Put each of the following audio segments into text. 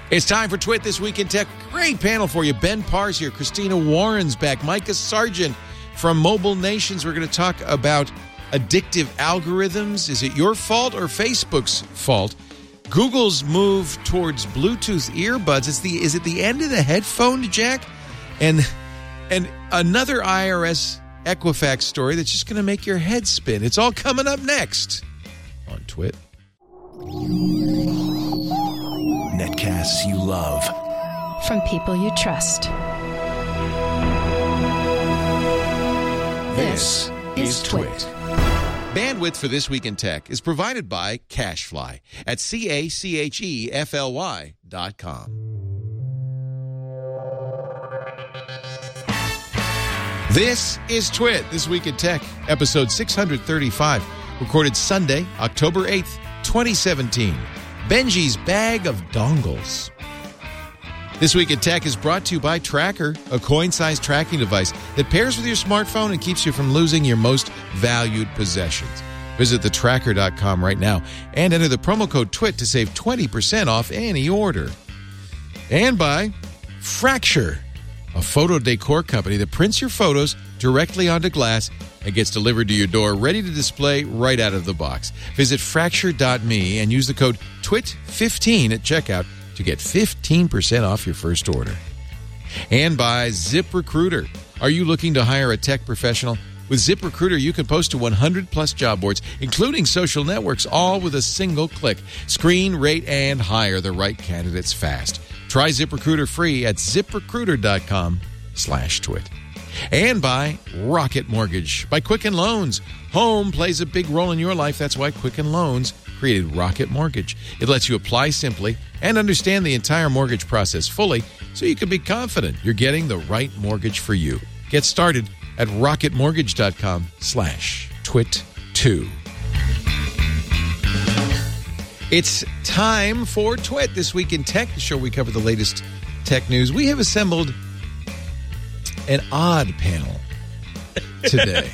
It's time for Twit This Week in Tech. Great panel for you. Ben Parr's here. Christina Warren's back. Micah Sargent from Mobile Nations. We're going to talk about addictive algorithms. Is it your fault or Facebook's fault? Google's move towards Bluetooth earbuds. Is it the end of the headphone jack? And another IRS Equifax story that's just going to make your head spin. It's all coming up next on Twit. Netcasts you love. From people you trust. This is Twit. Bandwidth for This Week in Tech is provided by CacheFly at CacheFly.com. This is Twit, This Week in Tech, episode 635, recorded Sunday, October 8th, 2017. Benji's Bag of Dongles. This Week in Tech is brought to you by Tracker, a coin-sized tracking device that pairs with your smartphone and keeps you from losing your most valued possessions. Visit thetracker.com right now and enter the promo code TWIT to save 20% off any order. And by Fracture, a photo decor company that prints your photos directly onto glass and gets delivered to your door ready to display right out of the box. Visit fracture.me and use the code TWIT15 at checkout to get 15% off your first order. And by ZipRecruiter. Are you looking to hire a tech professional? With ZipRecruiter, you can post to 100-plus job boards, including social networks, all with a single click. Screen, rate, and hire the right candidates fast. Try ZipRecruiter free at ziprecruiter.com/twit. And by Rocket Mortgage. By Quicken Loans. Home plays a big role in your life. That's why Quicken Loans created Rocket Mortgage. It lets you apply simply and understand the entire mortgage process fully so you can be confident you're getting the right mortgage for you. Get started at rocketmortgage.com/twit2. It's time for Twit This Week in Tech, the show we cover the latest tech news. We have assembled an odd panel today.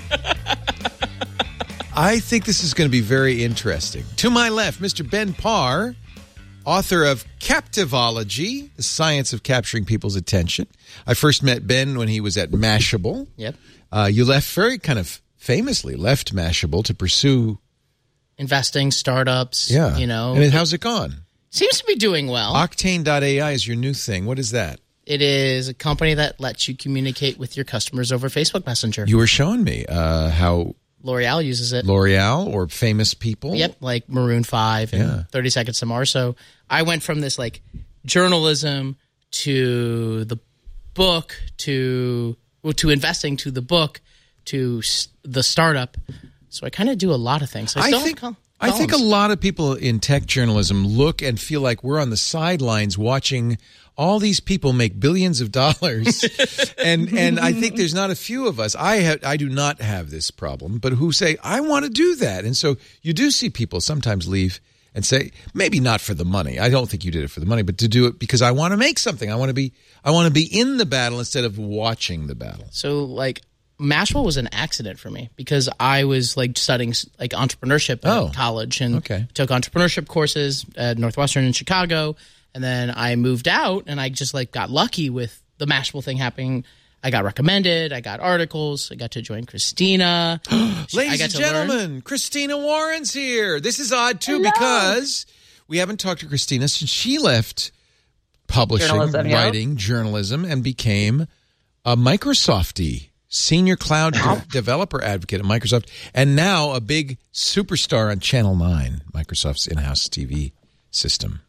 I think this is going to be very interesting. To my left, Mr. Ben Parr, author of Captivology, the science of capturing people's attention. I first met Ben when he was at Mashable. Yep. You left very kind of famously, left Mashable to pursue investing, startups, yeah. you know. And how's it gone? Seems to be doing well. Octane.ai is your new thing. What is that? It is a company that lets you communicate with your customers over Facebook Messenger. You were showing me how L'Oreal uses it. L'Oreal or famous people? Yep, like Maroon 5 and 30 Seconds to Mars. So I went from this like journalism to the book to investing to the book to the startup. So I kind of do a lot of things. So I think a lot of people in tech journalism look and feel like we're on the sidelines watching all these people make billions of dollars. and I think there's not a few of us. I do not have this problem, but who say, I want to do that. And so you do see people sometimes leave and say, maybe not for the money. I don't think you did it for the money, but to do it because I want to make something. I want to be in the battle instead of watching the battle. So like Mashable was an accident for me because I was like studying like entrepreneurship at college and took entrepreneurship courses at Northwestern in Chicago. And then I moved out and I just like got lucky with the Mashable thing happening. I got recommended. I got articles. I got to join Christina. Ladies and gentlemen, Christina Warren's here. This is odd too because we haven't talked to Christina since she left publishing, writing, journalism, and became a Microsoftie. Senior cloud developer advocate at Microsoft, and now a big superstar on Channel 9, Microsoft's in-house TV system.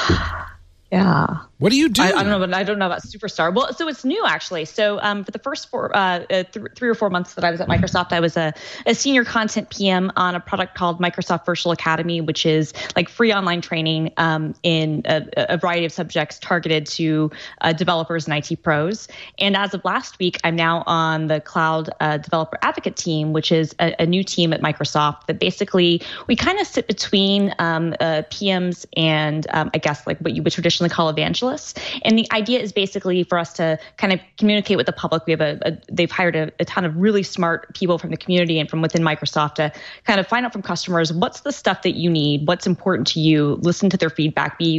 Yeah. What do you do? I don't know, but I don't know about superstar. Well, so it's new actually. So for the first 3 or 4 months that I was at Microsoft, I was a senior content PM on a product called Microsoft Virtual Academy, which is like free online training in a variety of subjects targeted to developers and IT pros. And as of last week, I'm now on the Cloud Developer Advocate team, which is a new team at Microsoft that basically we kind of sit between PMs and I guess like what you would traditionally call evangelists. And the idea is basically for us to kind of communicate with the public. We have they've hired a ton of really smart people from the community and from within Microsoft to kind of find out from customers what's the stuff that you need, what's important to you, listen to their feedback, be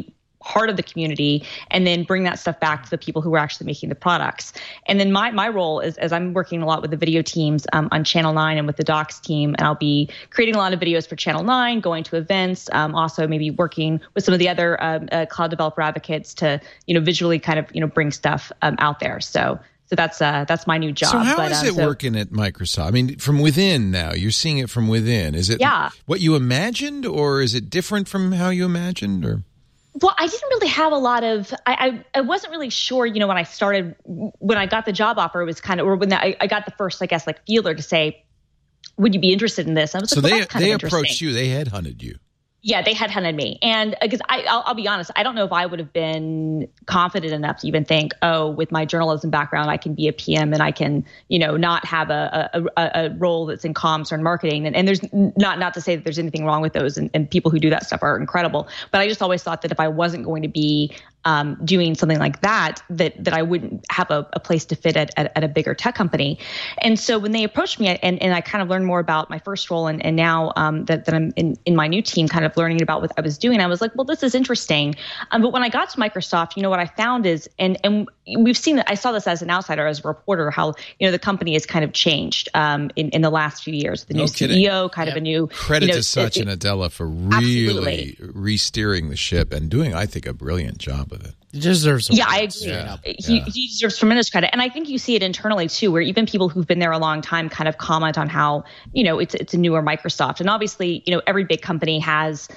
part of the community and then bring that stuff back to the people who are actually making the products. And then my role is, as I'm working a lot with the video teams on Channel 9 and with the Docs team, and I'll be creating a lot of videos for Channel 9, going to events, also maybe working with some of the other cloud developer advocates to, visually kind of, bring stuff out there. So that's my new job. So how is it working at Microsoft? I mean, from within now, you're seeing it from within. Is it what you imagined, or is it different from how you imagined, or? Well, I didn't really have a lot of, I wasn't really sure, when I started, when I got the job offer, it was kind of, or when I got the first, I guess, like feeler to say, would you be interested in this? I was like, well, that's kind of interesting. So they approached you, they headhunted you. Yeah, they headhunted me. And because I'll be honest, I don't know if I would have been confident enough to even think, with my journalism background, I can be a PM and I can, not have a role that's in comms or in marketing. And there's not to say that there's anything wrong with those, and people who do that stuff are incredible. But I just always thought that if I wasn't going to be doing something like that I wouldn't have a place to fit at a bigger tech company. And so when they approached me and I kind of learned more about my first role and now that I'm in my new team, kind of learning about what I was doing, I was like, well, this is interesting. But when I got to Microsoft, what I found is, and we've seen that, I saw this as an outsider, as a reporter, how, the company has kind of changed in the last few years. The new CEO, kind of a new... Credit to Satya Nadella for really re-steering the ship and doing, I think, a brilliant job of it. He deserves some I agree. Yeah. He deserves tremendous credit. And I think you see it internally, too, where even people who've been there a long time kind of comment on how, it's a newer Microsoft. And obviously, every big company has,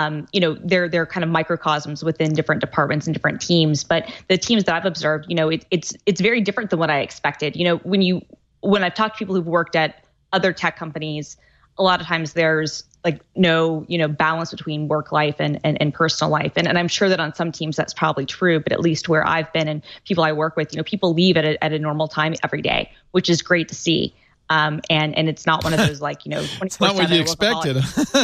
their kind of microcosms within different departments and different teams. But the teams that I've observed, it's very different than what I expected. When I've talked to people who've worked at other tech companies, a lot of times there's like no, balance between work life and personal life. And I'm sure that on some teams that's probably true, but at least where I've been and people I work with, people leave at a normal time every day, which is great to see. And it's not one of those like, it's not what you expected.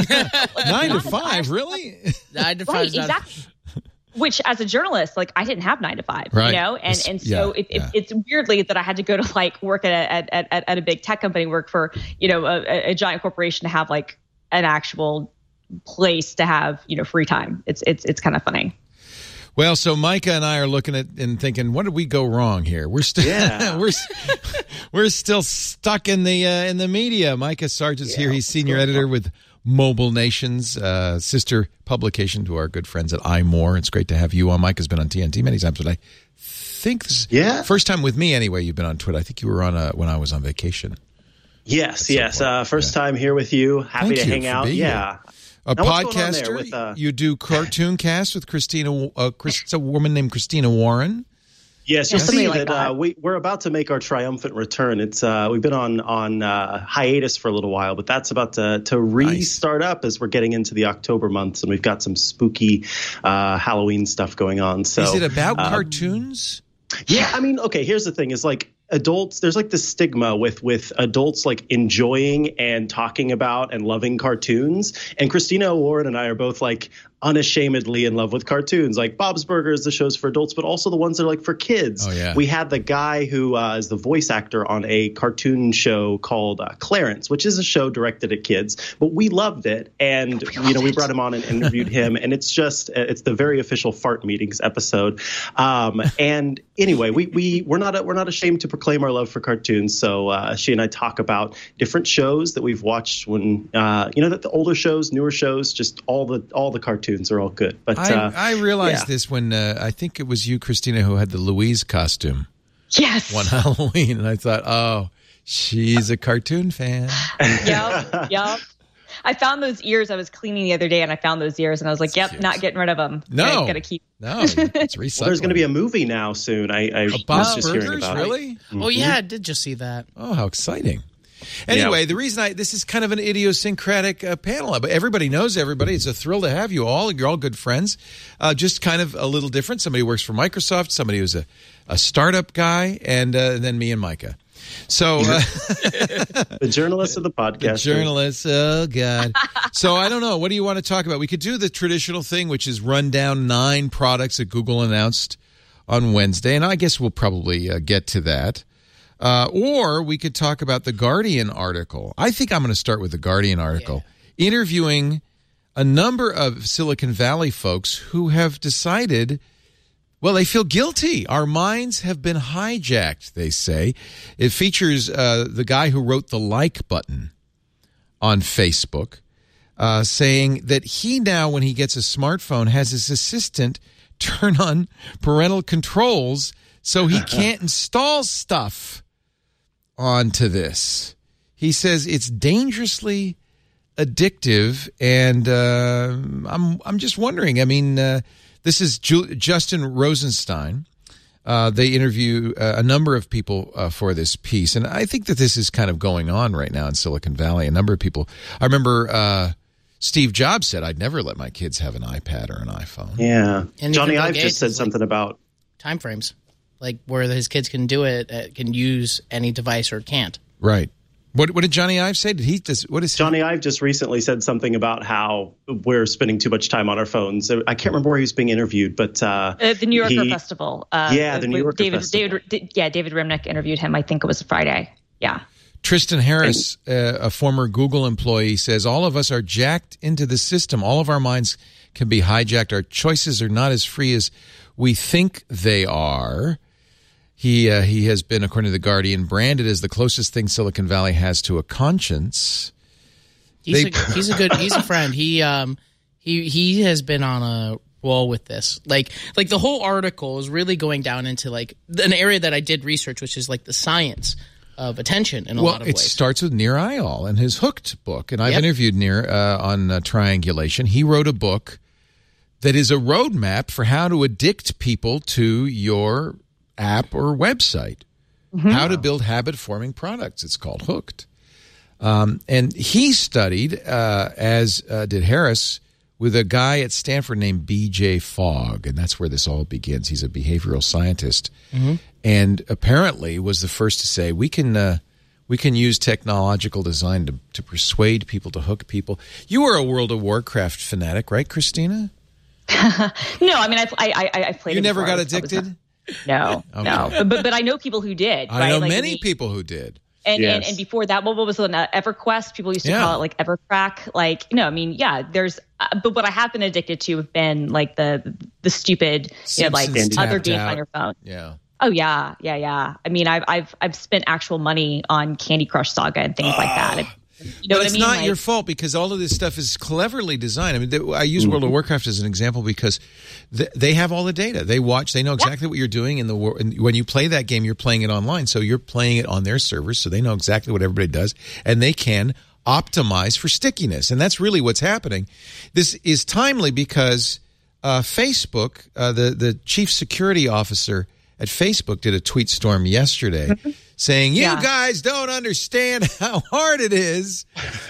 9 to 5, really? 9 to 5. Right, exactly. Which, as a journalist, like I didn't have 9 to 5, right. And so it's weirdly that I had to go to like work at a big tech company, work for a giant corporation to have like an actual place to have free time. It's kind of funny. Well, so Micah and I are looking at and thinking, what did we go wrong here? We're still we're still stuck in the media. Micah Sargent's here. He's senior editor with Mobile Nation's sister publication to our good friends at iMore. It's great to have you on. Micah's been on TNT many times, but I think this is first time with me anyway. You've been on Twitter. I think you were on when I was on vacation. Yes. First time here with you. Happy to hang out. Yeah. A podcaster. You do Cartoon Cast with a woman named Christina Warren. Yes, you'll see that we're about to make our triumphant return. It's we've been on hiatus for a little while, but that's about to restart up as we're getting into the October months, and we've got some spooky Halloween stuff going on. So, is it about cartoons? Yeah, I mean, okay. Here's the thing: is like adults. There's like this stigma with adults like enjoying and talking about and loving cartoons. And Christina Warren and I are both like unashamedly in love with cartoons, like Bob's Burgers, the shows for adults, but also the ones that are like for kids. Oh, yeah. We had the guy who is the voice actor on a cartoon show called Clarence, which is a show directed at kids, but we loved it. And, we brought him on and interviewed him. And it's just, it's the very official Fart Meetings episode. And anyway, we're not ashamed to proclaim our love for cartoons. So she and I talk about different shows that we've watched when, that the older shows, newer shows, just all the cartoons are all good. But I realized this when I think it was you, Christina, who had the Louise costume. Yes. One Halloween. And I thought, oh, she's a cartoon fan. Yep. I found those ears. I was cleaning the other day and I found those ears and I was like, yep, not getting rid of them. No. Got to keep. No, it's recycling. Well, there's going to be a movie now soon. I was just hearing about really? it. Oh, yeah, I did just see that. Oh, how exciting. Anyway, the reason this is kind of an idiosyncratic panel, but everybody knows everybody. It's a thrill to have you all. You're all good friends. Just kind of a little different. Somebody who works for Microsoft, somebody who's a startup guy, and then me and Micah. So the journalist of the podcast. The journalist, oh God. So I don't know. What do you want to talk about? We could do the traditional thing, which is run down 9 products that Google announced on Wednesday, and I guess we'll probably get to that. Or we could talk about the Guardian article. I think I'm going to start with the Guardian article, interviewing a number of Silicon Valley folks who have decided, well, they feel guilty. Our minds have been hijacked, they say. It features the guy who wrote the like button on Facebook, saying that he now, when he gets a smartphone, has his assistant turn on parental controls so he can't install stuff onto this. He says it's dangerously addictive, and I'm just wondering. I mean, this is Justin Rosenstein. They interview a number of people for this piece, and I think that this is kind of going on right now in Silicon Valley. A number of people. I remember Steve Jobs said, "I'd never let my kids have an iPad or an iPhone." Yeah, and Johnny Ive just said something about time frames, like where his kids can do it, can use any device or can't. Right. What did Johnny Ive say? Johnny Ive just recently said something about how we're spending too much time on our phones. I can't remember where he was being interviewed, but the New Yorker Festival. The New Yorker Festival. David Remnick interviewed him. I think it was Friday. Yeah. Tristan Harris, a former Google employee, says all of us are jacked into the system. All of our minds can be hijacked. Our choices are not as free as we think they are. He has been, according to The Guardian, branded as the closest thing Silicon Valley has to a conscience. He's a friend. He has been on a roll with this. Like the whole article is really going down into like an area that I did research, which is like the science of attention in a lot of ways. Well, it starts with Nir Eyal and his Hooked book, and I've interviewed Nir on Triangulation. He wrote a book that is a roadmap for how to addict people to your app or website. How to build habit-forming products. It's called Hooked. And he studied, as did Harris, with a guy at Stanford named B.J. Fogg, and that's where this all begins. He's a behavioral scientist, and apparently was the first to say we can use technological design to persuade people, to hook people. You were a World of Warcraft fanatic, right, Christina? No, I mean I played. You never got addicted? No, okay. No, but I know people who did. I know many people who did. And before that, what was it? EverQuest? People used to call it like EverCrack. Like, I mean, there's. But what I have been addicted to have been like the stupid, other games on your phone. Yeah. Oh yeah. I mean, I've spent actual money on Candy Crush Saga and things like that. You know but it's what I mean? Not your fault because all of this stuff is cleverly designed. I mean, I use World of Warcraft as an example because they have all the data. They watch. They know exactly what you're doing in the war. And when you play that game, you're playing it online, so you're playing it on their servers, so they know exactly what everybody does, and they can optimize for stickiness. And that's really what's happening. This is timely because Facebook, the chief security officer at Facebook, did a tweet storm yesterday. Saying, you guys don't understand how hard it is.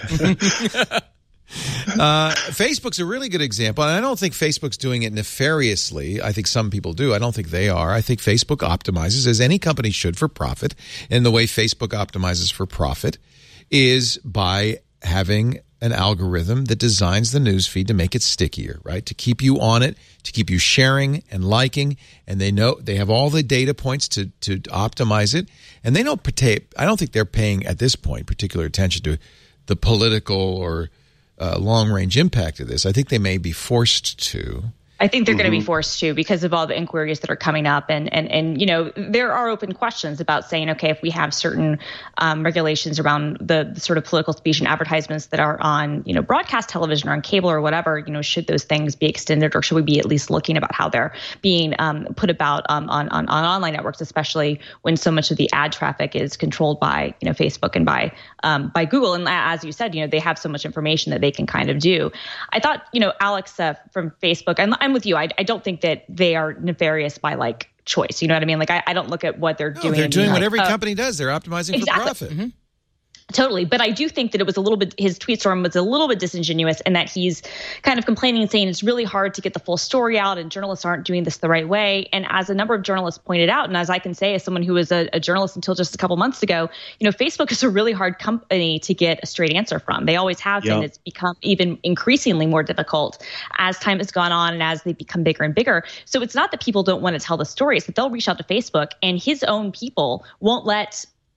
Facebook's a really good example. And I don't think Facebook's doing it nefariously. I think some people do. I don't think they are. I think Facebook optimizes, as any company should, for profit. And the way Facebook optimizes for profit is by having an algorithm that designs the news feed to make it stickier, right? To keep you on it, to keep you sharing and liking, and they know they have all the data points to optimize it. And they don't I don't think they're paying at this point particular attention to the political or long-range impact of this. I think they may be forced to. I think they're going to be forced to because of all the inquiries that are coming up. And there are open questions about saying, okay, if we have certain regulations around the sort of political speech and advertisements that are on, broadcast television or on cable or whatever, should those things be extended or should we be at least looking about how they're being put about on online networks, especially when so much of the ad traffic is controlled by, Facebook and by Google. And as you said, they have so much information that they can kind of do. I thought, Alex from Facebook, I'm with you. I don't think that they are nefarious by like choice. You know what I mean? Like I don't look at what they're doing. They're doing what every company does. They're optimizing for profit. Totally. But I do think that it was a little bit, his tweet storm was a little bit disingenuous in that he's kind of complaining and saying it's really hard to get the full story out and journalists aren't doing this the right way. And as a number of journalists pointed out, and as I can say, as someone who was a journalist until just a couple months ago, Facebook is a really hard company to get a straight answer from. They always have been. It's become even increasingly more difficult as time has gone on and as they become bigger and bigger. So it's not that people don't want to tell the story. It's that they'll reach out to Facebook and his own people won't let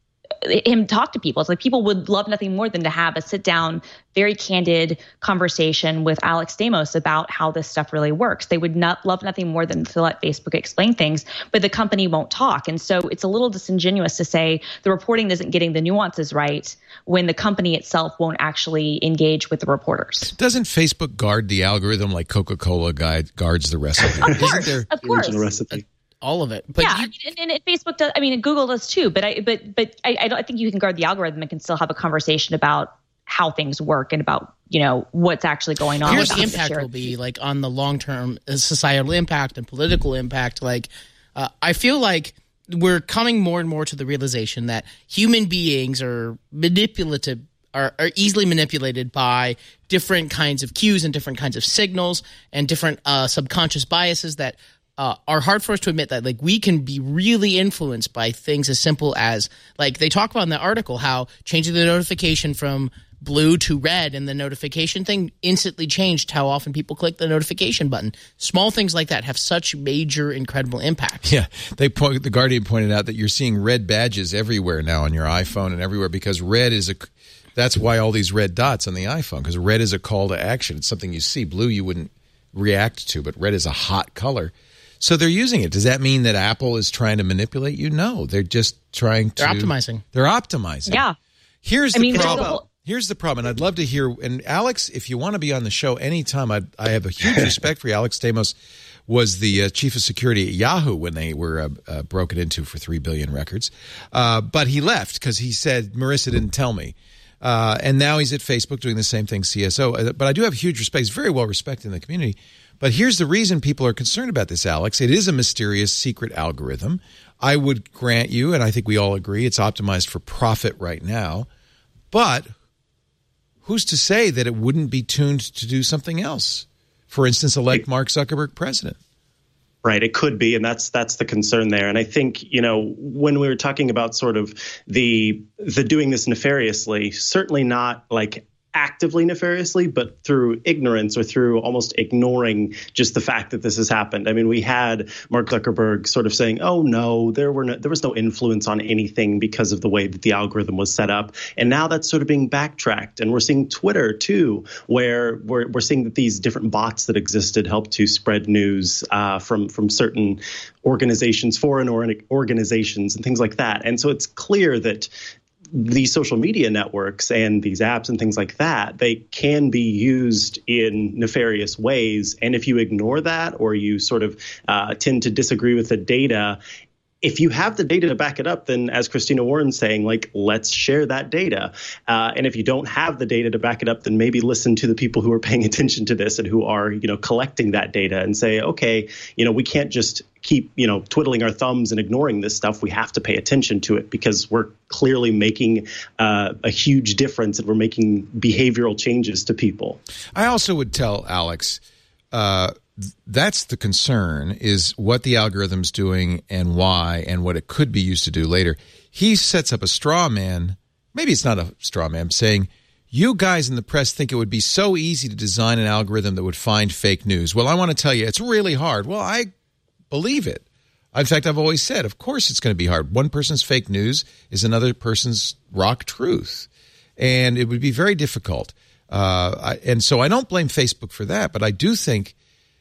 him talk to people. It's like people would love nothing more than to have a sit down, very candid conversation with Alex Stamos about how this stuff really works. They would not love nothing more than to let Facebook explain things, but the company won't talk. And so it's a little disingenuous to say the reporting isn't getting the nuances right when the company itself won't actually engage with the reporters. Doesn't Facebook guard the algorithm like Coca-Cola guards the recipe? Of course, Isn't there of course. Original recipe? All of it. But yeah, and Facebook does. I mean, and Google does too. But I think you can guard the algorithm and can still have a conversation about how things work and about what's actually going on. Here's the impact will be like on the long term societal impact and political impact. Like I feel like we're coming more and more to the realization that human beings are manipulative. Are easily manipulated by different kinds of cues and different kinds of signals and different subconscious biases that are hard for us to admit that like we can be really influenced by things as simple as like they talk about in the article how changing the notification from blue to red and the notification thing instantly changed how often people click the notification button. Small things like that have such major, incredible impact. Yeah, the Guardian pointed out that you're seeing red badges everywhere now on your iPhone and everywhere because red is that's why all these red dots on the iPhone, because red is a call to action. It's something you see. Blue you wouldn't react to, but red is a hot color. So they're using it. Does that mean that Apple is trying to manipulate you? No, they're just trying to. They're optimizing. They're optimizing. Yeah. Here's the problem. Here's the problem, and I'd love to hear. And Alex, if you want to be on the show anytime, I have a huge respect for you. Alex Stamos was the chief of security at Yahoo when they were broken into for 3 billion records. But he left because he said, Marissa didn't tell me. And now he's at Facebook doing the same thing, CSO. But I do have huge respect. He's very well respected in the community. But here's the reason people are concerned about this, Alex. It is a mysterious secret algorithm. I would grant you, and I think we all agree, it's optimized for profit right now. But who's to say that it wouldn't be tuned to do something else? For instance, elect Mark Zuckerberg president. Right, it could be, and that's the concern there. And I think, when we were talking about sort of the doing this nefariously, certainly not like actively nefariously, but through ignorance or through almost ignoring just the fact that this has happened. I mean, we had Mark Zuckerberg sort of saying, "Oh no, there was no influence on anything because of the way that the algorithm was set up," and now that's sort of being backtracked. And we're seeing Twitter too, where we're seeing that these different bots that existed help to spread news from certain organizations, foreign organizations, and things like that. And so it's clear that these social media networks and these apps and things like that, they can be used in nefarious ways. And if you ignore that or you sort of tend to disagree with the data, if you have the data to back it up, then as Christina Warren's saying, like, let's share that data. And if you don't have the data to back it up, then maybe listen to the people who are paying attention to this and who are, collecting that data and say, okay, we can't just keep, twiddling our thumbs and ignoring this stuff. We have to pay attention to it because we're clearly making a huge difference and we're making behavioral changes to people. I also would tell Alex, that's the concern, is what the algorithm's doing and why and what it could be used to do later. He sets up a straw man, maybe it's not a straw man, saying, you guys in the press think it would be so easy to design an algorithm that would find fake news. Well, I want to tell you, it's really hard. Well, I believe it. In fact, I've always said, of course it's going to be hard. One person's fake news is another person's rock truth. And it would be very difficult. And so I don't blame Facebook for that, but I do think,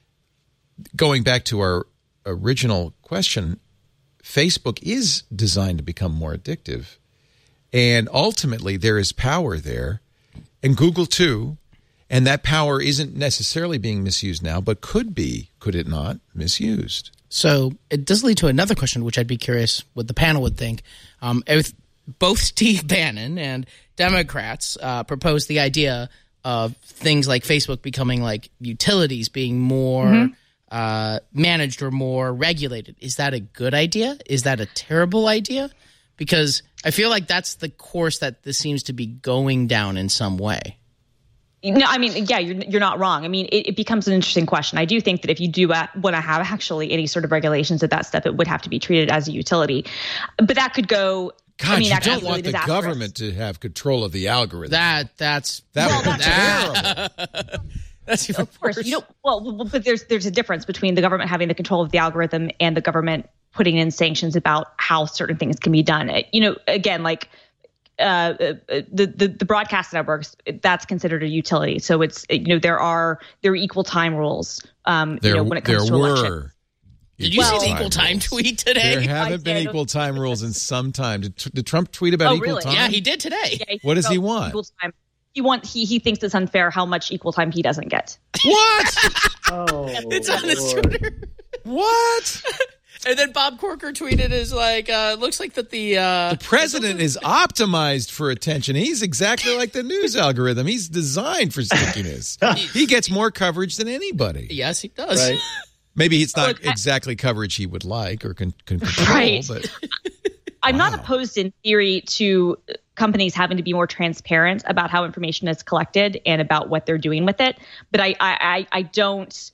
going back to our original question, Facebook is designed to become more addictive. And ultimately, there is power there. And Google, too. And that power isn't necessarily being misused now, but could be, could it not, misused. So it does lead to another question, which I'd be curious what the panel would think. Both Steve Bannon and Democrats proposed the idea of things like Facebook becoming like utilities, being more managed or more regulated. Is that a good idea? Is that a terrible idea? Because I feel like that's the course that this seems to be going down in some way. No, I mean, yeah, you're not wrong. I mean, it becomes an interesting question. I do think that if you do want to have actually any sort of regulations of that stuff, it would have to be treated as a utility. But that could go. God, I mean, you don't want the government to have control of the algorithm. That's terrible. That's even of course, worse. But there's a difference between the government having the control of the algorithm and the government putting in sanctions about how certain things can be done. Again, like the broadcast networks, that's considered a utility. So it's, there are equal time rules. When it comes to election. Did you see the equal time tweet today? There haven't been equal time rules in some time. Did Trump tweet about equal time? Yeah, he did today. Yeah, what does he want? Equal time. He thinks it's unfair how much equal time he doesn't get. What? It's on his Twitter. What? And then Bob Corker tweeted is like, looks like that the president is optimized for attention. He's exactly like the news algorithm. He's designed for stickiness. He gets more coverage than anybody. Yes, he does. Right. Maybe it's not exactly coverage he would like or can control. Right. But I'm not opposed in theory to companies having to be more transparent about how information is collected and about what they're doing with it. But I don't.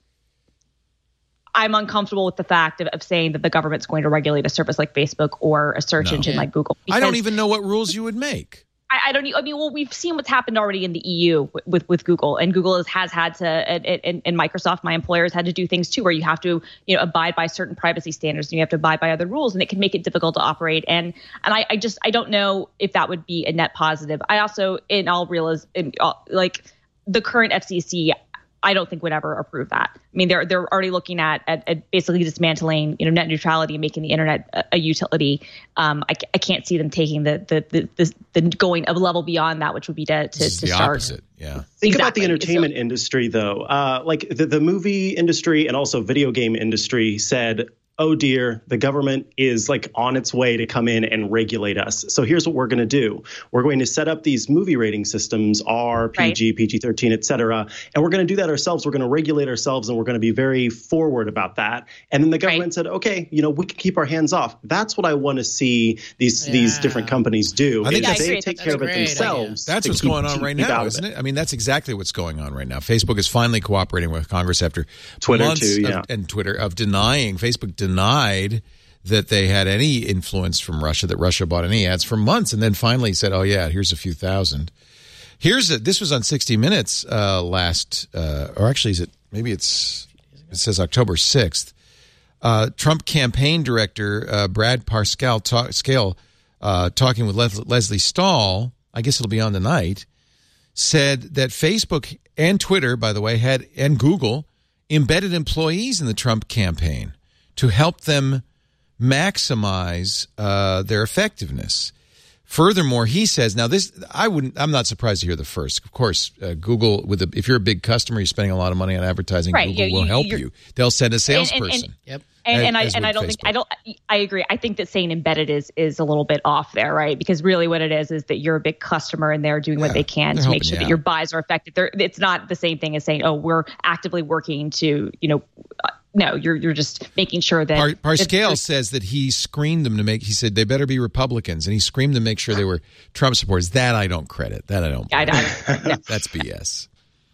I'm uncomfortable with the fact of saying that the government's going to regulate a service like Facebook or a search engine like Google. I don't even know what rules you would make. I don't. I mean, well, we've seen what's happened already in the EU with Google, and Google has had to, and Microsoft, my employers, had to do things too, where you have to, abide by certain privacy standards, and you have to abide by other rules, and it can make it difficult to operate. And I don't know if that would be a net positive. I also, in all realize, like the current FCC, I don't think would ever approve that. I mean, they're already looking at basically dismantling, net neutrality and making the internet a utility. I can't see them taking the going a level beyond that, which would be to the start. opposite. Yeah. Think about the entertainment industry, though. Like the movie industry and also video game industry said, oh dear, the government is like on its way to come in and regulate us. So here's what we're going to do. We're going to set up these movie rating systems, R, PG, PG-13, et cetera. And we're going to do that ourselves. We're going to regulate ourselves, and we're going to be very forward about that. And then the government said, okay, we can keep our hands off. That's what I want to see these different companies do. I think they take care of it themselves. That's what's going on right now, isn't it? I mean, that's exactly what's going on right now. Facebook is finally cooperating with Congress after months and Twitter of denying denied that they had any influence from Russia, that Russia bought any ads for months, and then finally said, oh, yeah, here's a few thousand. This was on 60 Minutes last, or actually, it says October 6th. Trump campaign director Brad Parscale talking with Leslie Stahl, I guess it'll be on tonight, said that Facebook and Twitter, by the way, and Google embedded employees in the Trump campaign to help them maximize their effectiveness. Furthermore, he says, now this, I'm not surprised to hear the first. Of course, Google, if you're a big customer, you're spending a lot of money on advertising, Google will help you. They'll send a salesperson. I agree. I think that saying embedded is a little bit off there, right? Because really what it is that you're a big customer and they're doing what they can to make sure that your buys are effective. It's not the same thing as saying, oh, we're actively working to, no, you're just making sure that Parscale says that he screened them he said they better be Republicans, and he screened them to make sure they were Trump supporters. That I don't credit. That I don't. That's BS.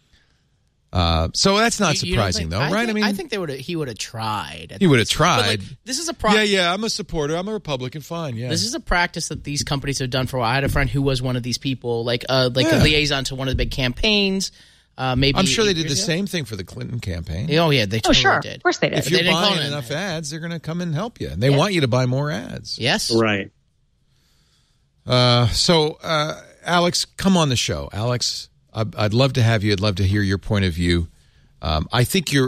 So that's not surprising, though, right? I think he would have tried. He would have tried. This is a Yeah, I'm a supporter. I'm a Republican. Fine. Yeah. This is a practice that these companies have done for a while. I had a friend who was one of these people, a liaison to one of the big campaigns. Maybe I'm sure they did the same thing for the Clinton campaign. Oh yeah, they totally did. Of course they did. If you're buying enough ads, they're going to come and help you. And they want you to buy more ads. Yes. Right. So, Alex, come on the show. Alex, I'd love to have you. I'd love to hear your point of view. I think you're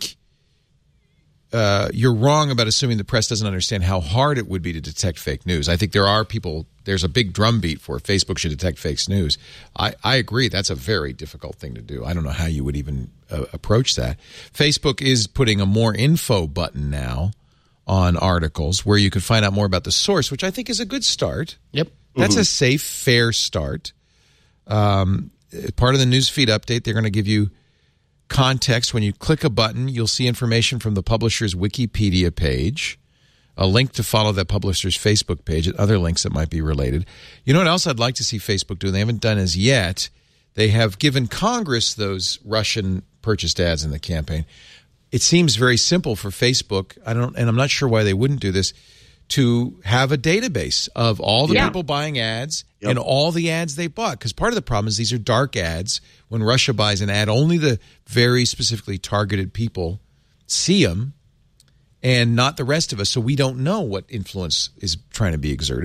wrong about assuming the press doesn't understand how hard it would be to detect fake news. I think there's a big drumbeat for Facebook should detect fake news. I agree. That's a very difficult thing to do. I don't know how you would even approach that. Facebook is putting a more info button now on articles where you can find out more about the source, which I think is a good start. Yep. That's a safe, fair start. Part of the newsfeed update, they're going to give you context. When you click a button, you'll see information from the publisher's Wikipedia page, a link to follow that publisher's Facebook page, and other links that might be related. You know what else I'd like to see Facebook do? They haven't done as yet. They have given Congress those Russian purchased ads in the campaign. It seems very simple for Facebook, and I'm not sure why they wouldn't do this, to have a database of all the people buying ads and all the ads they bought. Because part of the problem is these are dark ads. When Russia buys an ad, only the very specifically targeted people see them and not the rest of us. So we don't know what influence is trying to be exerted.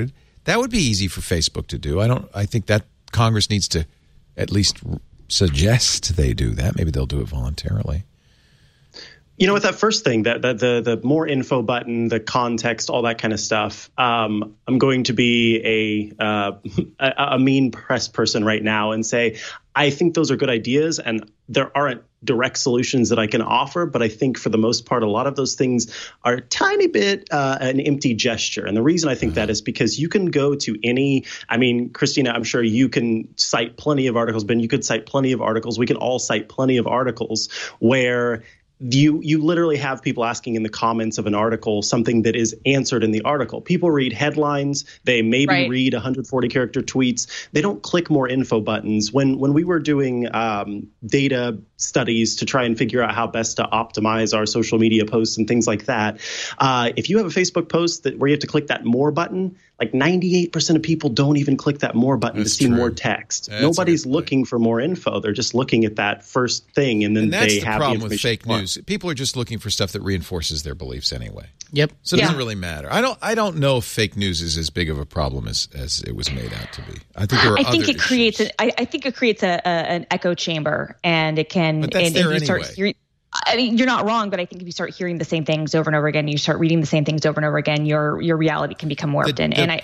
That would be easy for Facebook to do. I think that Congress needs to at least suggest they do that. Maybe they'll do it voluntarily. You know, with that first thing, that the more info button, the context, all that kind of stuff, I'm going to be a mean press person right now and say, I think those are good ideas, and there aren't direct solutions that I can offer. But I think for the most part, a lot of those things are a tiny bit an empty gesture. And the reason I think that is because you can go to Christina, I'm sure you can cite plenty of articles. Ben, you could cite plenty of articles. We can all cite plenty of articles where you literally have people asking in the comments of an article something that is answered in the article. People read headlines. They maybe read 140-character tweets. They don't click more info buttons. When we were doing data studies to try and figure out how best to optimize our social media posts and things like that, if you have a Facebook post where you have to click that more button, like 98% of people don't even click that more button to see more text. Nobody's looking for more info. They're just looking at that first thing, and then they have the information. That's the problem with fake news. People are just looking for stuff that reinforces their beliefs anyway. Yep. So it doesn't really matter. I don't know if fake news is as big of a problem as it was made out to be. I think there are other issues. I think it creates an echo chamber, and it can. But that's there anyway. You're not wrong, but I think if you start hearing the same things over and over again, you start reading the same things over and over again, your reality can become warped.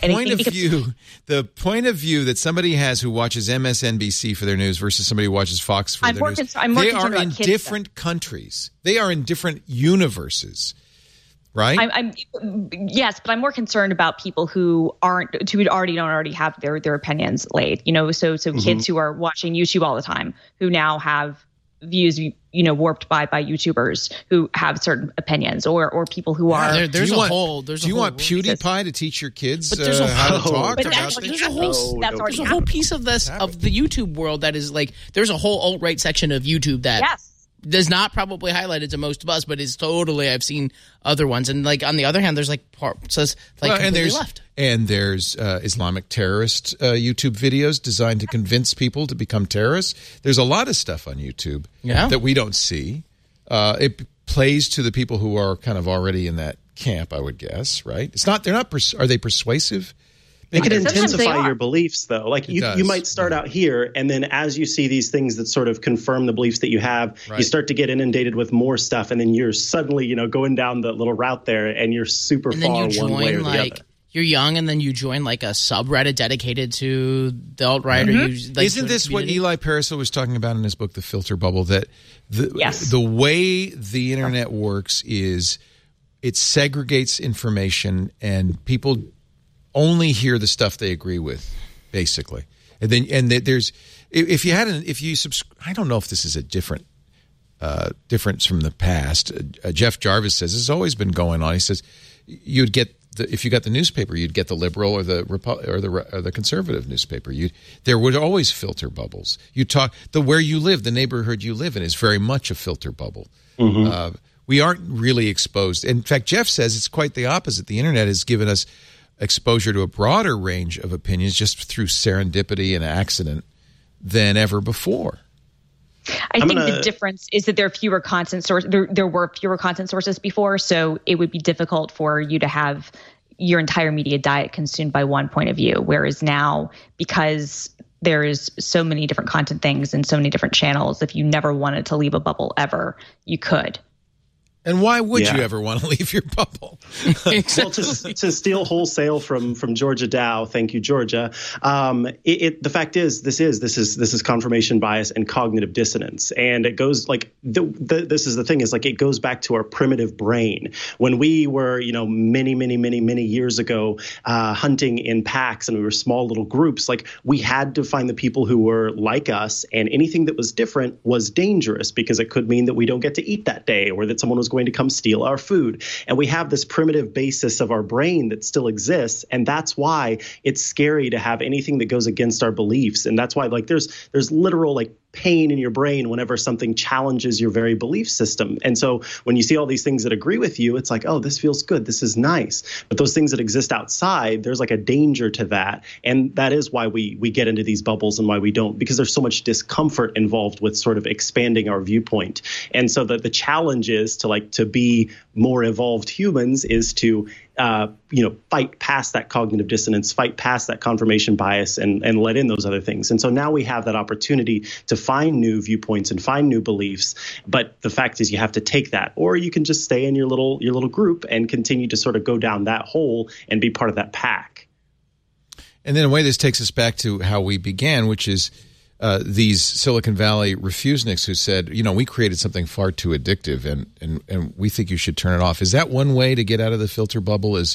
The point of view that somebody has who watches MSNBC for their news versus somebody who watches Fox for their news, they are in different countries. They are in different universes. Right. Yes, but I'm more concerned about people who already have their opinions laid. So kids who are watching YouTube all the time, who now have views warped by YouTubers who have certain opinions, or people who are. Do you want PewDiePie to teach your kids how to talk? But there's a whole piece of this of the YouTube world that is like there's a whole alt-right section of YouTube that does not probably highlighted to most of us, but is totally. I've seen other ones, and like on the other hand, there's completely left. And there's Islamic terrorist YouTube videos designed to convince people to become terrorists. There's a lot of stuff on YouTube that we don't see. It plays to the people who are kind of already in that camp, I would guess. Right? It's not. They're not. Are they persuasive? It can intensify your beliefs, though. Like you might start out here, and then as you see these things that sort of confirm the beliefs that you have, you start to get inundated with more stuff, and then you're suddenly, going down the little route there, and you're super far one way or the other. You're young, and then you join like a subreddit dedicated to the alt-right. Isn't this what Eli Pariser was talking about in his book, The Filter Bubble? That the way the internet works is it segregates information, and people only hear the stuff they agree with, basically. And there's if you subscribe. I don't know if this is a difference from the past. Jeff Jarvis says this has always been going on. He says you'd get if you got the newspaper, you'd get the liberal or the conservative newspaper. There would always filter bubbles. You talk where you live, the neighborhood you live in is very much a filter bubble. Mm-hmm. We aren't really exposed. In fact, Jeff says it's quite the opposite. The internet has given us exposure to a broader range of opinions just through serendipity and accident than ever before. I think the difference is that there were fewer content sources before, so it would be difficult for you to have your entire media diet consumed by one point of view. Whereas now, because there is so many different content things and so many different channels, if you never wanted to leave a bubble ever, you could. And why would you ever want to leave your bubble? Well, to steal wholesale from Georgia Dow, thank you, Georgia. The fact is, this is confirmation bias and cognitive dissonance, and it goes like this is the thing is like it goes back to our primitive brain when we were many years ago hunting in packs and we were small little groups. Like we had to find the people who were like us, and anything that was different was dangerous because it could mean that we don't get to eat that day or that someone was going to come steal our food. And we have this primitive basis of our brain that still exists. And that's why it's scary to have anything that goes against our beliefs. And that's why there's literal pain in your brain whenever something challenges your very belief system. And so when you see all these things that agree with you, it's like, oh, this feels good. This is nice. But those things that exist outside, there's a danger to that. And that is why we get into these bubbles and why we don't, because there's so much discomfort involved with sort of expanding our viewpoint. And so the challenge is to be more evolved humans is to fight past that cognitive dissonance, fight past that confirmation bias, and let in those other things. And so now we have that opportunity to find new viewpoints and find new beliefs. But the fact is, you have to take that, or you can just stay in your little group and continue to sort of go down that hole and be part of that pack. And then in a way, this takes us back to how we began, which is these Silicon Valley refuseniks who said, we created something far too addictive, and we think you should turn it off. Is that one way to get out of the filter bubble? Is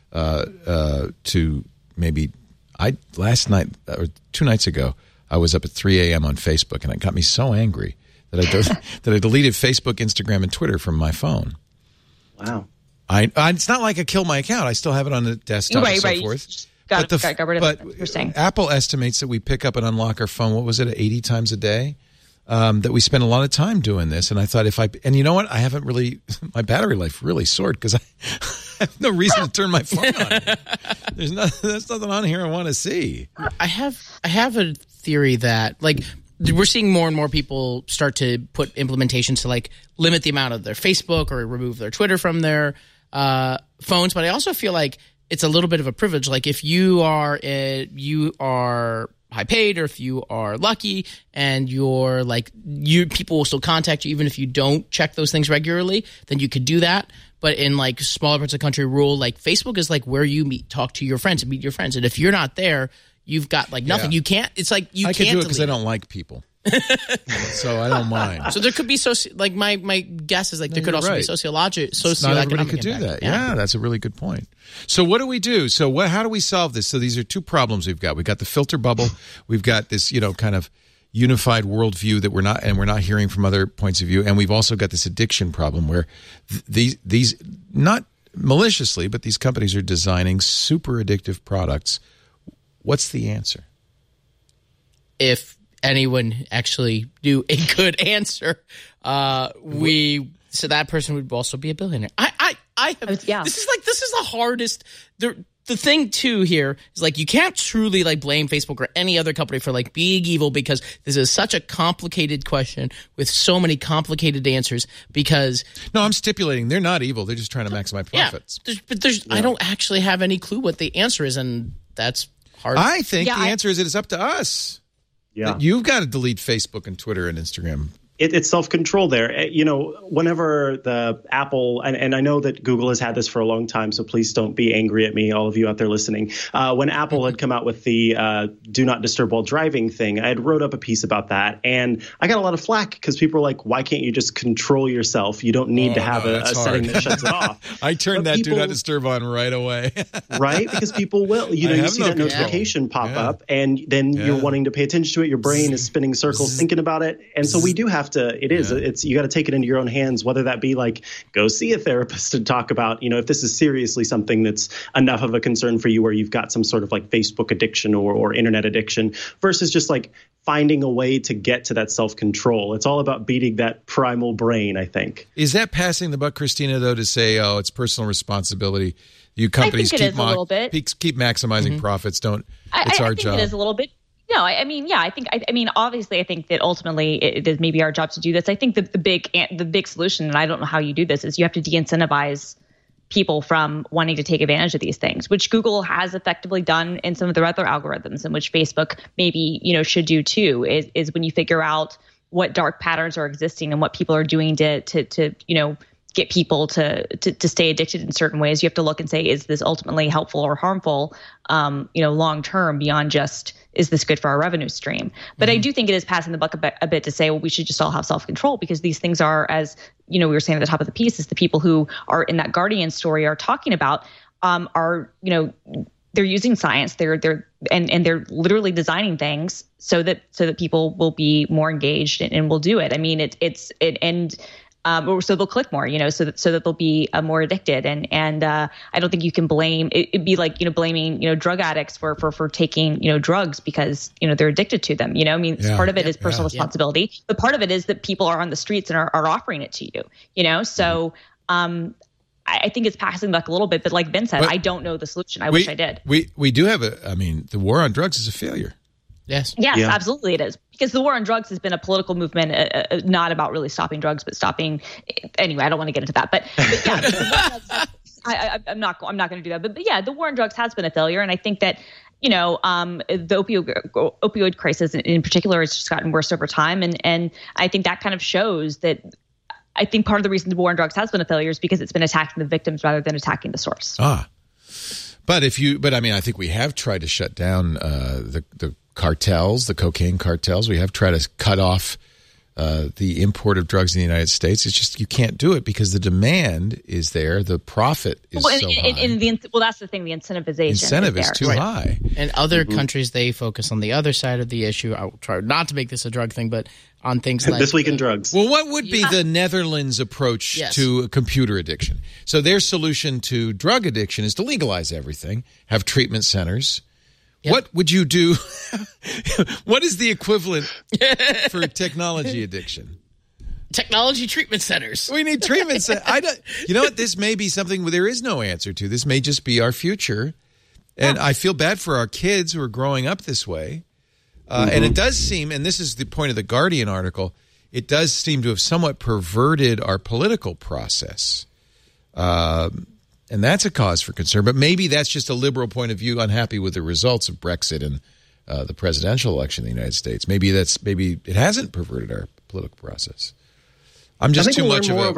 to maybe last night or 2 nights ago, I was up at 3 a.m. on Facebook, and it got me so angry that I deleted Facebook, Instagram, and Twitter from my phone. Wow. It's not like I killed my account. I still have it on the desktop and so forth. Got rid of it. You're saying Apple estimates that we pick up and unlock our phone. What was it, 80 times a day? That we spend a lot of time doing this. And I thought and you know what? I haven't really, my battery life really soared because I have no reason to turn my phone on. There's nothing on here I want to see. I have a theory that we're seeing more and more people start to put implementations to limit the amount of their Facebook or remove their Twitter from their phones. But I also feel like it's a little bit of a privilege. Like if you are high paid, or if you are lucky and people will still contact you even if you don't check those things regularly, then you could do that. But in smaller parts of the country, rural, Facebook is where you talk to your friends and meet your friends. And if you're not there, you've got nothing. Yeah. You can't. It's I can't do it because I don't like people. So I don't mind. So there could be my guess is there could also be socioeconomic. Not everybody could do that. Yeah, that's a really good point. So what do we do? So how do we solve this? So these are two problems we've got. We've got the filter bubble. We've got this kind of unified worldview that we're not hearing from other points of view, and we've also got this addiction problem where these not maliciously, but these companies are designing super addictive products. What's the answer? If anyone actually knew a good answer, so that person would also be a billionaire. This is the hardest. The thing too here is you can't truly blame Facebook or any other company for being evil, because this is such a complicated question with so many complicated answers. Because no, I'm stipulating they're not evil. They're just trying to maximize profits. I don't actually have any clue what the answer is, and that's hard. I think the answer is it's up to us. Yeah, you've got to delete Facebook and Twitter and Instagram. It's self-control there. Whenever the Apple, and I know that Google has had this for a long time, so please don't be angry at me, all of you out there listening. When Apple had come out with the do not disturb while driving thing, I had wrote up a piece about that, and I got a lot of flack because people were like, why can't you just control yourself? You don't need to have a setting that shuts it off. I turned that do not disturb on right away. Right? Because people will. You see that notification pop up, and then you're wanting to pay attention to it. Your brain is spinning circles thinking about it. And so we do have it's you got to take it into your own hands, whether that be go see a therapist and talk about, if this is seriously something that's enough of a concern for you, where you've got some sort of Facebook addiction or internet addiction, versus just finding a way to get to that self-control. It's all about beating that primal brain, I think. Is that passing the buck, Christina, though, to say, it's personal responsibility? You companies keep maximizing profits. It's our job. It is a little bit. No, I mean, obviously, I think that ultimately it is maybe our job to do this. I think the big solution, and I don't know how you do this, is you have to de-incentivize people from wanting to take advantage of these things, which Google has effectively done in some of their other algorithms, and which Facebook maybe should do too. Is when you figure out what dark patterns are existing and what people are doing to get people to stay addicted in certain ways. You have to look and say, is this ultimately helpful or harmful, long term, beyond just, is this good for our revenue stream? But I do think it is passing the buck a bit to say, well, we should just all have self-control, because these things are, as we were saying at the top of the piece, is the people who are in that Guardian story are talking about, they're using science, they're literally designing things so that people will be more engaged and will do it. I mean, so they'll click more, so that they'll be more addicted. And I don't think you can blame, it'd be blaming, drug addicts for taking, drugs because, they're addicted to them. Part of it is personal responsibility, but part of it is that people are on the streets and are offering it to you, So I think it's passing back a little bit, but like Ben said, I don't know the solution. I wish I did. We do have the war on drugs is a failure. Yes, absolutely it is. Because the war on drugs has been a political movement, not about really stopping drugs, but stopping. Anyway, I don't want to get into that. But I'm not going to do that. But yeah, the war on drugs has been a failure, and I think that the opioid crisis in particular has just gotten worse over time, and I think that kind of shows that. I think part of the reason the war on drugs has been a failure is because it's been attacking the victims rather than attacking the source. But I think we have tried to shut down the cartels, the cocaine cartels. We have tried to cut off the import of drugs in the United States. It's just you can't do it because the demand is there. The profit is so high. That's the thing. The incentive is too high. In other countries, they focus on the other side of the issue. I will try not to make this a drug thing, but on things like This Week in Drugs. Well, what would be the Netherlands approach to computer addiction? So their solution to drug addiction is to legalize everything, have treatment centers. Yep. What would you do? What is the equivalent for technology addiction? Technology treatment centers. We need treatment centers. You know what? This may be something there is no answer to. This may just be our future. And I feel bad for our kids who are growing up this way. And it does seem, and this is the point of the Guardian article, it does seem to have somewhat perverted our political process. And that's a cause for concern. But maybe that's just a liberal point of view, unhappy with the results of Brexit and the presidential election in the United States. Maybe it hasn't perverted our political process. I'm just too much of a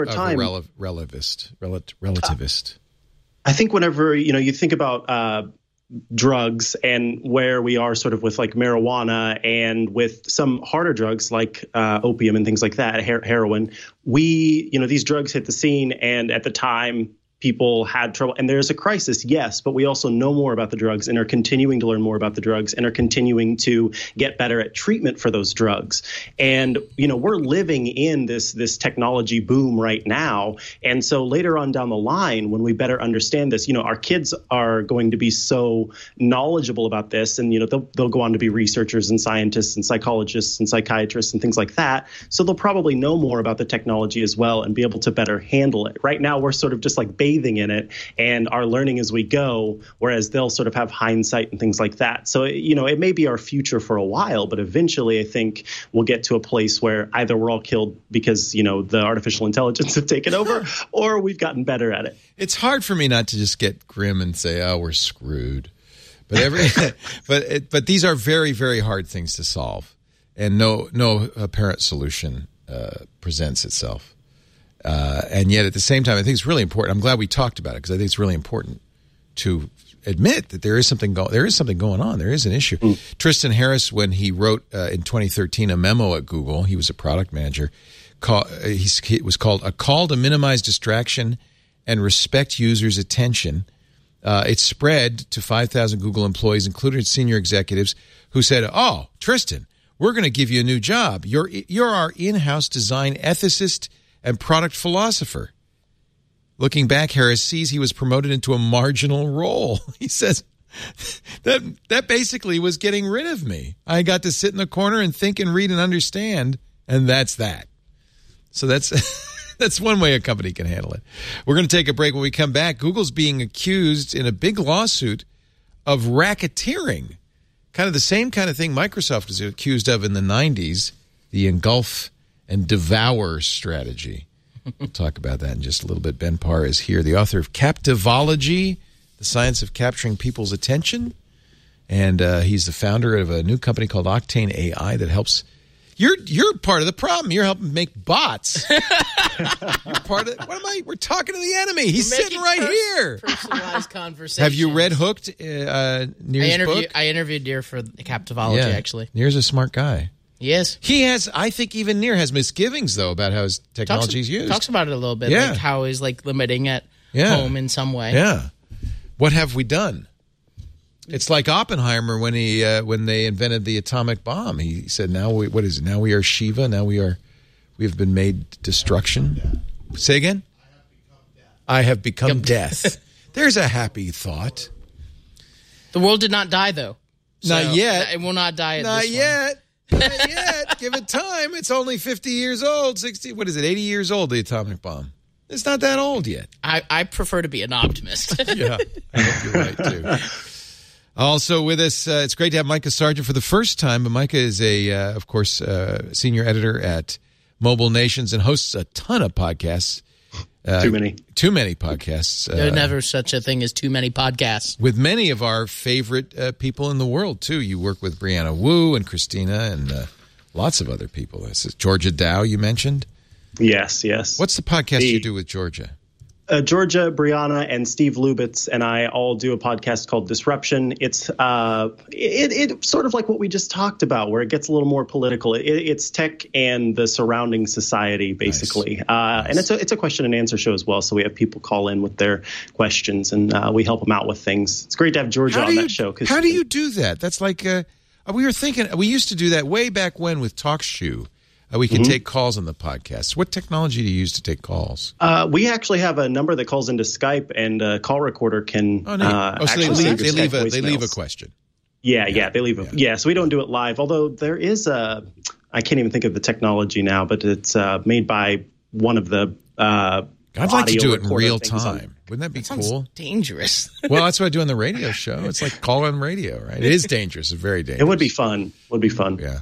relativist. I think whenever you think about drugs and where we are sort of with like marijuana and with some harder drugs like opium and things like that, heroin, these drugs hit the scene, and at the time people had trouble, and there's a crisis, yes, but we also know more about the drugs and are continuing to learn more about the drugs and are continuing to get better at treatment for those drugs. And, we're living in this technology boom right now. And so later on down the line, when we better understand this, our kids are going to be so knowledgeable about this, and, they'll go on to be researchers and scientists and psychologists and psychiatrists and things like that. So they'll probably know more about the technology as well and be able to better handle it. Right now, we're sort of just like bathing in it and are learning as we go, whereas they'll sort of have hindsight and things like that. So, it may be our future for a while, but eventually I think we'll get to a place where either we're all killed because, the artificial intelligence have taken over or we've gotten better at it. It's hard for me not to just get grim and say, oh, we're screwed. But but these are very, very hard things to solve, and no apparent solution presents itself. And yet at the same time, I think it's really important. I'm glad we talked about it because I think it's really important to admit that there is something going on. There is an issue. Tristan Harris, when he wrote in 2013 a memo at Google, he was a product manager. It was called "A Call to Minimize Distraction and Respect Users' Attention." It spread to 5,000 Google employees, including senior executives, who said, "Oh, Tristan, we're going to give you a new job. You're our in-house design ethicist and product philosopher." Looking back, Harris sees he was promoted into a marginal role. He says, that basically was getting rid of me. I got to sit in the corner and think and read and understand, and that's that. So that's one way a company can handle it. We're going to take a break. When we come back, Google's being accused in a big lawsuit of racketeering, kind of the same kind of thing Microsoft was accused of in the 90s, the engulf and devour strategy. We'll talk about that in just a little bit. Ben Parr is here, the author of Captivology, the science of capturing people's attention. And he's the founder of a new company called Octane AI that helps. You're part of the problem. You're helping make bots. You're part of. We're talking to the enemy. He's sitting right here. Personalized conversation. Have you read Hooked? Near's book? I interviewed Near for Captivology. Actually, Near's a smart guy. Yes. He has, I think even Near has misgivings, though, about how his technology is used. Talks about it a little bit, like how he's limiting at home in some way. Yeah. What have we done? It's like Oppenheimer when they invented the atomic bomb. He said, now we are Shiva, now we have been made destruction. Say again? I have become death. There's a happy thought. The world did not die, though. Not yet. It will not die at Not this yet. Not yet. Give it time. It's only 50 years old. 60. What is it? 80 years old, the atomic bomb. It's not that old yet. I prefer to be an optimist. Yeah. I hope you're right, too. Also with us, it's great to have Micah Sargent for the first time. But Micah is of course, senior editor at Mobile Nations and hosts a ton of podcasts. Too many. Too many podcasts. There's never such a thing as too many podcasts. With many of our favorite people in the world, too. You work with Brianna Wu and Christina and lots of other people. This is Georgia Dow, you mentioned? Yes. What's the podcast you do with Georgia? Georgia, Brianna, and Steve Lubitz and I all do a podcast called Disruption. It's it's sort of like what we just talked about, where it gets a little more political. It's tech and the surrounding society, basically. Nice. And it's a question and answer show as well. So we have people call in with their questions, and we help them out with things. It's great to have Georgia on that show. How do you do that? That's like we used to do that way back when with TalkShoe. We can take calls on the podcast. What technology do you use to take calls? We actually have a number that calls into Skype, and a call recorder can. So they leave a question. Yeah, they leave a. Yeah, so we don't do it live. Although there is I can't even think of the technology now, but it's made by one of the. I'd like to do it in real time. Wouldn't that be cool? Dangerous. Well, that's what I do on the radio show. It's like call on radio, right? It is dangerous. It's very dangerous. It would be fun. Yeah.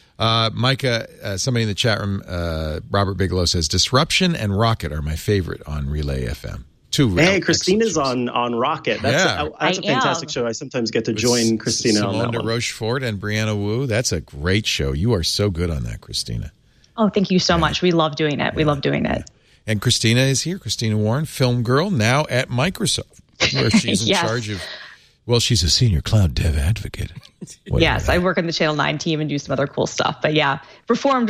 Micah, somebody in the chat room, Robert Bigelow says, Disruption and Rocket are my favorite on Relay FM. Hey, Christina's on Rocket. That's a fantastic show. I sometimes get to join Christina on that one. Simone de Rochefort and Brianna Wu. That's a great show. You are so good on that, Christina. Oh, thank you so much. We love doing it. We love doing it. And Christina is here. Christina Warren, film girl, now at Microsoft, where she's in charge of... Well, she's a senior cloud dev advocate. Yes, I work on the Channel 9 team and do some other cool stuff. But yeah, reformed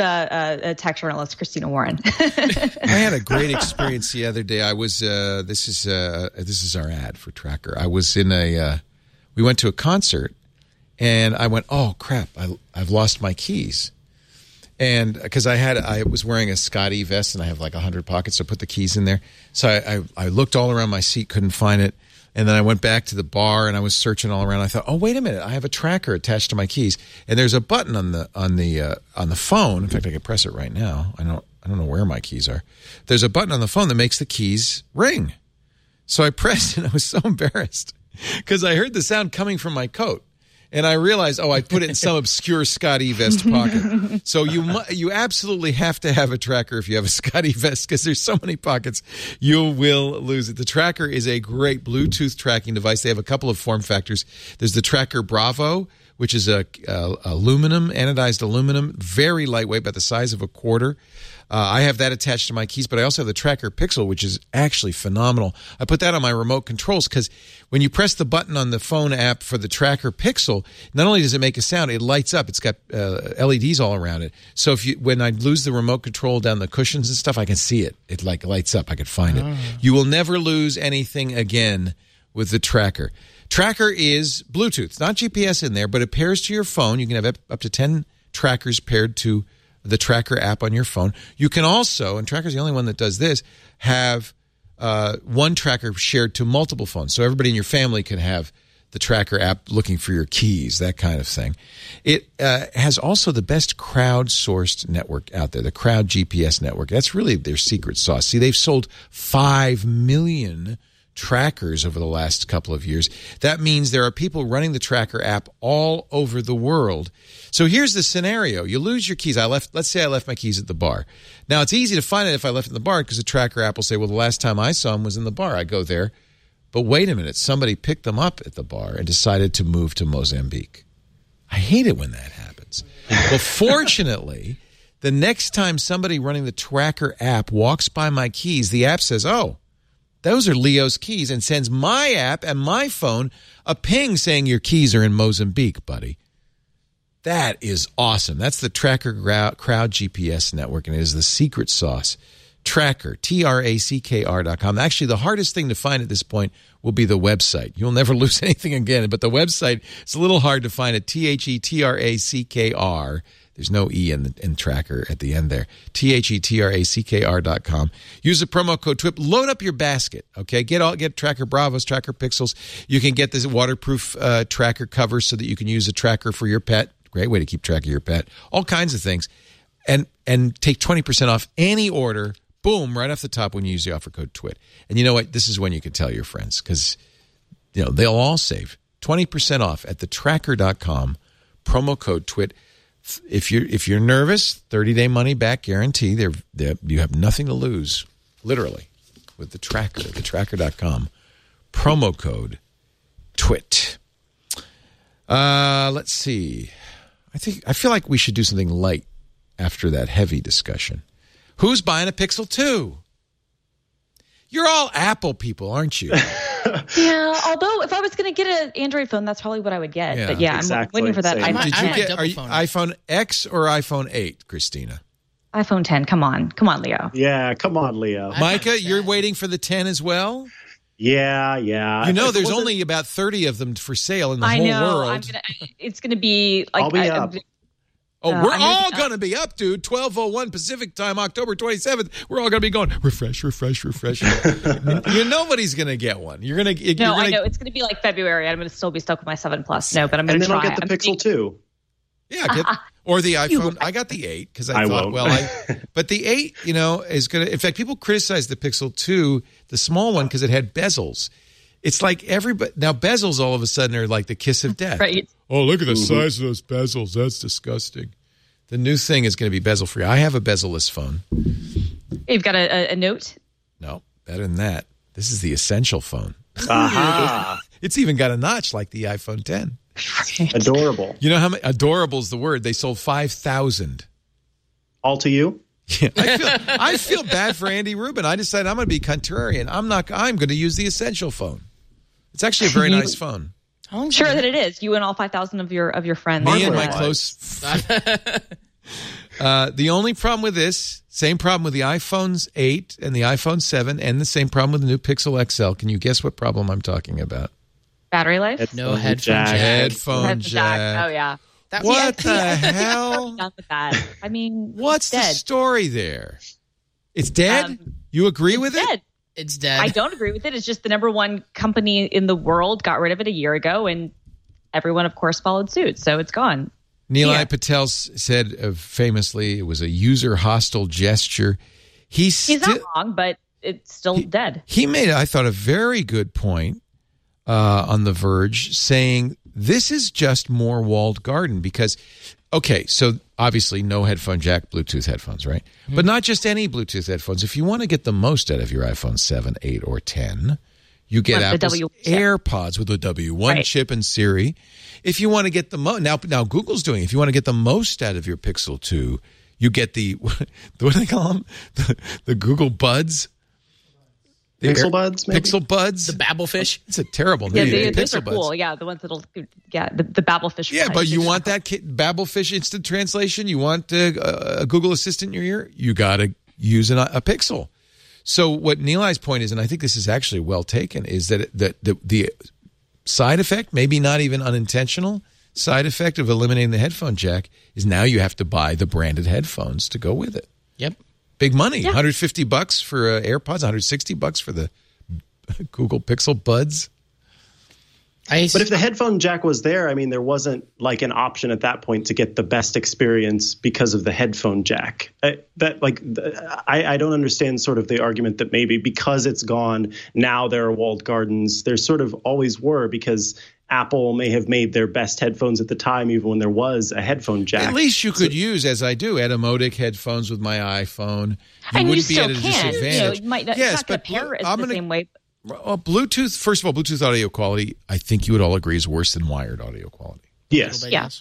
a tech journalist, Christina Warren. I had a great experience the other day. I was this is our ad for Tracker. I was in we went to a concert, and I went, oh crap, I've lost my keys. And because I was wearing a Scotty vest and I have like 100 pockets, so I put the keys in there. So I looked all around my seat, couldn't find it. And then I went back to the bar and I was searching all around. I thought, oh, wait a minute, I have a tracker attached to my keys, and there's a button on the phone. In fact, I can press it right now. I don't know where my keys are. There's a button on the phone that makes the keys ring. So I pressed, and I was so embarrassed because I heard the sound coming from my coat. And I realized, I put it in some obscure Scotty vest pocket. So you absolutely have to have a tracker if you have a Scotty vest, because there's so many pockets, you will lose it. The Tracker is a great Bluetooth tracking device. They have a couple of form factors. There's the Tracker Bravo, which is anodized aluminum, very lightweight, about the size of a quarter. I have that attached to my keys, but I also have the Tracker Pixel, which is actually phenomenal. I put that on my remote controls because when you press the button on the phone app for the Tracker Pixel, not only does it make a sound, it lights up. It's got LEDs all around it. So when I lose the remote control down the cushions and stuff, I can see it. It like lights up. I can find it. You will never lose anything again with the Tracker. Tracker is Bluetooth. It's not GPS in there, but it pairs to your phone. You can have up to 10 trackers paired to the Tracker app on your phone. You can also, and Tracker's the only one that does this, have one tracker shared to multiple phones. So everybody in your family can have the Tracker app looking for your keys, that kind of thing. It has also the best crowdsourced network out there, the Crowd GPS network. That's really their secret sauce. See, they've sold 5 million trackers over the last couple of years. That means there are people running the Tracker app all over the world. So here's the scenario. You lose your keys. Let's say I left my keys at the bar. Now, it's easy to find it if I left it in the bar because the Tracker app will say, well, the last time I saw them was in the bar. I go there. But wait a minute. Somebody picked them up at the bar and decided to move to Mozambique. I hate it when that happens. Well, fortunately, the next time somebody running the Tracker app walks by my keys, the app says, oh, those are Leo's keys, and sends my app and my phone a ping saying your keys are in Mozambique, buddy. That is awesome. That's the Tracker Crowd GPS network, and it is the secret sauce. Tracker, TRACKR.com. Actually, the hardest thing to find at this point will be the website. You'll never lose anything again, but the website, it's a little hard to find it. THETRACKR. There's no E in Tracker at the end there. THETRACKR.com. Use the promo code TWIP. Load up your basket, okay? Get Tracker Bravos, Tracker Pixels. You can get this waterproof Tracker cover so that you can use a tracker for your pet. Great way to keep track of your pet. All kinds of things. And take 20% off any order, boom, right off the top when you use the offer code TWIT. And you know what? This is when you can tell your friends because they'll all save 20% off at thetracker.com, promo code TWIT. If you're nervous, 30-day money back guarantee. You have nothing to lose. literally, with the tracker, thetracker.com, promo code TWIT. Let's see. I feel like we should do something light after that heavy discussion. Who's buying a Pixel 2? You're all Apple people, aren't you? Yeah, although if I was going to get an Android phone, that's probably what I would get. But I'm waiting for that. Did you get iPhone X or iPhone 8, Christina? iPhone 10. Come on, Leo. Yeah, come on, Leo. Micah, you're waiting for the 10 as well? Yeah. You know, there's only about 30 of them for sale in the whole world. It's going to be like... I'll be up. We're all going to be up, dude. 12:01 Pacific time, October 27th. We're all going to be going, refresh. Nobody's going to get one. You're going to... I know. It's going to be like February. I'm going to still be stuck with my 7 Plus. No, but I'm going to try. And then I'll get the Pixel 2. Yeah, or the iPhone. I got the 8 because I thought, but the 8, is going to... In fact, people criticize the Pixel 2, the small one, because it had bezels. It's like everybody... Now, bezels all of a sudden are like the kiss of death. Right. Oh, look at the size of those bezels. That's disgusting. The new thing is going to be bezel-free. I have a bezel-less phone. You've got a Note? No, better than that. This is the essential phone. Aha. It's even got a notch like the iPhone 10. Right. Adorable. You know how many? Adorable is the word. They sold 5,000. All to you? Yeah, I feel bad for Andy Rubin. I decided I'm going to be contrarian. I'm going to use the essential phone. It's actually a very nice phone. Sure that it is. You and all 5,000 of your friends. Me and my close. The only problem with this, same problem with the iPhones 8 and the iPhone 7, and the same problem with the new Pixel XL. Can you guess what problem I'm talking about? Battery life? No headphone jack. Headphone jack. Oh, yeah. What the hell? Done with that. I mean, what's the story there? It's dead? You agree with dead. It? It's dead. I don't agree with it. It's just the number one company in the world got rid of it a year ago, and everyone, of course, followed suit. So it's gone. Nilay Patel said famously it was a user-hostile gesture. He's not wrong, but it's still dead. He made, I thought, a very good point on The Verge, saying this is just more walled garden because, okay, so obviously no headphone jack, Bluetooth headphones, right? Mm-hmm. But not just any Bluetooth headphones. If you want to get the most out of your iPhone 7, 8, or 10, you get Apple's AirPods with the W1 chip and Siri. If you want to get the most, now Google's doing it. If you want to get the most out of your Pixel 2, you get the, what do they call them? The Google Buds. Pixel Buds, maybe? Pixel Buds. The Babblefish. It's a terrible name. Yeah, those are cool. Yeah, the ones that'll, the Babblefish. Yeah, but you want that Babblefish instant translation? You want a Google Assistant in your ear? You got to use a Pixel. So what Nilay's point is, and I think this is actually well taken, is that the side effect, maybe not even unintentional, side effect of eliminating the headphone jack is now you have to buy the branded headphones to go with it. Yep. Big money. Yeah. $150 for AirPods, $160 for the Google Pixel Buds. But if the headphone jack was there, I mean, there wasn't like an option at that point to get the best experience because of the headphone jack. I don't understand sort of the argument that maybe because it's gone, now there are walled gardens. There sort of always were because Apple may have made their best headphones at the time, even when there was a headphone jack. At least you could use, as I do, Etymotic headphones with my iPhone. You wouldn't be at a can. disadvantage. You might not, it's not going to pair the same way. Well, Bluetooth, first of all, Bluetooth audio quality, I think you would all agree, is worse than wired audio quality. Yes. Yes.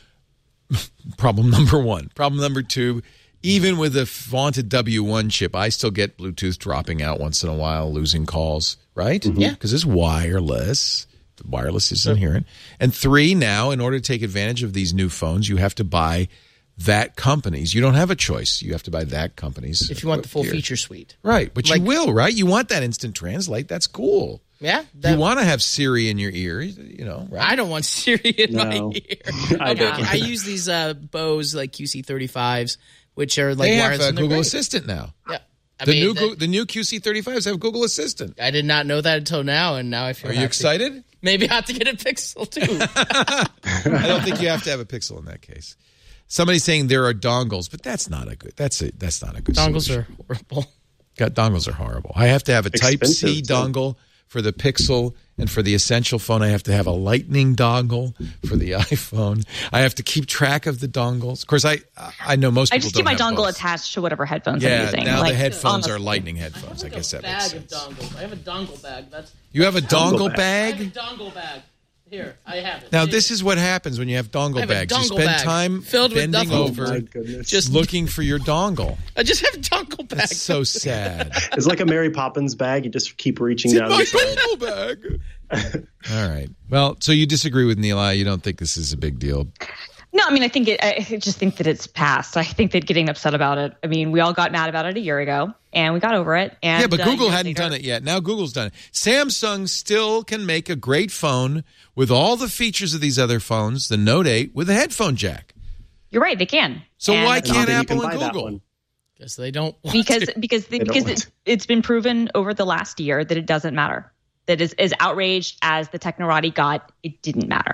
Problem number one. Problem number two, even with the vaunted W1 chip, I still get Bluetooth dropping out once in a while, losing calls, right? Mm-hmm. Yeah. Because it's wireless. The wireless is inherent. And three, now, in order to take advantage of these new phones, you have to buy that company's. You don't have a choice. You have to buy that company's. If you want the full feature suite. Right. But you will, right? You want that instant translate. That's cool. Yeah. You want to have Siri in your ear, right? I don't want Siri in my ear. I use these Bose like QC35s, which are like wireless. They have Google Assistant now. Yeah. The new QC35s have Google Assistant. I did not know that until now, and now I feel Are you excited? Maybe I have to get a Pixel, too. I don't think you have to have a Pixel in that case. Somebody's saying there are dongles, but that's not a good Dongles solution. are horrible. Dongles are horrible. I have to have a Type-C dongle for the Pixel and for the Essential phone, I have to have a Lightning dongle. For the iPhone, I have to keep track of the dongles. Of course, I know most people I just keep don't my have dongle both. attached to whatever headphones I'm using. Now like, the headphones honestly. are Lightning headphones. I guess that makes sense. Bag of dongles. I have a dongle bag. You have a dongle I bag? have a dongle bag. Here, I have it. Now, this is what happens when you have dongle bags. You spend time filled with bending duffel. over, Oh, my goodness. just looking for your dongle. I just have a dongle bag. That's so sad. It's like a Mary Poppins bag. You just keep reaching It's down. in my inside. dongle bag. All right. Well, so you disagree with Neil. You don't think this is a big deal. No, I mean, I just think that it's past. I think that getting upset about it. I mean, we all got mad about it a year ago, and we got over it. And, Yeah, but Google hadn't done it yet. Now Google's done it. Samsung still can make a great phone with all the features of these other phones, the Note 8, with a headphone jack. You're right, they can. So And why that's- can't Then you Apple can and buy that Google? one. Because they don't want because to. because don't because want it's been proven over the last year that it doesn't matter. That is as outraged as the Technorati got, it didn't matter.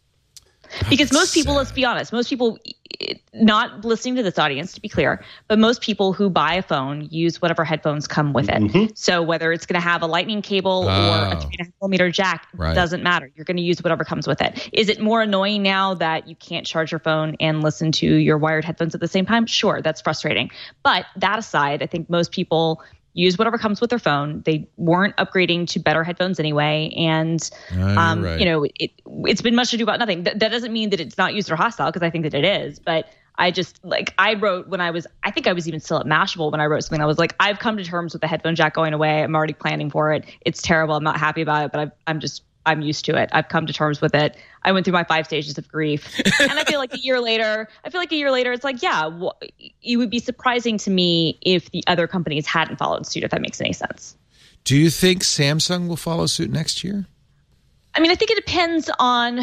Because most people, let's be honest, most people, not listening to this audience, to be clear, but most people who buy a phone use whatever headphones come with it. So whether it's going to have a lightning cable or a 3.5mm jack, doesn't matter. You're going to use whatever comes with it. Is it more annoying now that you can't charge your phone and listen to your wired headphones at the same time? Sure, that's frustrating. But that aside, I think most people use whatever comes with their phone. They weren't upgrading to better headphones anyway. And, right. you know, it's been much ado about nothing. That doesn't mean that it's not used or hostile, because I think that it is. But I just, like, I wrote when I think I was even still at Mashable when I wrote something. I was like, I've come to terms with the headphone jack going away. I'm already planning for it. It's terrible. I'm not happy about it, but I'm used to it. I've come to terms with it. I went through my 5 stages of grief. And I feel like a year later, it's like, yeah, it would be surprising to me if the other companies hadn't followed suit, if that makes any sense. Do you think Samsung will follow suit next year? I mean, I think it depends on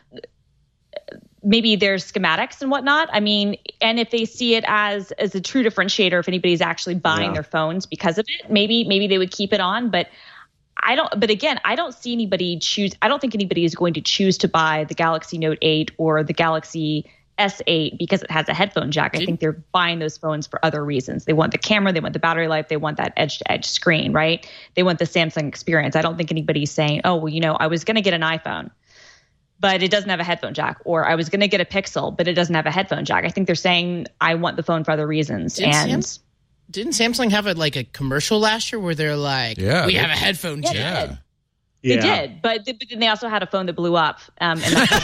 maybe their schematics and whatnot. I mean, and if they see it as a true differentiator, if anybody's actually buying their phones because of it, maybe they would keep it on. But I don't see anybody choose. I don't think anybody is going to choose to buy the Galaxy Note 8 or the Galaxy S8 because it has a headphone jack. I think they're buying those phones for other reasons. They want the camera, they want the battery life, they want that edge-to-edge screen, right? They want the Samsung experience. I don't think anybody's saying, oh, well, you know, I was going to get an iPhone, but it doesn't have a headphone jack, or I was going to get a Pixel, but it doesn't have a headphone jack. I think they're saying, I want the phone for other reasons. Didn't Samsung have a commercial last year where they're like, we have a headphone jack? Yeah. They did, but then they also had a phone that blew up. And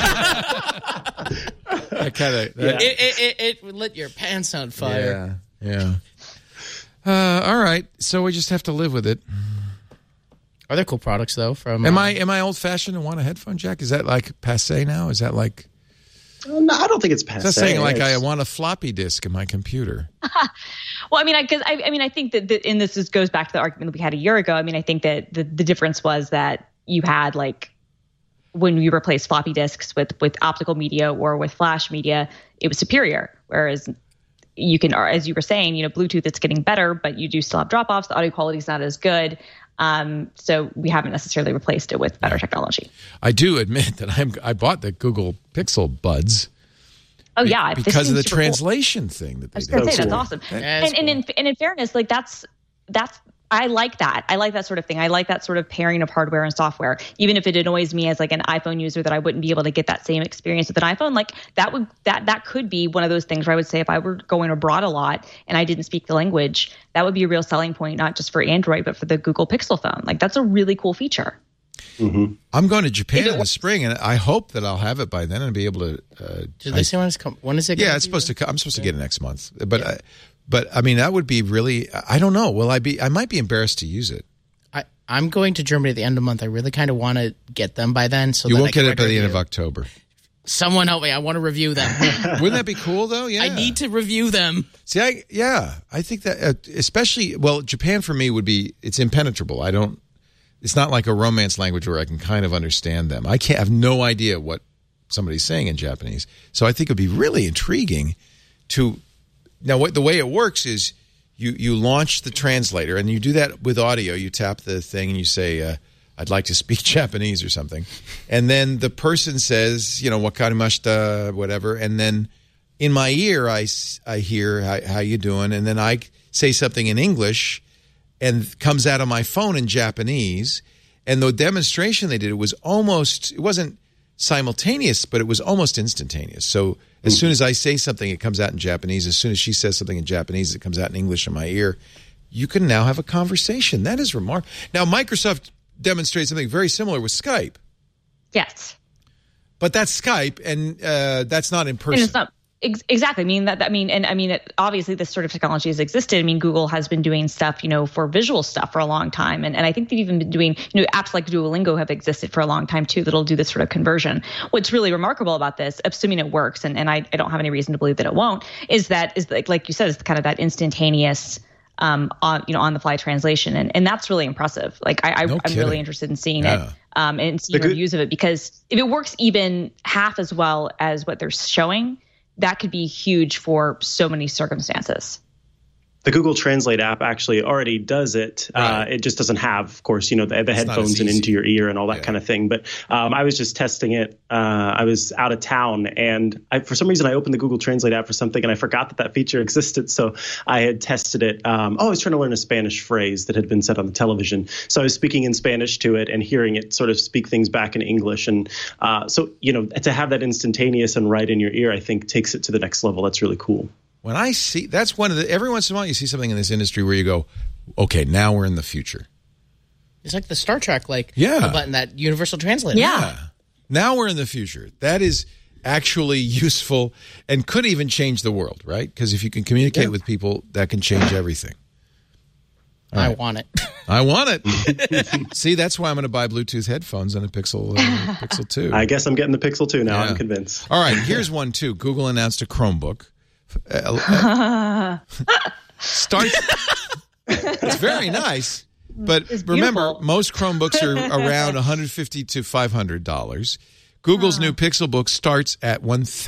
It lit your pants on fire. Yeah. All right, so we just have to live with it. Are there cool products though? From am I old fashioned and want a headphone jack? Is that like passe now? Is that like? No, I don't think it's passe. Is that saying like I want a floppy disk in my computer? Well, I mean, I think that and this goes back to the argument that we had a year ago. I mean, I think that the difference was that you had, like, when you replace floppy disks with optical media or with flash media, it was superior. Whereas you can, as you were saying, you know, Bluetooth, it's getting better, but you do still have drop-offs. The audio quality is not as good. So we haven't necessarily replaced it with better technology. I do admit that I bought the Google Pixel Buds. Oh yeah, because of the translation thing that they did. I was going to say that's awesome. And in fairness, like that's I like that. I like that sort of thing. I like that sort of pairing of hardware and software. Even if it annoys me as like an iPhone user that I wouldn't be able to get that same experience with an iPhone, like that could be one of those things where I would say if I were going abroad a lot and I didn't speak the language, that would be a real selling point, not just for Android, but for the Google Pixel phone. Like that's a really cool feature. Mm-hmm. I'm going to Japan in the spring, and I hope that I'll have it by then and be able to. Did they say when it's come? When is it? Yeah, it's supposed to come. I'm supposed to get it next month, but. But I mean, that would be really. I don't know. Will I be? I might be embarrassed to use it. I'm going to Germany at the end of the month. I really kind of want to get them by then. So you won't get it by the end of October. Someone help me! I want to review them. Wouldn't that be cool though? Yeah, I need to review them. See, I think that especially Japan for me would be. It's impenetrable. It's not like a romance language where I can kind of understand them. I have no idea what somebody's saying in Japanese. So I think it would be really intriguing to. Now, the way it works is you launch the translator, and you do that with audio. You tap the thing, and you say, I'd like to speak Japanese or something. And then the person says, wakarimashita, whatever. And then in my ear, I hear, how you doing? And then I say something in English, and comes out of my phone in Japanese. And the demonstration they did, it wasn't simultaneous, but it was almost instantaneous. So as soon as I say something, it comes out in Japanese. As soon as she says something in Japanese, it comes out in English in my ear. You can now have a conversation. That is remarkable. Now, Microsoft demonstrated something very similar with Skype. Yes. But that's Skype, and that's not in person. And it's not exactly. Obviously, this sort of technology has existed. I mean, Google has been doing stuff, for visual stuff for a long time, and I think they've even been doing, apps like Duolingo have existed for a long time too that'll do this sort of conversion. What's really remarkable about this, assuming it works, and I don't have any reason to believe that it won't, is like you said, is kind of that instantaneous. On the fly translation, and that's really impressive. Like I'm really interested in seeing it, and seeing reviews of it, because if it works even half as well as what they're showing, that could be huge for so many circumstances. The Google Translate app actually already does it. Right. It just doesn't have, of course, the headphones and into your ear and all that kind of thing. But I was just testing it. I was out of town, and for some reason I opened the Google Translate app for something, and I forgot that feature existed. So I had tested it. I was trying to learn a Spanish phrase that had been said on the television. So I was speaking in Spanish to it and hearing it sort of speak things back in English. And so to have that instantaneous and right in your ear, I think takes it to the next level. That's really cool. When I see, that's one of the, every once in a while you see something in this industry where you go, okay, now we're in the future. It's like the Star Trek, the button, that universal translator. Yeah. Now we're in the future. That is actually useful and could even change the world, right? Because if you can communicate with people, that can change everything. Right. I want it. I want it. See, that's why I'm going to buy Bluetooth headphones and a Pixel 2. I guess I'm getting the Pixel 2 now. Yeah. I'm convinced. All right, here's one, too. Google announced a Chromebook. It's very nice, but remember, most Chromebooks are around $150 to $500. Google's new Pixelbook starts at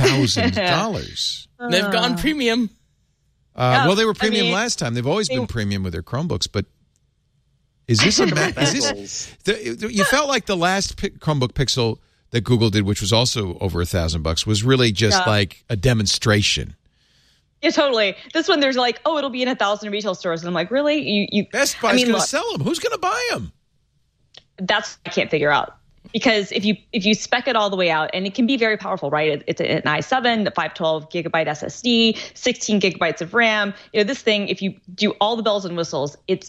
$1,000. They've gone premium. Well, they were premium last time. They've always been premium with their Chromebooks, but is this you felt like the last Chromebook Pixel that Google did, which was also over $1,000, was really just like a demonstration. Yeah, totally. This one, there's it'll be in 1,000 retail stores. And I'm like, really? You Best Buy's going to sell them. Who's going to buy them? That's what I can't figure out. Because if you spec it all the way out, and it can be very powerful, right? It's an i7, the 512 gigabyte SSD, 16 gigabytes of RAM. This thing, if you do all the bells and whistles, it's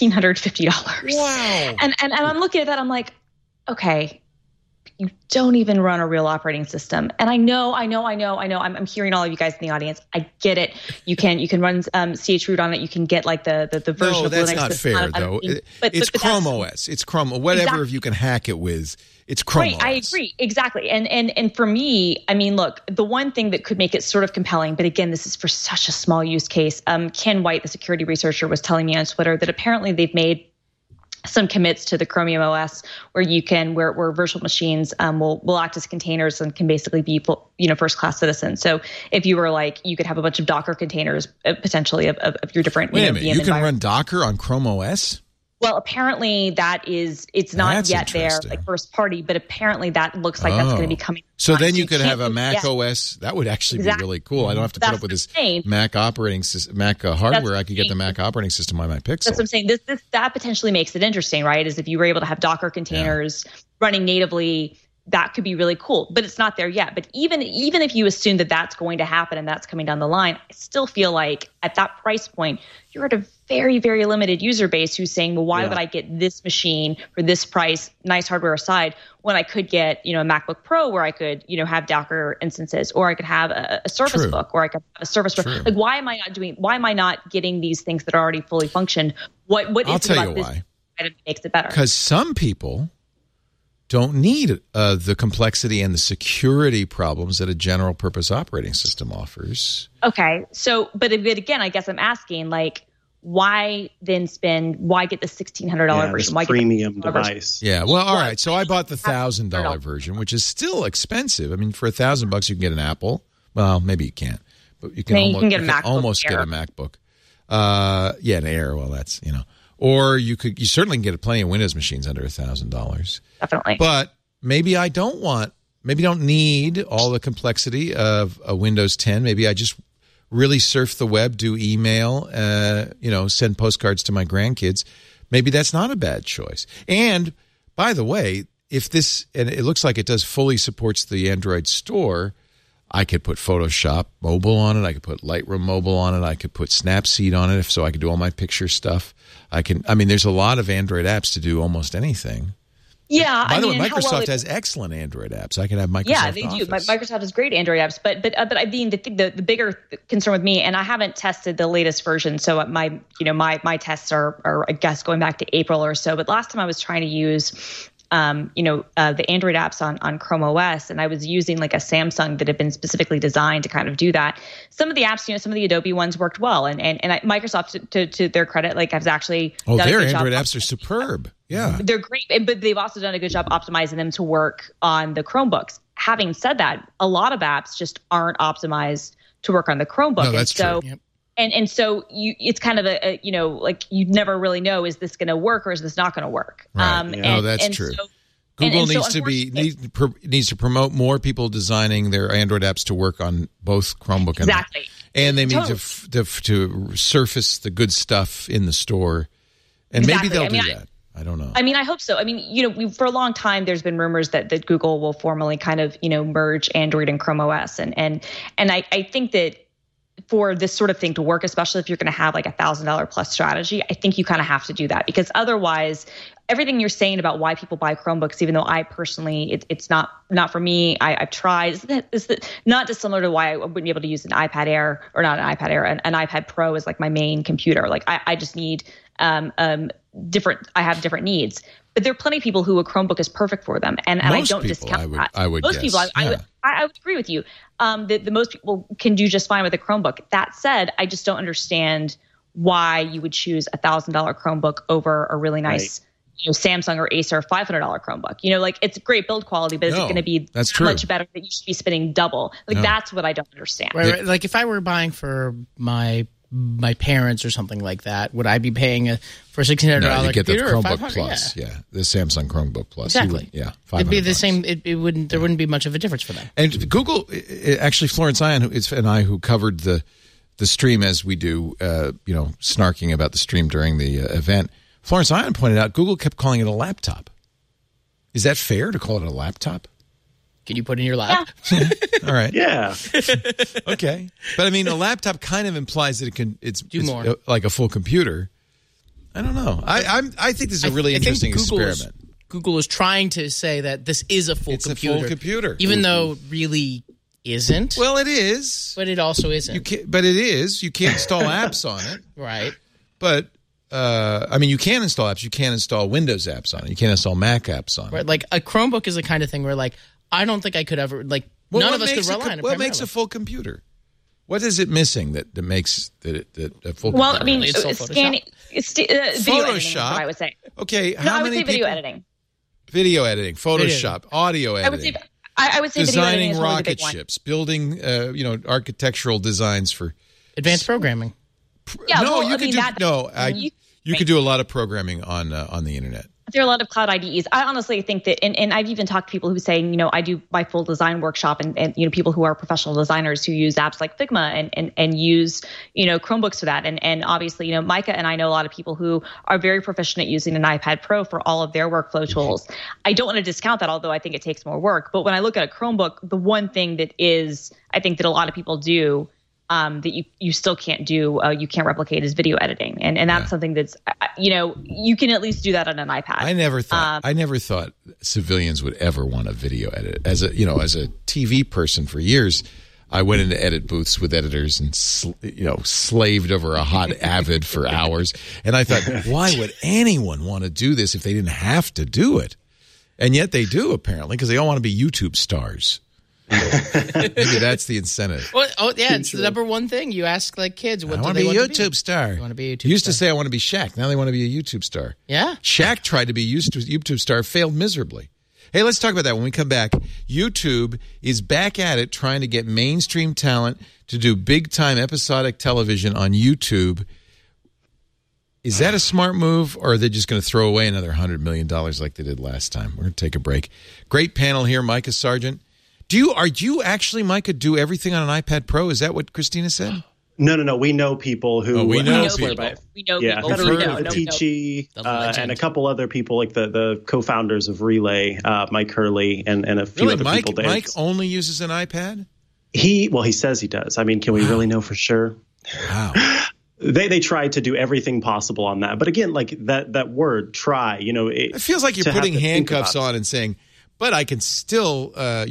$1,650. Wow. And I'm looking at that, I'm like, okay, you don't even run a real operating system. And I know. I'm hearing all of you guys in the audience. I get it. You can run chroot on it. You can get the version of Linux. No, that's not fair, though. It's Chrome OS. It's Chrome. Whatever exactly. You can hack it with, it's Chrome OS. I agree. Exactly. And for me, look, the one thing that could make it sort of compelling, but again, this is for such a small use case. Ken White, the security researcher, was telling me on Twitter that apparently they've made some commits to the Chromium OS where virtual machines will act as containers and can basically be first class citizens. So if you were you could have a bunch of Docker containers potentially of your different Wait a minute, you can run Docker on Chrome OS? Well, apparently it's not yet there first party, but apparently that looks like that's going to be coming. So then you could have a Mac OS. That would actually be really cool. I don't have to put up with this Mac operating system, Mac hardware. I could get the Mac operating system on my Pixel. That's what I'm saying. That potentially makes it interesting, right? Is if you were able to have Docker containers running natively, that could be really cool, but it's not there yet. But even if you assume that that's going to happen and that's coming down the line, I still feel like at that price point, you're at a very, very limited user base who's saying, well, why would I get this machine for this price, nice hardware aside, when I could get, a MacBook Pro where I could, have Docker instances, or I could have a Surface Book, or I could have a Surface Book. Why am I not getting these things that are already fully functioned? What is it about this that makes it better? Because some people don't need the complexity and the security problems that a general purpose operating system offers. Okay. So, but again, I guess I'm asking, why get the $1,600 version? Why premium get the device? Yeah. Well, all right. So I bought the $1,000 version, which is still expensive. I mean, for $1,000, you can get an Apple. Well, maybe you can't, but you can almost get a MacBook. An Air. Well, that's Or you certainly can get plenty of Windows machines under $1,000. Definitely. But maybe I don't need all the complexity of a Windows 10. Maybe I just really surf the web, do email, send postcards to my grandkids. Maybe that's not a bad choice. And By the way, if this, and it looks like it does fully supports the Android store, I could put Photoshop mobile on it. I could put Lightroom mobile on it. I could put Snapseed on it, so I could do all my picture stuff. There's a lot of Android apps to do almost anything. Yeah. By the way, Microsoft has excellent Android apps. I can have Microsoft Yeah, they Office. do. Microsoft has great Android apps, but I mean the bigger concern with me, and I haven't tested the latest version, so my tests are I guess going back to April or so. But last time I was trying to use the Android apps on Chrome OS, and I was using like a Samsung that had been specifically designed to kind of do that. Some of the apps, some of the Adobe ones worked well, and Microsoft, to their credit, like has actually done their a good Android job. apps are superb. Yeah, they're great, but they've also done a good job optimizing them to work on the Chromebooks. Having said that, a lot of apps just aren't optimized to work on the Chromebook. No, that's true. Yep. And so it's kind of like you never really know, is this going to work or is this not going to work? Right. That's true. So, Google needs to promote more people designing their Android apps to work on both Chromebook and they need to surface the good stuff in the store, and maybe they'll do that. I don't know. I hope so. For a long time, there's been rumors that Google will formally kind of, merge Android and Chrome OS. And I think that for this sort of thing to work, especially if you're going to have like $1,000 plus strategy, I think you kind of have to do that, because otherwise everything you're saying about why people buy Chromebooks, even though I personally, it's not for me. I've tried. It's not dissimilar to why I wouldn't be able to use an iPad Air, or not an iPad Air, an iPad Pro as like my main computer. Like I just need I have different needs. But there are plenty of people who a Chromebook is perfect for them, and I don't discount that. Most people, I would agree with you. The most people can do just fine with a Chromebook. That said, I just don't understand why you would choose $1,000 Chromebook over a really nice, Samsung or Acer $500 Chromebook. It's great build quality, but is it going to be much better that you should be spending double? That's what I don't understand. Right. Like if I were buying for my parents or something like that, would I be paying for $1,600 you get the computer Chromebook Plus? Yeah, the Samsung Chromebook Plus. Exactly. It'd be the same. There wouldn't be much of a difference for them. And Google, actually, Florence Ion and I, who covered the stream as we do, snarking about the stream during the event. Florence Ion pointed out Google kept calling it a laptop. Is that fair to call it a laptop? Can you put in your lap? Yeah. All right. Yeah. Okay. But a laptop kind of implies that it's more like a full computer. I don't know. I think this is a really interesting experiment. Google is trying to say that this is a full computer. It's a full computer. Even though it really isn't. Well, it is. But it also isn't. But it is. You can't install apps on it. Right. But you can install apps. You can't install Windows apps on it. You can't install Mac apps on it. Right. Like a Chromebook is the kind of thing where I don't think I could ever none of us could rely on it. What makes a full computer? What is it missing that makes that a full computer? Well, scanning, video editing is what I would say. Okay, I would say video editing. Video editing, Photoshop, audio editing. I would say designing video editing is rocket ships, building architectural designs for advanced programming. Yeah, you could do a lot of programming on the internet. There are a lot of cloud IDEs. I honestly think that, and I've even talked to people who say, I do my full design workshop, and people who are professional designers who use apps like Figma and use, Chromebooks for that. And obviously, Micah and I know a lot of people who are very proficient at using an iPad Pro for all of their workflow tools. I don't want to discount that, although I think it takes more work. But when I look at a Chromebook, the one thing that I think that a lot of people do that you still can't do, you can't replicate, is video editing, and that's something that's you can at least do that on an iPad. I never thought civilians would ever want a video edit. As a TV person for years, I went into edit booths with editors and slaved over a hot Avid for hours, and I thought, why would anyone want to do this if they didn't have to do it? And yet they do, apparently, because they all want to be YouTube stars. Maybe that's the incentive. Well, it's the number one thing you ask kids. What I want to be a YouTube star. You want to be a YouTube used star. to say I want to be Shaq. Now they want to be a YouTube star. Yeah. Shaq tried to be a YouTube star, failed miserably. Hey, let's talk about that when we come back. YouTube is back at it, trying to get mainstream talent to do big-time episodic television on YouTube. Is that a smart move, or are they just going to throw away another $100 million like they did last time? We're going to take a break. Great panel here, Micah Sargent. Do you actually, Micah, do everything on an iPad Pro? Is that what Christina said? No. We know people who we know people. We know people. Federico Viticci, and a couple other people, like the co-founders of Relay, Mike Hurley, and a few other people. Mike only uses an iPad? He says he does. I mean, can we really know for sure? Wow. They tried to do everything possible on that. But again, like that word, try, it feels like you're putting handcuffs on and saying, but I can still,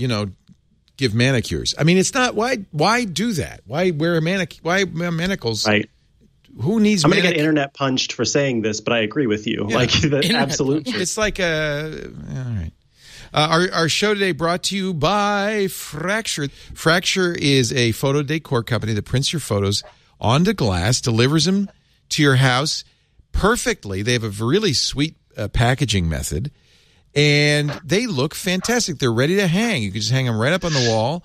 give manicures. I mean, it's not, why do that? Why wear manacles? Right. Who needs I'm going to get internet punched for saying this, but I agree with you. Yeah. Absolutely. It's like all right. Our show today brought to you by Fracture. Fracture is a photo decor company that prints your photos onto glass, delivers them to your house perfectly. They have a really sweet packaging method, and they look fantastic. They're ready to hang. You can just hang them right up on the wall,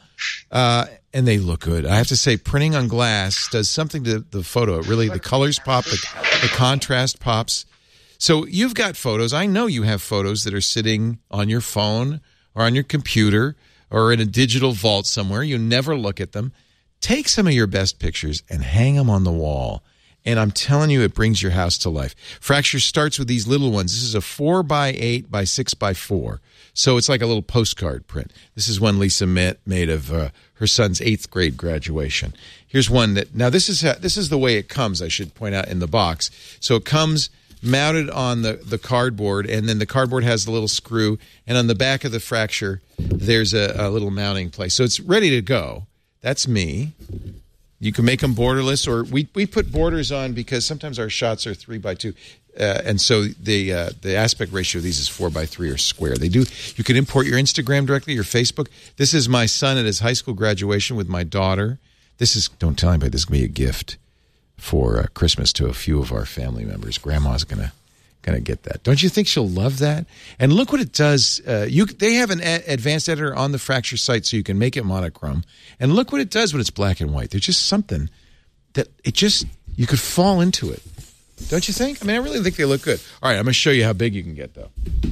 and they look good. I have to say, printing on glass does something to the photo. It really, the colors pop, the contrast pops. So you've got photos. I know you have photos that are sitting on your phone or on your computer or in a digital vault somewhere. You never look at them. Take some of your best pictures and hang them on the wall. And I'm telling you, it brings your house to life. Fracture starts with these little ones. This is a 4x8 by 6x4. So it's like a little postcard print. This is one Lisa made of her son's 8th grade graduation. Here's one that, now this is the way it comes, I should point out, in the box. So it comes mounted on the cardboard, and then the cardboard has the little screw, and on the back of the Fracture, there's a little mounting place. So it's ready to go. That's me. You can make them borderless, or we put borders on because sometimes our shots are 3x2, and so the aspect ratio of these is 4x3 or square. You can import your Instagram directly, your Facebook. This is my son at his high school graduation with my daughter. Don't tell anybody, this is going to be a gift for Christmas to a few of our family members. Grandma's gonna get that. Don't you think she'll love that? And look what it does. They have an advanced editor on the Fracture site, so you can make it monochrome. And look what it does when it's black and white. There's just something that you could fall into it. Don't you think? I mean, I really think they look good. All right, I'm going to show you how big you can get, though.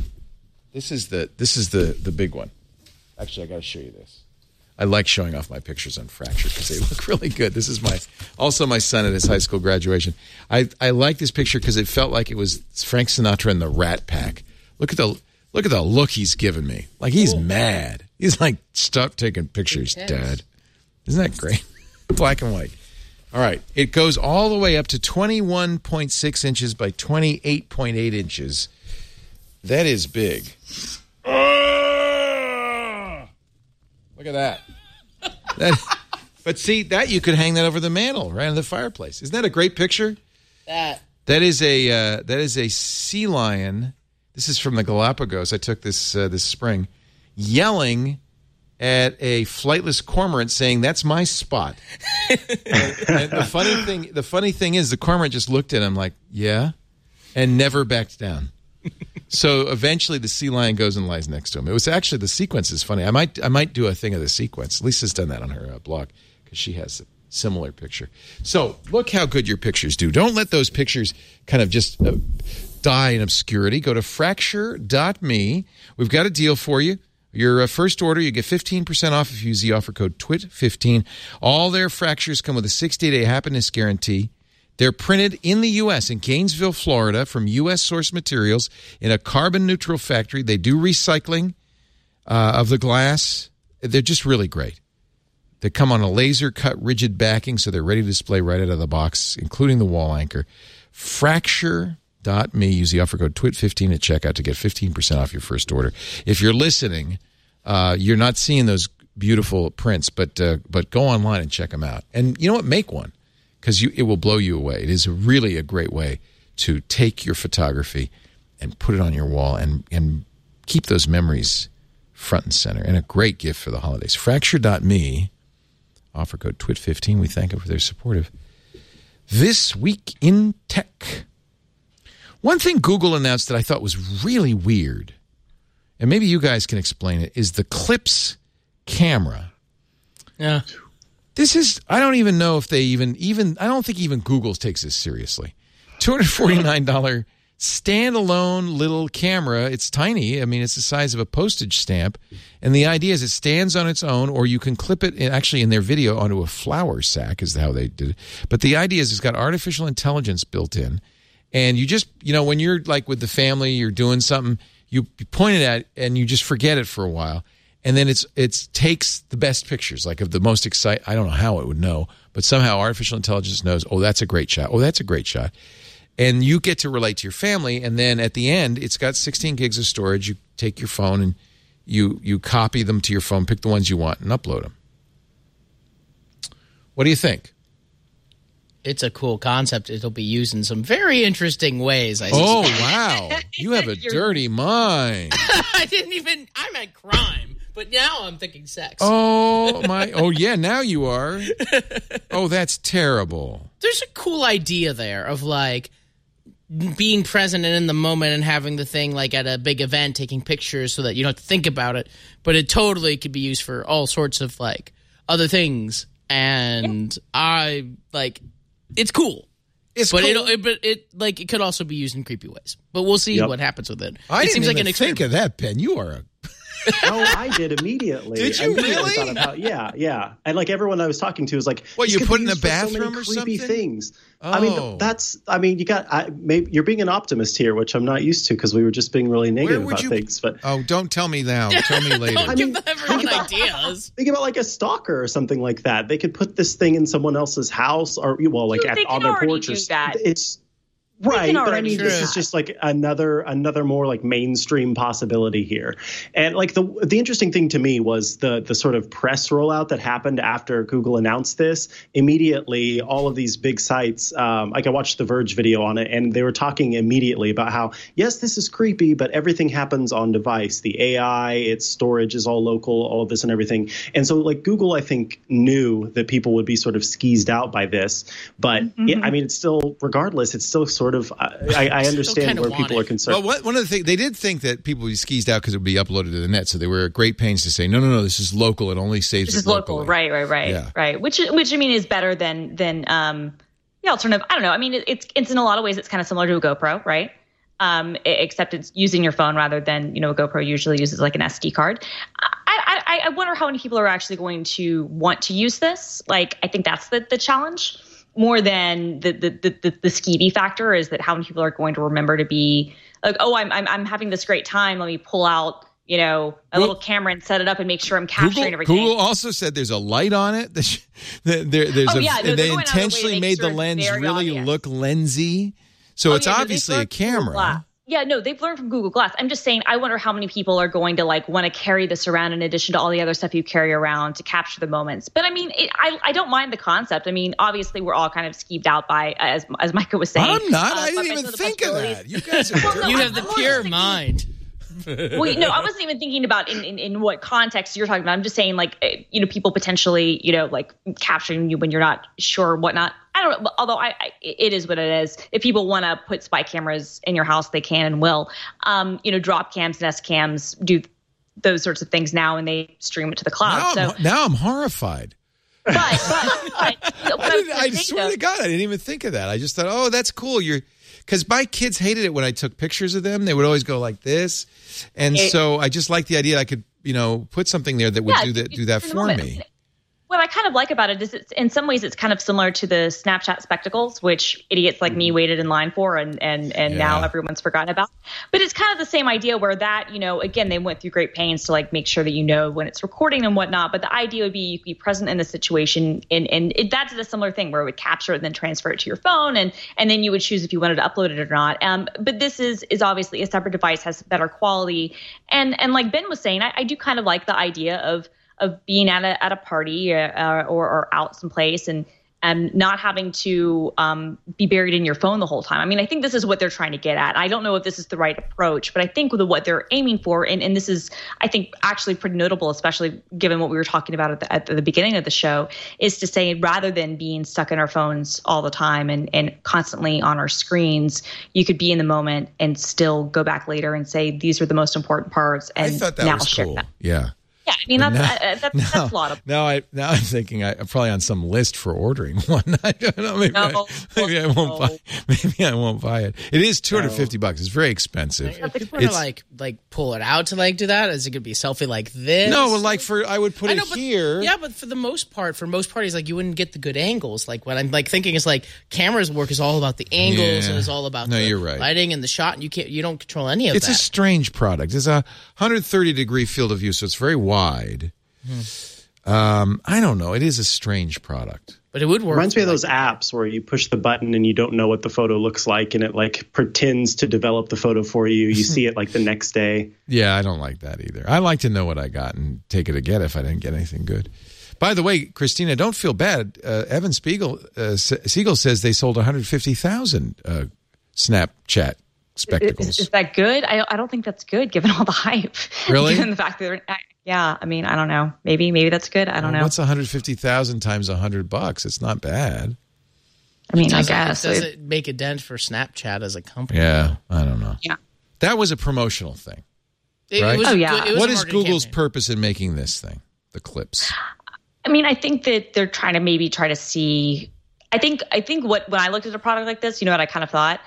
This is the big one. Actually, I got to show you this. I like showing off my pictures on Fracture because they look really good. This is also my son at his high school graduation. I like this picture because it felt like it was Frank Sinatra and the Rat Pack. Look at the look he's given me. Like he's mad. He's like, stop taking pictures, Dad. Isn't that great? Black and white. All right. It goes all the way up to 21.6 inches by 28.8 inches. That is big. Look at that. But see, that you could hang that over the mantle, right on the fireplace. Isn't that a great picture? That is a sea lion. This is from the Galapagos. I took this spring, yelling at a flightless cormorant, saying, "That's my spot." and the funny thing is, the cormorant just looked at him like, "Yeah," and never backed down. So eventually the sea lion goes and lies next to him. It was actually, the sequence is funny. I might do a thing of the sequence. Lisa's done that on her blog because she has a similar picture. So look how good your pictures do. Don't let those pictures kind of just die in obscurity. Go to fracture.me. We've got a deal for you. Your first order, you get 15% off if you use the offer code TWIT15. All their Fractures come with a 60-day happiness guarantee. They're printed in the U.S., in Gainesville, Florida, from U.S. source materials in a carbon-neutral factory. They do recycling of the glass. They're just really great. They come on a laser-cut rigid backing, so they're ready to display right out of the box, including the wall anchor. Fracture.me. Use the offer code TWIT15 at checkout to get 15% off your first order. If you're listening, you're not seeing those beautiful prints, but go online and check them out. And you know what? Make one. Because it will blow you away. It is really a great way to take your photography and put it on your wall and keep those memories front and center. And a great gift for the holidays. Fracture.me, offer code TWIT15. We thank them for their support of This Week in Tech. One thing Google announced that I thought was really weird, and maybe you guys can explain it, is the Clips camera. Yeah. This is, I don't even know if they even I don't think even Google takes this seriously. $249 standalone little camera. It's tiny. I mean, it's the size of a postage stamp. And the idea is it stands on its own, or you can clip it, actually in their video, onto a flour sack is how they did it. But the idea is it's got artificial intelligence built in. And you just, when you're like with the family, you're doing something, you point it at and you just forget it for a while. And then it takes the best pictures, like of the most exciting. I don't know how it would know, but somehow artificial intelligence knows, oh, that's a great shot. Oh, that's a great shot. And you get to relate to your family. And then at the end, it's got 16 gigs of storage. You take your phone and you copy them to your phone, pick the ones you want, and upload them. What do you think? It's a cool concept. It'll be used in some very interesting ways. Oh, wow. You have a dirty mind. I meant crime. But now I'm thinking sex. Oh, my. Oh, yeah, now you are. Oh, that's terrible. There's a cool idea there of, like, being present and in the moment and having the thing, like, at a big event, taking pictures so that you don't have to think about it. But it totally could be used for all sorts of, like, other things. And it's cool. It could also be used in creepy ways. But we'll see what happens with it. I didn't even think of that, Ben. You are a... Oh, I did immediately. Did you really? Thought about, yeah. And like everyone I was talking to was like, "What, you put in the bathroom or creepy something?" Things. Oh. You're being an optimist here, which I'm not used to because we were just being really negative about things. But don't tell me now. Tell me later. Don't give everyone ideas. Think about like a stalker or something like that. They could put this thing in someone else's house or on their porch. It's right, but I mean, this is just like another more like mainstream possibility here. And like the interesting thing to me was the sort of press rollout that happened after Google announced this. Immediately, all of these big sites, like I watched the Verge video on it, and they were talking immediately about how, yes, this is creepy, but everything happens on device. The AI, its storage is all local, all of this and everything. And so like Google, I think, knew that people would be sort of skeezed out by this. But it's still, regardless, it's still sort of, I understand where people are concerned. Well, one of the things, they did think that people would be skeezed out because it would be uploaded to the net, so they were at great pains to say, no, this is local. It only saves it locally. Right. Which I mean is better than the alternative. I don't know. I mean, it's in a lot of ways it's kind of similar to a GoPro, right? Except it's using your phone rather than, a GoPro usually uses like an SD card. I wonder how many people are actually going to want to use this. Like, I think that's the challenge. More than the skeevy factor is that how many people are going to remember to be like, oh, I'm having this great time. Let me pull out, a little camera and set it up and make sure I'm capturing everything. Google also said there's a light on it. They intentionally made the lens really obvious. Look lensy. So it's obviously a camera. Yeah, no, they've learned from Google Glass. I'm just saying, I wonder how many people are going to like want to carry this around in addition to all the other stuff you carry around to capture the moments. But I mean, I don't mind the concept. I mean, obviously, we're all kind of skeeved out by, as Micah was saying. I'm not. I didn't even think of that. You guys are you have the pure mind. Well, no, I wasn't even thinking about in what context you're talking about. I'm just saying, like, people potentially, like capturing you when you're not sure whatnot. I don't know. Although it is what it is. If people want to put spy cameras in your house, they can and will. Drop cams, Nest cams do those sorts of things now, and they stream it to the cloud. Now I'm horrified. But I swear to God, I didn't even think of that. I just thought, oh, that's cool. Because my kids hated it when I took pictures of them. They would always go like this. And so I just like the idea I could, put something there that would do that for me. What I kind of like about it is it's in some ways it's kind of similar to the Snapchat spectacles, which idiots like me waited in line for and now everyone's forgotten about. But it's kind of the same idea where that, again, they went through great pains to like make sure that when it's recording and whatnot. But the idea would be you could be present in the situation and that's a similar thing where it would capture it and then transfer it to your phone and then you would choose if you wanted to upload it or not. But this is obviously a separate device, has better quality. And like Ben was saying, I do kind of like the idea of being at a party or out someplace and not having to be buried in your phone the whole time. I mean, I think this is what they're trying to get at. I don't know if this is the right approach, but I think what they're aiming for, and this is, I think, actually pretty notable, especially given what we were talking about at the beginning of the show, is to say rather than being stuck in our phones all the time and constantly on our screens, you could be in the moment and still go back later and say, these are the most important parts. And I thought that was cool. Them. Yeah. Yeah, I mean that's laudable. Now I'm thinking I'm probably on some list for ordering one. I don't know. Maybe I won't buy. Maybe I won't buy it. It is $250. It's very expensive. If you want to like pull it out to like do that, is it gonna be a selfie like this? No, like I would put it here. Yeah, but for most parties, like you wouldn't get the good angles. Like what I'm like thinking is like cameras work is all about the angles and is all about the you're right. lighting and the shot, and you don't control any of that. It's a strange product. It's a 130-degree field of view, so it's very wide. I don't know. It is a strange product. But it would work. Reminds me of those apps where you push the button and you don't know what the photo looks like, and it like pretends to develop the photo for you. You see it like the next day. Yeah, I don't like that either. I like to know what I got and take it again if I didn't get anything good. By the way, Christina, don't feel bad. Evan Siegel says they sold 150,000 Snapchat spectacles. Is that good? I don't think that's good given all the hype. Really? Given the fact that I mean, I don't know. Maybe that's good. I don't know. What's 150,000 times $100? It's not bad. I mean, I guess. Does it make a dent for Snapchat as a company? Yeah, I don't know. Yeah. That was a promotional thing. Right? What is Google's purpose in making this thing? The clips. I mean, I think that they're trying to try to see. I think when I looked at a product like this, you know what I kind of thought.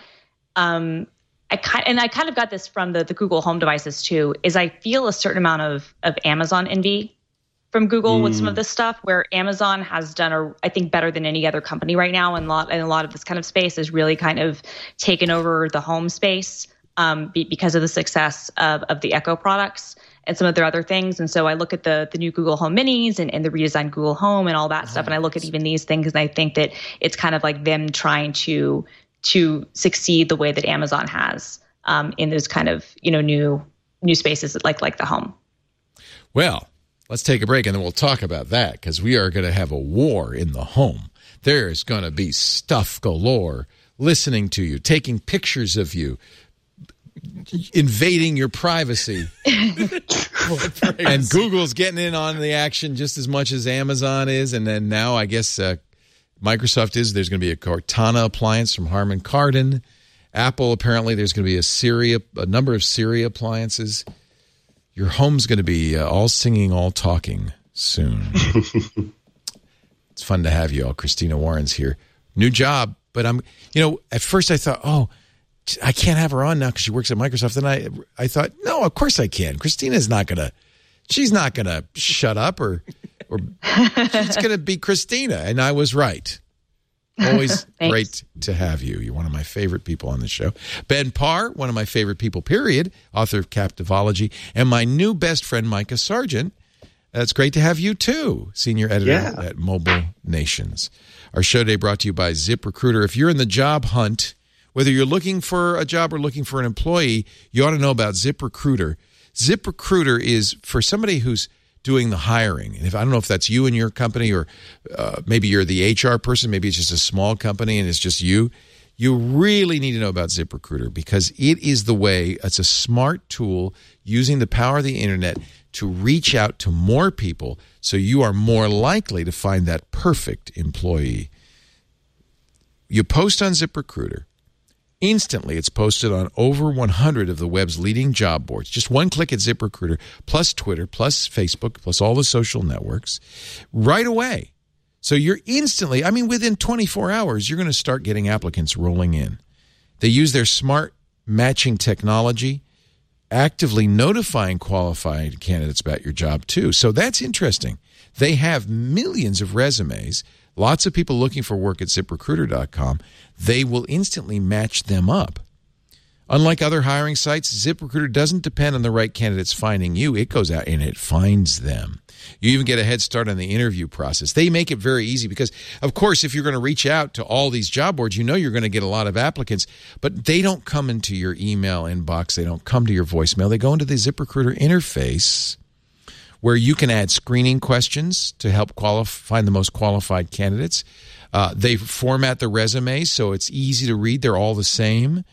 I kind of got this from the Google Home devices too. Is I feel a certain amount of Amazon envy from Google with some of this stuff, where Amazon has done I think better than any other company right now, and a lot of this kind of space is really kind of taken over the home space because of the success of the Echo products and some of their other things. And so I look at the new Google Home Minis and the redesigned Google Home and all that stuff, and I look at even these things, and I think that it's kind of like them trying to succeed the way that Amazon has in those kind of new spaces like the home. Well, let's take a break and then we'll talk about that, because we are going to have a war in the home. There's going to be stuff galore listening to you, taking pictures of you, invading your privacy. And Google's getting in on the action just as much as Amazon is. And then now I guess Microsoft is. There's going to be a Cortana appliance from Harman Kardon. Apple, apparently, there's going to be a number of Siri appliances. Your home's going to be all singing, all talking soon. It's fun to have you all. Christina Warren's here. New job, but at first I thought, I can't have her on now because she works at Microsoft. Then I thought, no, of course I can. Christina's not going to, she's not going to shut up or she's going to be Christina. And I was right. Always great to have you. You're one of my favorite people on the show. Ben Parr, one of my favorite people, period, author of Captivology, and my new best friend, Micah Sargent. It's great to have you, too, senior editor at Mobile Nations. Our show today brought to you by ZipRecruiter. If you're in the job hunt, whether you're looking for a job or looking for an employee, you ought to know about ZipRecruiter. ZipRecruiter is for somebody who's doing the hiring. And I don't know if that's you in your company, or maybe you're the HR person, maybe it's just a small company and it's just you. You really need to know about ZipRecruiter, because it is the way. It's a smart tool using the power of the internet to reach out to more people, so you are more likely to find that perfect employee. You post on ZipRecruiter. Instantly, it's posted on over 100 of the web's leading job boards. Just one click at ZipRecruiter, plus Twitter, plus Facebook, plus all the social networks, right away. So you're instantly, within 24 hours, you're going to start getting applicants rolling in. They use their smart matching technology, actively notifying qualified candidates about your job, too. So that's interesting. They have millions of resumes, lots of people looking for work at ZipRecruiter.com. They will instantly match them up. Unlike other hiring sites, ZipRecruiter doesn't depend on the right candidates finding you. It goes out and it finds them. You even get a head start on the interview process. They make it very easy because, of course, if you're going to reach out to all these job boards, you know you're going to get a lot of applicants, but they don't come into your email inbox. They don't come to your voicemail. They go into the ZipRecruiter interface, where you can add screening questions to help find the most qualified candidates. They format the resumes so it's easy to read. They're all the same.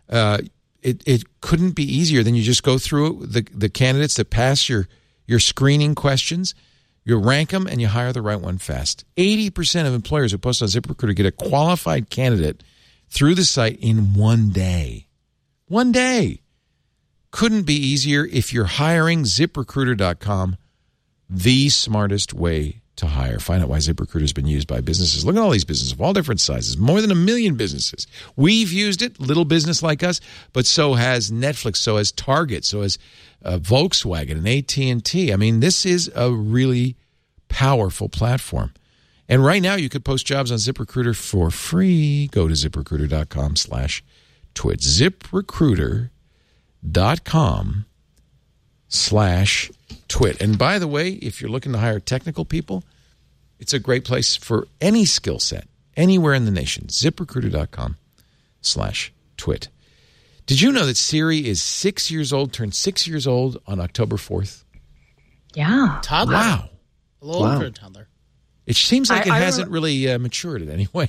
It couldn't be easier than you just go through the candidates that pass your screening questions. You rank them and you hire the right one fast. 80% of employers who post on ZipRecruiter get a qualified candidate through the site in 1 day. 1 day. Couldn't be easier. If you're hiring, ZipRecruiter.com the smartest way to hire. Find out why ZipRecruiter has been used by businesses. Look at all these businesses of all different sizes, more than 1 million businesses. We've used it, little business like us, but so has Netflix, so has Target, so has Volkswagen and AT&T. I mean, this is a really powerful platform. And right now, you could post jobs on ZipRecruiter for free. Go to ZipRecruiter.com/twit. ZipRecruiter.com/twit. And by the way, if you're looking to hire technical people, it's a great place for any skill set, anywhere in the nation. ZipRecruiter.com/twit. Did you know that Siri is 6 years old, turned 6 years old on October 4th? Yeah. Toddler. Wow. A little older than toddler. It seems like it hasn't really matured in any way.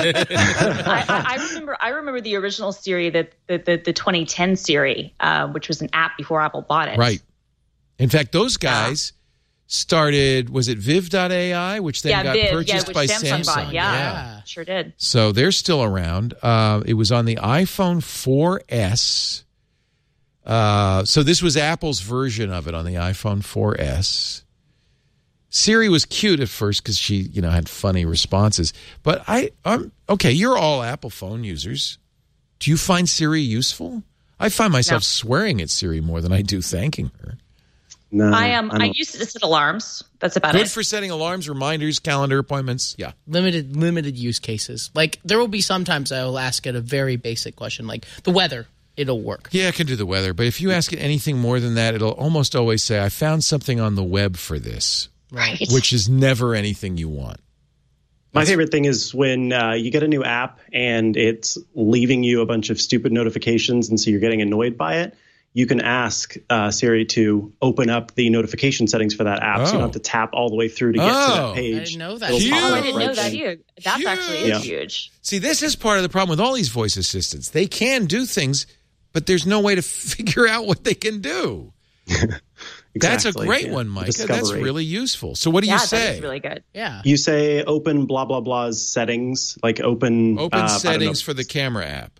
I remember the original Siri, the 2010 Siri, which was an app before Apple bought it. Right. In fact, those guys started, was it Viv.ai, which then got purchased by Samsung. Bought. Yeah, sure did. So they're still around. It was on the iPhone 4S. So this was Apple's version of it on the iPhone 4S. Siri was cute at first because she, had funny responses. But okay, you're all Apple phone users. Do you find Siri useful? I find myself swearing at Siri more than I do thanking her. No, I use it to set alarms. That's about it. Good for setting alarms, reminders, calendar appointments. Yeah. Limited use cases. Like, there will be sometimes I will ask it a very basic question, like the weather. It'll work. Yeah, it can do the weather. But if you ask it anything more than that, it'll almost always say, I found something on the web for this. Right. Which is never anything you want. My favorite thing is when you get a new app and it's leaving you a bunch of stupid notifications, and so you're getting annoyed by it. You can ask Siri to open up the notification settings for that app, so you don't have to tap all the way through to get to that page. I didn't know that. I didn't know that either. That actually is huge. See, this is part of the problem with all these voice assistants. They can do things, but there's no way to figure out what they can do. That's a great one, Micah. That's really useful. So what do you say? Yeah, that is really good. Yeah. You say open blah, blah, blah's settings, like open settings for the camera app.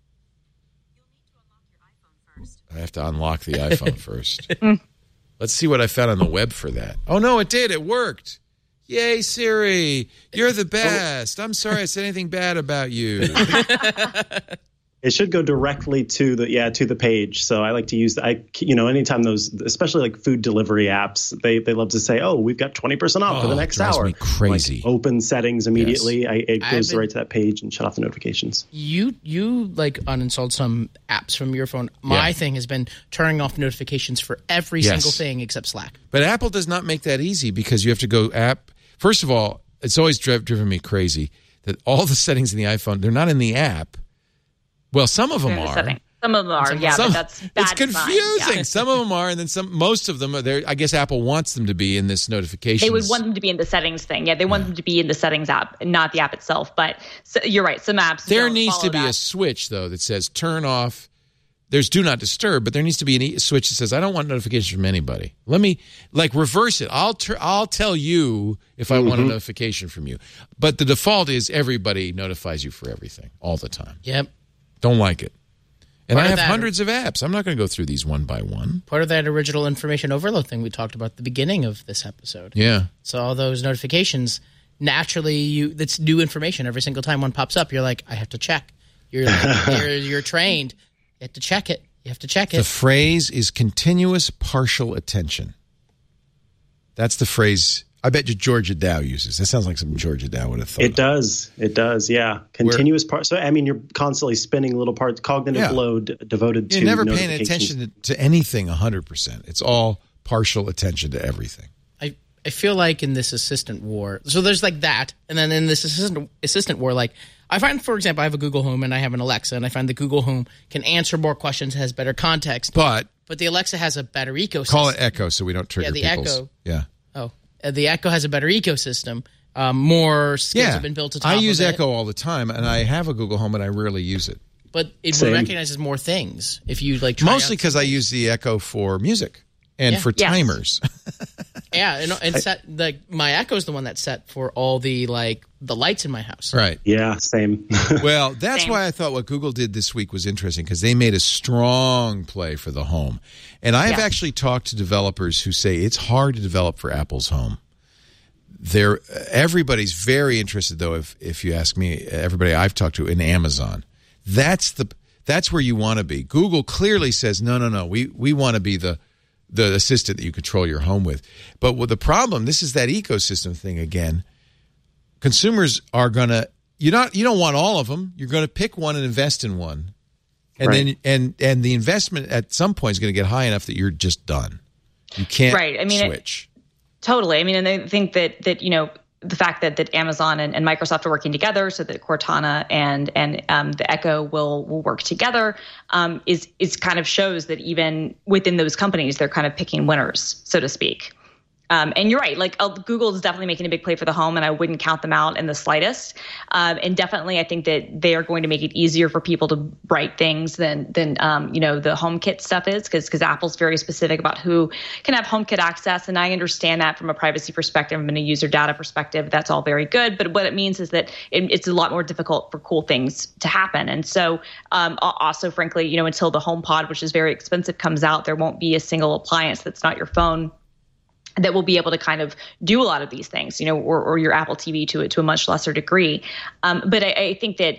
I have to unlock the iPhone first. Let's see what I found on the web for that. Oh, no, it did. It worked. Yay, Siri. You're the best. I'm sorry I said anything bad about you. It should go directly to the page. So I like to use anytime those, especially like food delivery apps, they love to say, "Oh, we've got 20% off for the next hour." Me crazy. Like, open settings immediately. Yes. It goes right to that page and shut off the notifications. You like uninstalled some apps from your phone. My thing has been turning off notifications for every single thing except Slack. But Apple does not make that easy because you have to go app. First of all, it's always driven me crazy that all the settings in the iPhone, they're not in the app. Well, some of them are. Some of them are, but that's bad. It's confusing. Yeah. Some of them are, and then most of them are there. I guess Apple wants them to be in this notifications. They would want them to be in the settings thing. Yeah, they want them to be in the settings app, not the app itself. But you're right. Some apps. There needs to be a switch, though, that says turn off. There's do not disturb, but there needs to be a switch that says I don't want notifications from anybody. Let me reverse it. I'll tell you if I want a notification from you. But the default is everybody notifies you for everything all the time. Yep. Don't like it. And I have hundreds of apps. I'm not going to go through these one by one. Part of that original information overload thing we talked about at the beginning of this episode. Yeah. So all those notifications, naturally, that's new information. Every single time one pops up, you're like, I have to check. You're trained. You have to check it. The phrase is continuous partial attention. That's the phrase I bet you Georgia Dow uses. That sounds like something Georgia Dow would have thought. It does, yeah. Continuous part. So, I mean, you're constantly spinning little parts, cognitive load devoted to You're never paying attention to anything 100%. It's all partial attention to everything. I feel like in this assistant war, so there's like that, and then in this assistant war, like I find, for example, I have a Google Home and I have an Alexa, and I find the Google Home can answer more questions, has better context. But the Alexa has a better ecosystem. Call it Echo so we don't trigger people's. Echo. Yeah. The Echo has a better ecosystem. More skills have been built to top of it. I use Echo all the time, and I have a Google Home, and I rarely use it. But it recognizes more things if you like. Mostly because I use the Echo for music and for timers. Yeah, and set my Echo is the one that's set for all the lights in my house. Right. Yeah, same. Well, that's why I thought what Google did this week was interesting, because they made a strong play for the home. And I have actually talked to developers who say it's hard to develop for Apple's home. Everybody's very interested, though, if you ask me, everybody I've talked to in Amazon. That's where you want to be. Google clearly says, no, we want to be the assistant that you control your home with. But with the problem, this is that ecosystem thing again. Consumers are going to you don't want all of them. You're going to pick one and invest in one. And then and the investment at some point is going to get high enough that you're just done. You can't switch. Totally. I mean, and I think that the fact that Amazon and Microsoft are working together so that Cortana and the Echo will work together is kind of shows that even within those companies, they're kind of picking winners, so to speak. And you're right. Google is definitely making a big play for the home, and I wouldn't count them out in the slightest. And definitely, I think that they are going to make it easier for people to write things than the HomeKit stuff is, because Apple's very specific about who can have HomeKit access. And I understand that from a privacy perspective and a user data perspective. That's all very good. But what it means is that it's a lot more difficult for cool things to happen. And so also, frankly, until the HomePod, which is very expensive, comes out, there won't be a single appliance that's not your phone that will be able to kind of do a lot of these things, or your Apple TV to a much lesser degree. But I think that,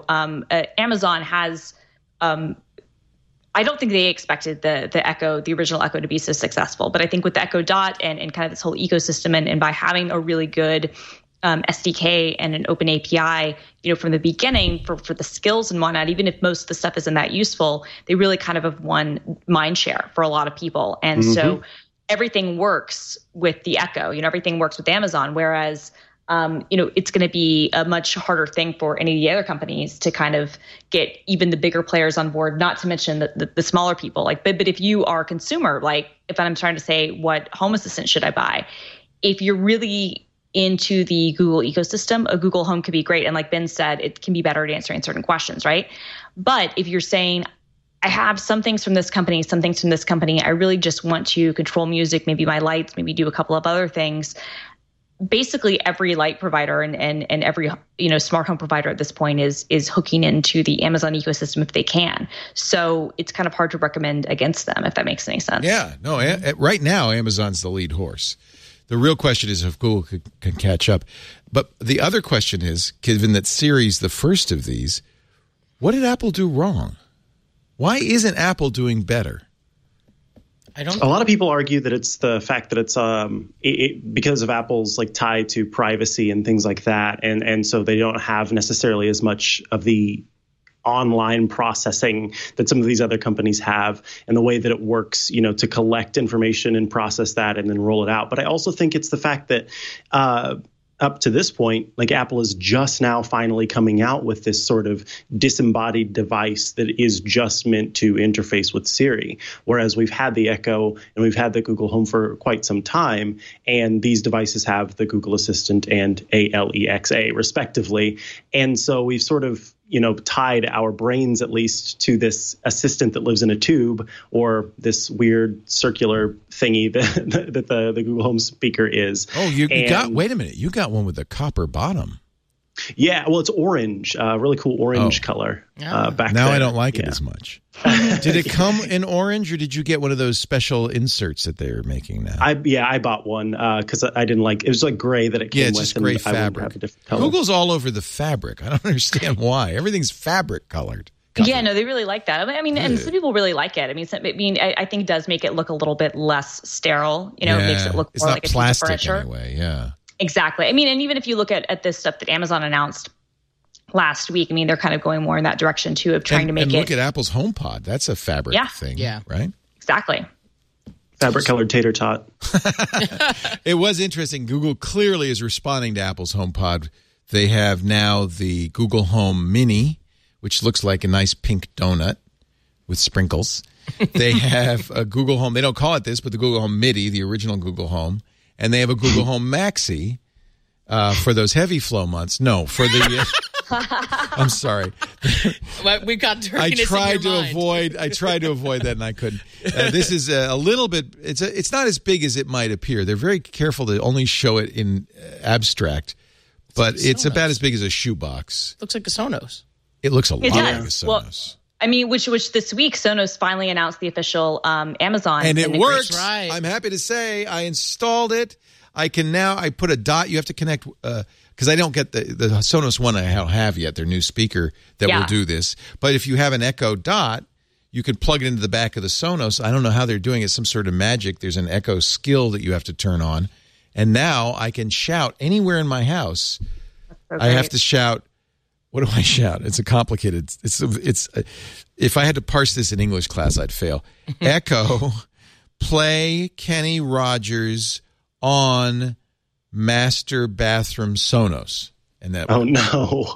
Amazon has, I don't think they expected the Echo, the original Echo, to be so successful. But I think with the Echo Dot and kind of this whole ecosystem and by having a really good SDK and an open API, from the beginning for the skills and whatnot, even if most of the stuff isn't that useful, they really kind of have won mind share for a lot of people. And so everything works with the Echo, everything works with Amazon, whereas, it's going to be a much harder thing for any of the other companies to kind of get even the bigger players on board, not to mention the smaller people. But if you are a consumer, if I'm trying to say what Home Assistant should I buy, if you're really into the Google ecosystem, a Google Home could be great. And like Ben said, it can be better at answering certain questions, right? But if you're saying, I have some things from this company, some things from this company, I really just want to control music, maybe my lights, maybe do a couple of other things. Basically, every light provider and every smart home provider at this point is hooking into the Amazon ecosystem if they can. So it's kind of hard to recommend against them, if that makes any sense. Yeah, no. Right now, Amazon's the lead horse. The real question is if Google can catch up. But the other question is, given that Siri's the first of these, what did Apple do wrong? Why isn't Apple doing better? A lot of people argue that it's the fact that it's because of Apple's tie to privacy and things like that, and so they don't have necessarily as much of the online processing that some of these other companies have, and the way that it works, to collect information and process that and then roll it out. But I also think it's the fact that up to this point, Apple is just now finally coming out with this sort of disembodied device that is just meant to interface with Siri. Whereas we've had the Echo and we've had the Google Home for quite some time, and these devices have the Google Assistant and Alexa respectively. And so we've sort of tied our brains at least to this assistant that lives in a tube, or this weird circular thingy that the Google Home speaker is. Oh, wait a minute. You got one with a copper bottom. Yeah, well, it's orange, really cool orange color. Back now then. I don't like it as much. Did it come in orange, or did you get one of those special inserts that they're making now? I bought one because I didn't like it. Was gray that it came with. Yeah, it's just gray fabric. Google's all over the fabric. I don't understand why. Everything's fabric colored. Yeah, no, they really like that. I mean, and some people really like it. I think it does make it look a little bit less sterile. It makes it look more like a piece of furniture. Anyway, yeah. Exactly. I mean, and even if you look at this stuff that Amazon announced last week, they're kind of going more in that direction too, of trying to make it. And look at Apple's HomePod. That's a fabric thing, right? Exactly. Fabric colored tater tot. It was interesting. Google clearly is responding to Apple's HomePod. They have now the Google Home Mini, which looks like a nice pink donut with sprinkles. They have a Google Home. They don't call it this, but the Google Home MIDI, the original Google Home. And they have a Google Home Maxi for those heavy flow months. No, for the I'm sorry. We got I dirtiness tried in your mind. I tried to avoid that, and I couldn't. This is a little bit. It's not as big as it might appear. They're very careful to only show it in abstract, but it's about as big as a shoebox. Looks like a Sonos. It looks a lot like a does. Sonos. Well, I mean, which this week Sonos finally announced the official Amazon, and it works. Right. I'm happy to say I installed it. I can now. I put a dot. You have to connect because I don't get the Sonos One. I don't have yet. Their new speaker that will do this. But if you have an Echo Dot, you can plug it into the back of the Sonos. I don't know how they're doing it. Some sort of magic. There's an Echo skill that you have to turn on, and now I can shout anywhere in my house. So I have to shout. What do I shout? It's a complicated. It's. If I had to parse this in English class, I'd fail. Echo, play Kenny Rogers on Master Bathroom Sonos, and that. Oh no!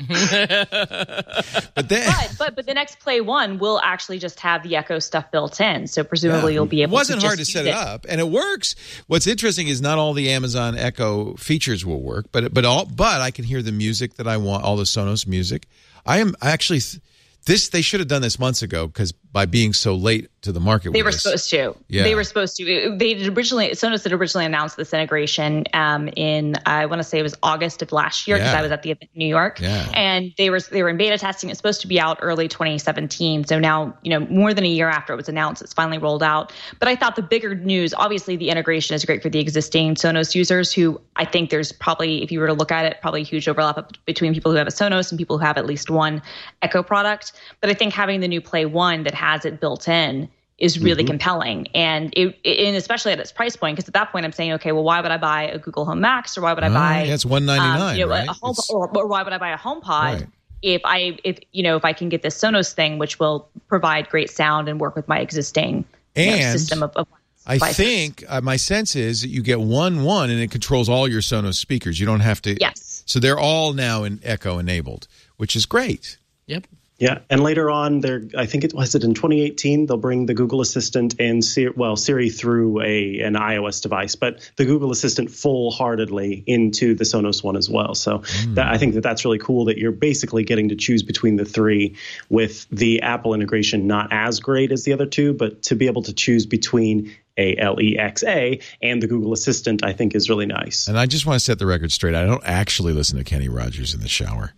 But then, but the next Play One will actually just have the Echo stuff built in, so presumably you'll be able. It wasn't to hard to set it up, and it works. What's interesting is not all the Amazon Echo features will work, but I can hear the music that I want, all the Sonos music. I am actually. They should have done this months ago because by being so late to the market, they were supposed to. Yeah. They were supposed to. Sonos had originally announced this integration in I want to say it was August of last year because I was at the event in New York, and they were in beta testing. It's supposed to be out early 2017. So now more than a year after it was announced, it's finally rolled out. But I thought the bigger news, obviously, the integration is great for the existing Sonos users who I think there's probably, if you were to look at it, probably a huge overlap between people who have a Sonos and people who have at least one Echo product. But I think having the new Play One that has it built in is really compelling, and and especially at its price point, because at that point I'm saying, okay, well, why would I buy a Google Home Max, or why would I buy? It's $199, right? A home, or why would I buy a HomePod if I can get this Sonos thing, which will provide great sound and work with my existing system of I think my sense is that you get one and it controls all your Sonos speakers. You don't have to. Yes. So they're all now in Echo enabled, which is great. Yep. Yeah, and later on, I think it was in 2018, they'll bring the Google Assistant and Siri through an iOS device, but the Google Assistant full-heartedly into the Sonos One as well. So I think that's really cool that you're basically getting to choose between the three, with the Apple integration not as great as the other two, but to be able to choose between Alexa and the Google Assistant, I think is really nice. And I just want to set the record straight. I don't actually listen to Kenny Rogers in the shower.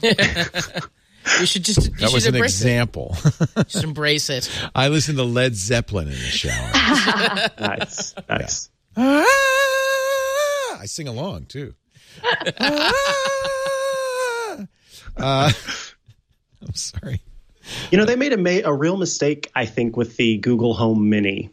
You should just. That was an example. Just embrace it. I listen to Led Zeppelin in the shower. Nice. I sing along too. I'm sorry. They made a real mistake, I think, with the Google Home Mini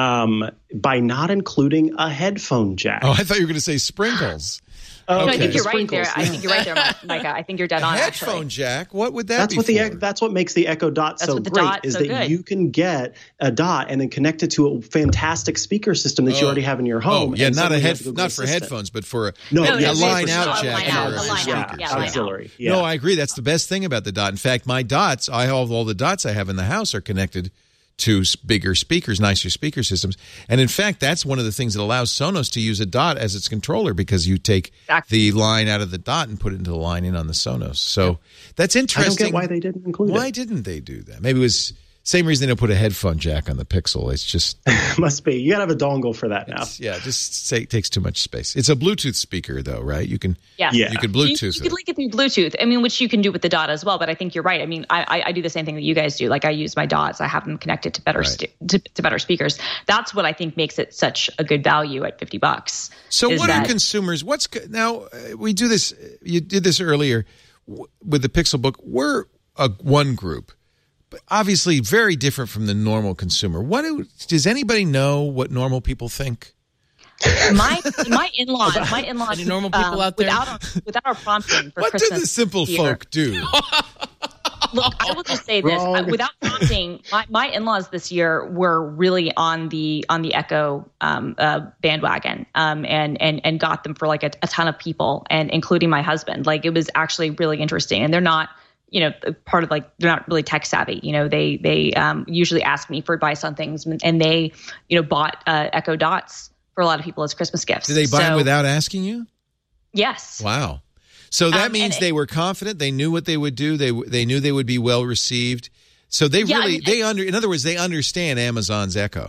by not including a headphone jack. Oh, I thought you were going to say sprinkles. No, I think you're right there. I think you're right there, Micah. I think you're dead on. Headphone jack. What would that be? That's what makes the Echo Dot so great. Is that you can get a Dot and then connect it to a fantastic speaker system that you already have in your home. Oh, yeah, not for headphones, but for a line out jack. Auxiliary. No, I agree. That's the best thing about the Dot. In fact, my Dots, all the Dots I have in the house are connected to bigger speakers, nicer speaker systems. And in fact, that's one of the things that allows Sonos to use a Dot as its controller, because you take the line out of the Dot and put it into the line in on the Sonos. So that's interesting. I don't get why they didn't include it. Why didn't they do that? Maybe it was same reason they don't put a headphone jack on the Pixel. It's just must be. You got to have a dongle for that now. It takes too much space. It's a Bluetooth speaker, though, right? You can you can Bluetooth you can link it through Bluetooth. I mean, which you can do with the Dot as well. But I think you're right. I mean, I do the same thing that you guys do. Like, I use my Dots. I have them connected to better to better speakers. That's what I think makes it such a good value at $50. So what are consumers? Now we do this. You did this earlier with the Pixel Book. We're one group. Obviously very different from the normal consumer. Does anybody know what normal people think? My in-laws, any normal people out there? without our prompting for what Christmas. What do the simple folk do? Look, I will just say this: without prompting, my in-laws this year were really on the Echo bandwagon, and got them for like a ton of people, and including my husband. Like, it was actually really interesting, and they're not. Part of they're not really tech savvy. They usually ask me for advice on things, and they, bought Echo Dots for a lot of people as Christmas gifts. Did they buy them without asking you? Yes. Wow. So that means they were confident. They knew what they would do. They knew they would be well received. So they in other words, they understand Amazon's Echo.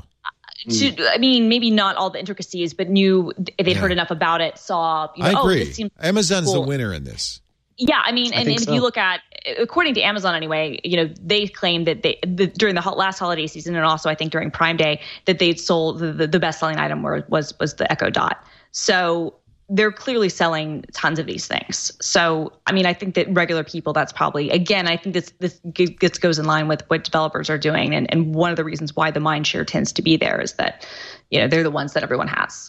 Maybe not all the intricacies, but knew they'd heard enough about it, saw, I agree. This seems Amazon's cool. the winner in this. Yeah, I mean, and if you look at, according to Amazon anyway, they claimed that during the last holiday season, and also I think during Prime Day, that they'd sold the best-selling item was the Echo Dot. So they're clearly selling tons of these things. So, I mean, I think that regular people, that's probably, again, I think this goes in line with what developers are doing. And one of the reasons why the mind share tends to be there is that, they're the ones that everyone has.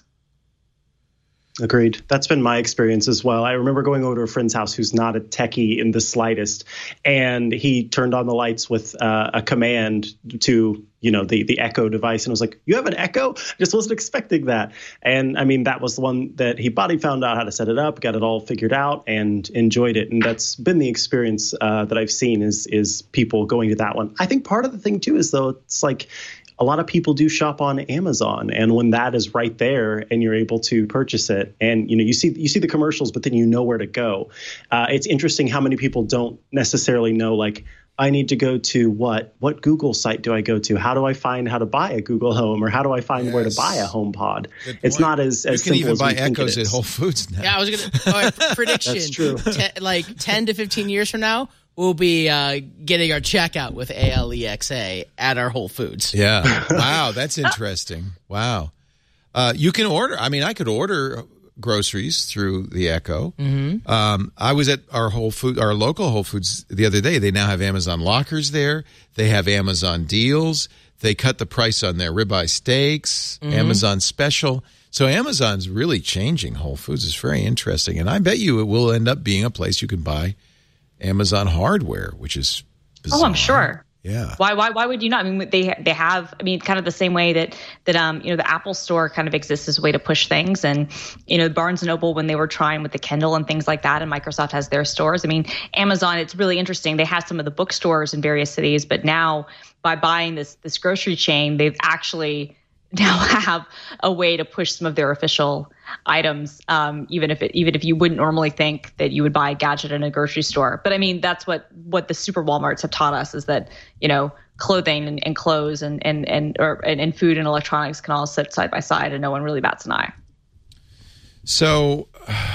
Agreed. That's been my experience as well. I remember going over to a friend's house who's not a techie in the slightest, and he turned on the lights with a command to, the Echo device, and I was like, "You have an Echo?" I just wasn't expecting that. And I mean, that was the one that he bought. He found out how to set it up, got it all figured out, and enjoyed it. And that's been the experience that I've seen is people going to that one. I think part of the thing too is though it's like, a lot of people do shop on Amazon, and when that is right there and you're able to purchase it, and you see the commercials, but then you know where to go. It's interesting how many people don't necessarily know, like, I need to go to what Google site do I go to? How do I find how to buy a Google Home, or how do I find where to buy a HomePod? It's not as simple as we think it is. You can even buy Echoes at Whole Foods now. Yeah, I was going to prediction. That's true. 10 to 15 years from now, we'll be getting our checkout with ALEXA at our Whole Foods. Yeah. Wow, that's interesting. Wow. You can order. I mean, I could order groceries through the Echo. Mm-hmm. I was at our local Whole Foods the other day. They now have Amazon lockers there. They have Amazon deals. They cut the price on their ribeye steaks, Amazon special. So Amazon's really changing Whole Foods. It's very interesting. And I bet you it will end up being a place you can buy Amazon hardware, which is bizarre. Oh, I'm sure. Yeah. Why would you not? I mean, they have. I mean, kind of the same way that the Apple Store kind of exists as a way to push things, and Barnes and Noble when they were trying with the Kindle and things like that, and Microsoft has their stores. I mean, Amazon. It's really interesting. They have some of the bookstores in various cities, but now by buying this grocery chain, they've actually now have a way to push some of their official items, even if you wouldn't normally think that you would buy a gadget in a grocery store. But I mean, that's what the super Walmarts have taught us, is that clothing and clothes and food and electronics can all sit side by side, and no one really bats an eye. So,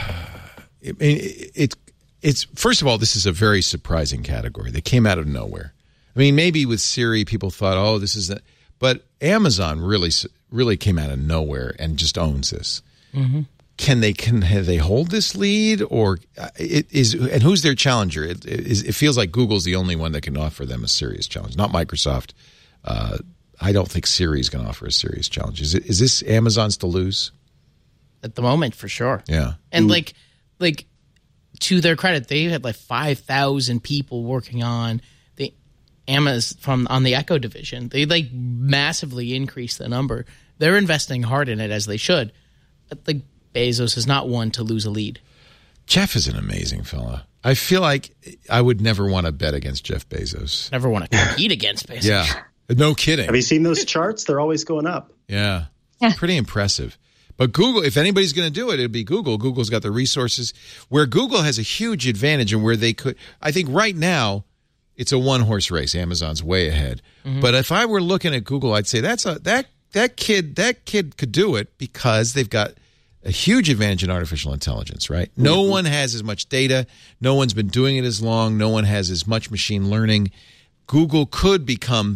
it's first of all, this is a very surprising category. They came out of nowhere. I mean, maybe with Siri, people thought, "Oh, this is," but Amazon really came out of nowhere and just owns this. Mm-hmm. Can they hold this lead, or and who's their challenger? It feels like Google's the only one that can offer them a serious challenge, not Microsoft. I don't think Siri's going to offer a serious challenge. Is this Amazon's to lose? At the moment, for sure. Yeah. And like to their credit, they had like 5,000 people working on the Amazon on the Echo division. They massively increased the number. They're investing hard in it, as they should. But Bezos is not one to lose a lead. Jeff is an amazing fella. I feel like I would never want to bet against Jeff Bezos. Never want to compete against Bezos. Yeah. No kidding. Have you seen those charts? They're always going up. Yeah. Pretty impressive. But Google, if anybody's going to do it, it'd be Google. Google's got the resources. Where Google has a huge advantage, and where they could, I think right now, it's a one-horse race. Amazon's way ahead. Mm-hmm. But if I were looking at Google, I'd say that kid could do it, because they've got a huge advantage in artificial intelligence, right? Mm-hmm. No one has as much data. No one's been doing it as long. No one has as much machine learning. Google could become,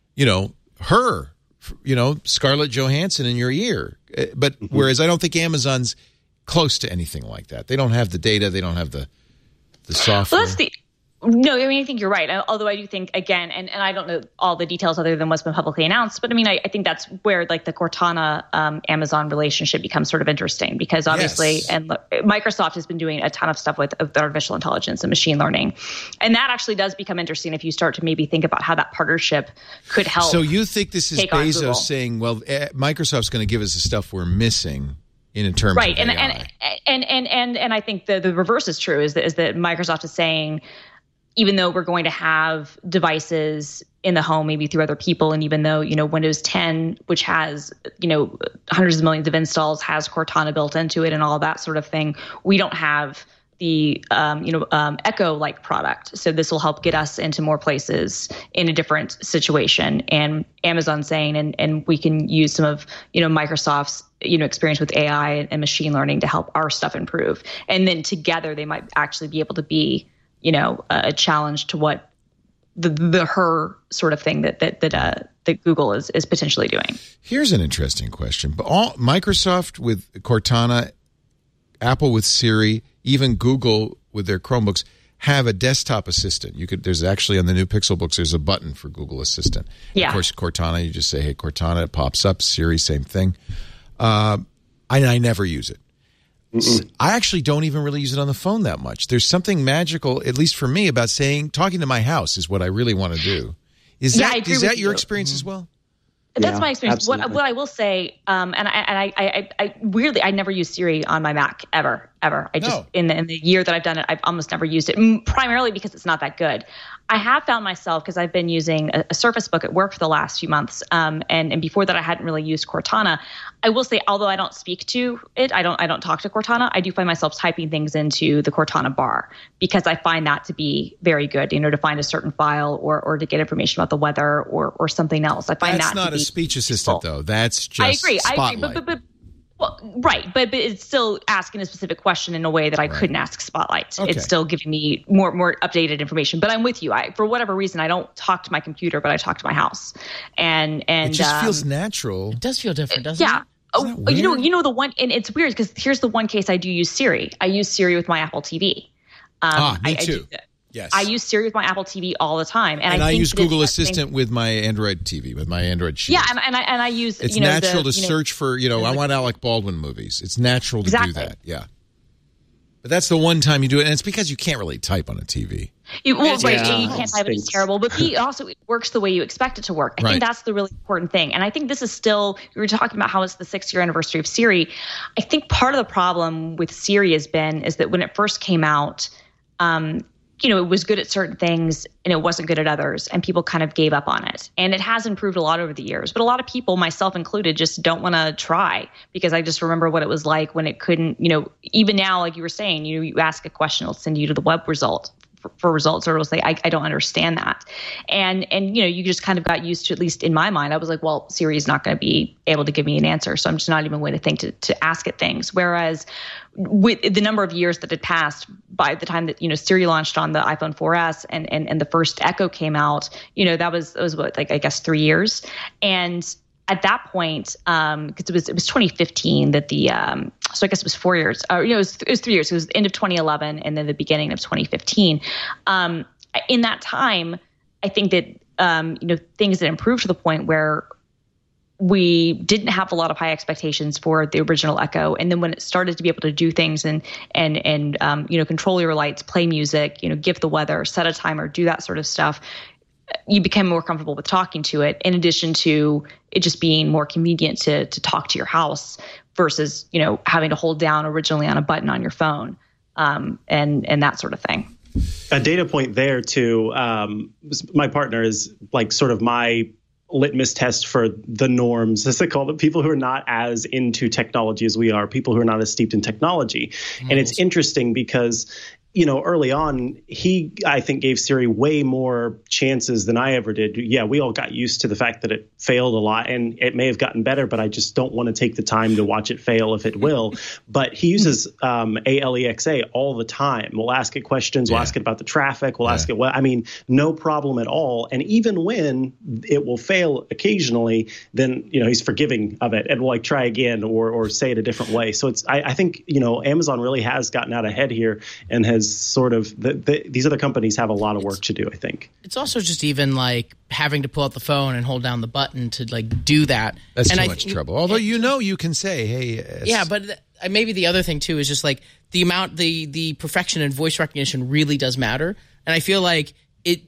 Scarlett Johansson in your ear. But whereas I don't think Amazon's close to anything like that. They don't have the data. They don't have the software. Well, No, I mean, I think you're right. Although I do think, again, and I don't know all the details other than what's been publicly announced, but I mean, I think that's where the Cortana Amazon relationship becomes sort of interesting, because obviously, and Microsoft has been doing a ton of stuff with artificial intelligence and machine learning. And that actually does become interesting if you start to maybe think about how that partnership could help. So you think this is Bezos saying, well, Microsoft's going to give us the stuff we're missing in terms of AI. And I think the reverse is true, is that Microsoft is saying, even though we're going to have devices in the home, maybe through other people, and even though, Windows 10, which has, hundreds of millions of installs, has Cortana built into it and all that sort of thing, we don't have Echo-like product. So this will help get us into more places in a different situation. And Amazon saying, and we can use some of, Microsoft's, experience with AI and machine learning to help our stuff improve. And then together they might actually be able to be, a challenge to what the her sort of thing that Google is potentially doing. Here's an interesting question. But Microsoft with Cortana, Apple with Siri, even Google with their Chromebooks have a desktop assistant. There's actually on the new Pixel books, there's a button for Google Assistant. Yeah. Of course, Cortana, you just say, hey, Cortana, it pops up. Siri, same thing. I never use it. I actually don't even really use it on the phone that much. There's something magical, at least for me, about talking to my house is what I really want to do. Is that your experience as well? That's my experience. What I will say, and I weirdly, I never use Siri on my Mac ever. I just in the year that I've done it, I've almost never used it. Primarily because it's not that good. I have found myself, because I've been using a Surface Book at work for the last few months, and before that I hadn't really used Cortana. I will say, although I don't speak to it, I don't talk to Cortana, I do find myself typing things into the Cortana bar because I find that to be very good, to find a certain file or to get information about the weather or something else. I find that's not a speech assistant though. That's just Spotlight. I agree. Well, right, but it's still asking a specific question in a way that I couldn't ask Spotlight. Okay. It's still giving me more updated information. But I'm with you. For whatever reason, I don't talk to my computer, but I talk to my house, and it just feels natural. It does feel different, doesn't it? Yeah. The one, and it's weird because here's the one case I do use Siri. I use Siri with my Apple TV. Me too. Yes. I use Siri with my Apple TV all the time, and I use Google Assistant with my Android TV, with my Android Shield. Yeah, and I use. It's natural to search for. I want Alec Baldwin movies. It's natural to do that. Yeah, but that's the one time you do it, and it's because you can't really type on a TV. You can't type it. It's terrible. But also, it works the way you expect it to work. I think that's the really important thing. And I think this is still. We were talking about how it's the 6th year anniversary of Siri. I think part of the problem with Siri is that when it first came out. It was good at certain things and it wasn't good at others, and people kind of gave up on it. And it has improved a lot over the years, but a lot of people, myself included, just don't want to try because I just remember what it was like when it couldn't, even now, like you were saying, you ask a question, it'll send you to the web result for results, or it'll say, I don't understand that. And you just kind of got used to, at least in my mind, I was like, well, Siri is not going to be able to give me an answer. So I'm just not even going to think to ask it things. Whereas with the number of years that had passed by the time that, Siri launched on the iPhone 4S and the first Echo came out, that was what, like, I guess 3 years. And at that point, because it was 2015 that so I guess it was 4 years. It was 3 years. It was the end of 2011 and then the beginning of 2015. In that time, I think that things had improved to the point where we didn't have a lot of high expectations for the original Echo, and then when it started to be able to do things and control your lights, play music, give the weather, set a timer, do that sort of stuff. You become more comfortable with talking to it, in addition to it just being more convenient to talk to your house versus, having to hold down originally on a button on your phone, and that sort of thing. A data point there too. My partner is like sort of my litmus test for the norms, as they call it, people who are not as into technology as we are, people who are not as steeped in technology. And it's interesting because early on, I think, gave Siri way more chances than I ever did. Yeah, we all got used to the fact that it failed a lot, and it may have gotten better, but I just don't want to take the time to watch it fail if it will. But he uses Alexa all the time. We'll ask it questions. We'll ask it about the traffic. We'll ask it no problem at all. And even when it will fail occasionally, then, he's forgiving of it and will try again or say it a different way. So I think, Amazon really has gotten out ahead here and has sort of these other companies have a lot of work to do, I think. It's also just even like having to pull out the phone and hold down the button to do that. That's too much trouble. Although you can say, hey. Yeah, but maybe the other thing too is just like the amount, the perfection in voice recognition really does matter. And I feel like it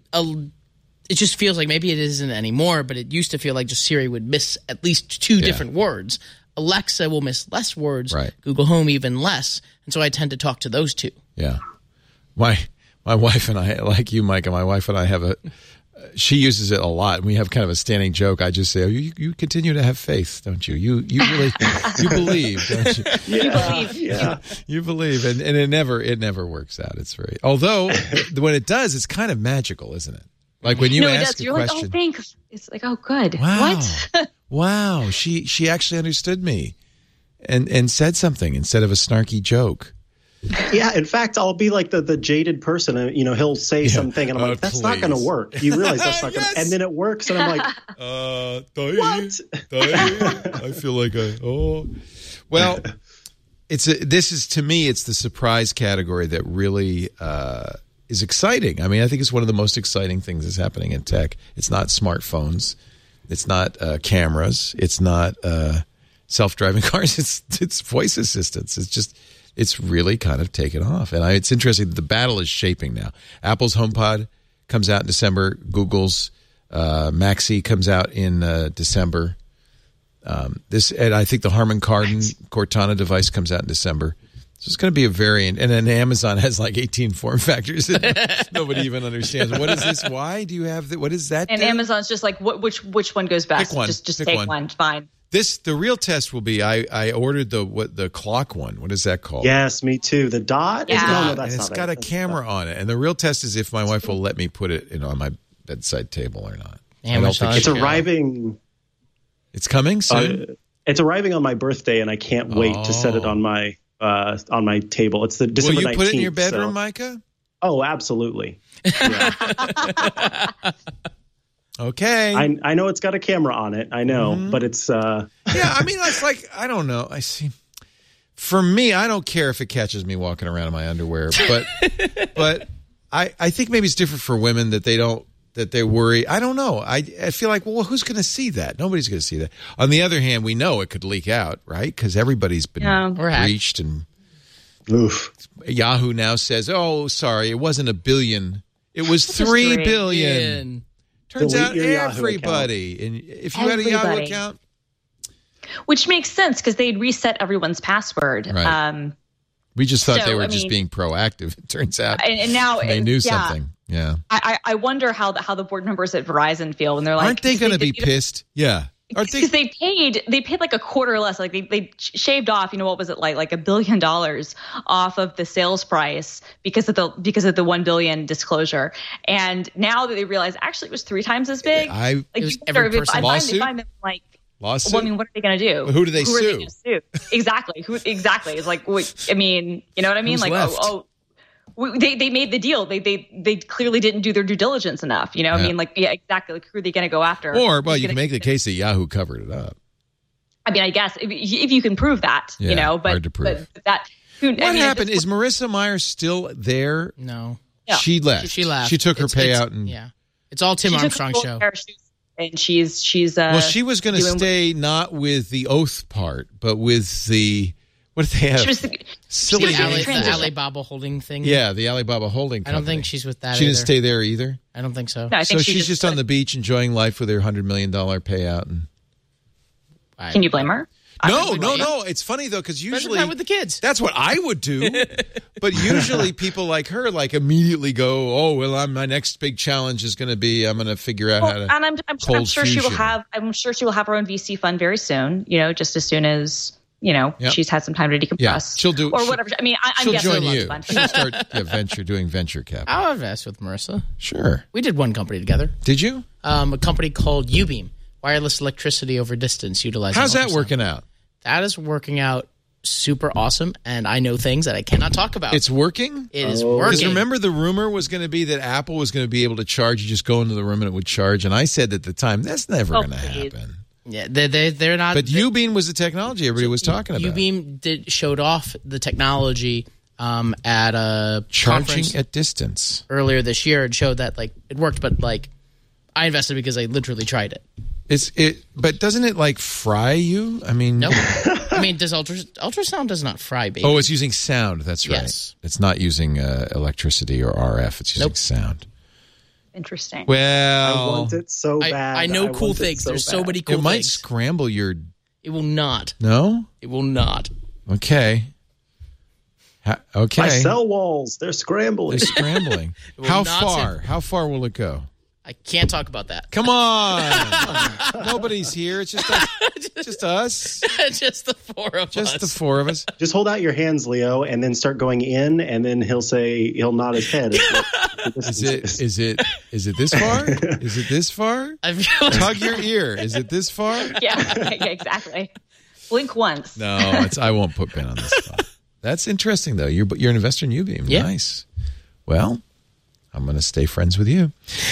just feels like maybe it isn't anymore, but it used to feel like just Siri would miss at least 2 different words. Alexa will miss less words. Right. Google Home even less. And so I tend to talk to those 2. Yeah. My wife and I, like you, Micah, my wife and I have She uses it a lot. We have kind of a standing joke. I just say, you continue to have faith, don't you? You really you believe, don't you? You believe, and it never works out. It's very, although when it does, it's kind of magical, isn't it? Like when you ask a You're question. like, oh, thanks. It's like, oh, good. Wow. What? Wow. She actually understood me and said something instead of a snarky joke. Yeah, in fact, I'll be like the jaded person. He'll say something, and I'm like, "That's not going to work." You realize that's not going to, and then it works, and I'm like, "What?" I feel like well, this is to me, it's the surprise category that really is exciting. I mean, I think it's one of the most exciting things that's happening in tech. It's not smartphones, it's not cameras, it's not self-driving cars. It's voice assistants. It's really kind of taken off. And it's interesting that the battle is shaping now. Apple's HomePod comes out in December. Google's Maxi comes out in December. And I think the Harman Kardon Cortana device comes out in December. So it's going to be a variant. And then Amazon has like 18 form factors that nobody even understands. What is this? Why do you have that? What is that? And Amazon's just like, which one goes best? Pick one. Just take one. Fine. The real test will be I ordered the clock one. What is that called? Yes, me too. The Dot? Yeah. No, that's and it's not got it. a camera on it. And the real test is if my wife will let me put it on my bedside table or not. It's arriving. It's coming soon? It's arriving on my birthday, and I can't wait to set it on my table. It's the December 19th. Will you put it in your bedroom, Micah? Oh, absolutely. Yeah. Okay. I know it's got a camera on it. I know, but it's yeah, I mean, it's like, I don't know. I see. For me, I don't care if it catches me walking around in my underwear, but I think maybe it's different for women that they worry. I don't know. I feel like, well, who's going to see that? Nobody's going to see that. On the other hand, we know it could leak out, right? Because everybody's been breached, and Yahoo now says, "Oh, sorry, it wasn't 1 billion. It was 3 billion." Turns out everybody, and if you had a Yahoo account, which makes sense because they'd reset everyone's password. Right. We just thought they were just being proactive. It turns out, and now they knew something. Yeah. I wonder how the board members at Verizon feel when they're like, aren't they going to be pissed? Yeah. Because they paid like a quarter less. Like they shaved off, what was it like $1 billion off of the sales price because of the $1 billion disclosure. And now that they realize actually it was 3 times as big. It was every person. Lawsuit? They find them like, lawsuit? Well, I mean, what are they going to do? Well, who do they sue? Exactly. Exactly. It's like, I mean, you know what I mean? Who's like, left? They made the deal. They clearly didn't do their due diligence enough. I mean, like, yeah, exactly. Like, who are they going to go after? Or, well, you can make the case that Yahoo covered it up. I mean, I guess if you can prove that, but hard to prove. But that. What happened? Is Marissa Mayer still there? No. She left. She left. She took her payout and it's all Tim Armstrong show. And she's well, she was going to stay not with the oath part, but with the. What did they have? Silly the Alibaba holding thing. Yeah, the Alibaba holding company. I don't think she's with that. She didn't stay there either. I don't think so. No, I think she's just on the beach enjoying life with her $100 million payout. And can you blame her? No. It's funny though because usually with the kids, that's what I would do. But usually people like her immediately go, "Oh well, my next big challenge is going to be I'm going to figure out how to." And I'm sure she will have. I'm sure she will have her own VC fund very soon. Just as soon as. She's had some time to decompress. Yeah, she'll do or whatever. I mean, I'm guessing she'll join you. She'll start doing venture capital. I'll invest with Marissa. Sure. We did one company together. Did you? A company called Ubeam, wireless electricity over distance, utilizing. How's that working out? That is working out super awesome, and I know things that I cannot talk about. It's working? It is working. Because remember the rumor was going to be that Apple was going to be able to charge. You just go into the room and it would charge. And I said at the time, that's never going to happen. Yeah, they're not. But Ubeam was the technology everybody was talking about. Ubeam showed off the technology at a charging conference at distance earlier this year and showed that it worked. But I invested because I literally tried it. But doesn't it fry you? I mean, no. I mean, ultrasound does not fry, baby. Oh, it's using sound. That's right. Yes. It's not using electricity or RF. It's using sound. Interesting. Well, I want it so bad. I know cool things. There's so many cool things. It might scramble your. It will not. No? It will not. Okay. Okay. My cell walls, they're scrambling. How far? How far will it go? I can't talk about that. Come on. Nobody's here. It's just us. Just the four of us. Just the four of us. Just hold out your hands, Leo, and then start going in, and then he'll nod his head. Is it this far? Is it this far? Tug your ear. Is it this far? Yeah, exactly. Blink once. No, I won't put Ben on the spot. That's interesting, though. You're an investor in Ubeam. Yeah. Nice. Well, I'm going to stay friends with you.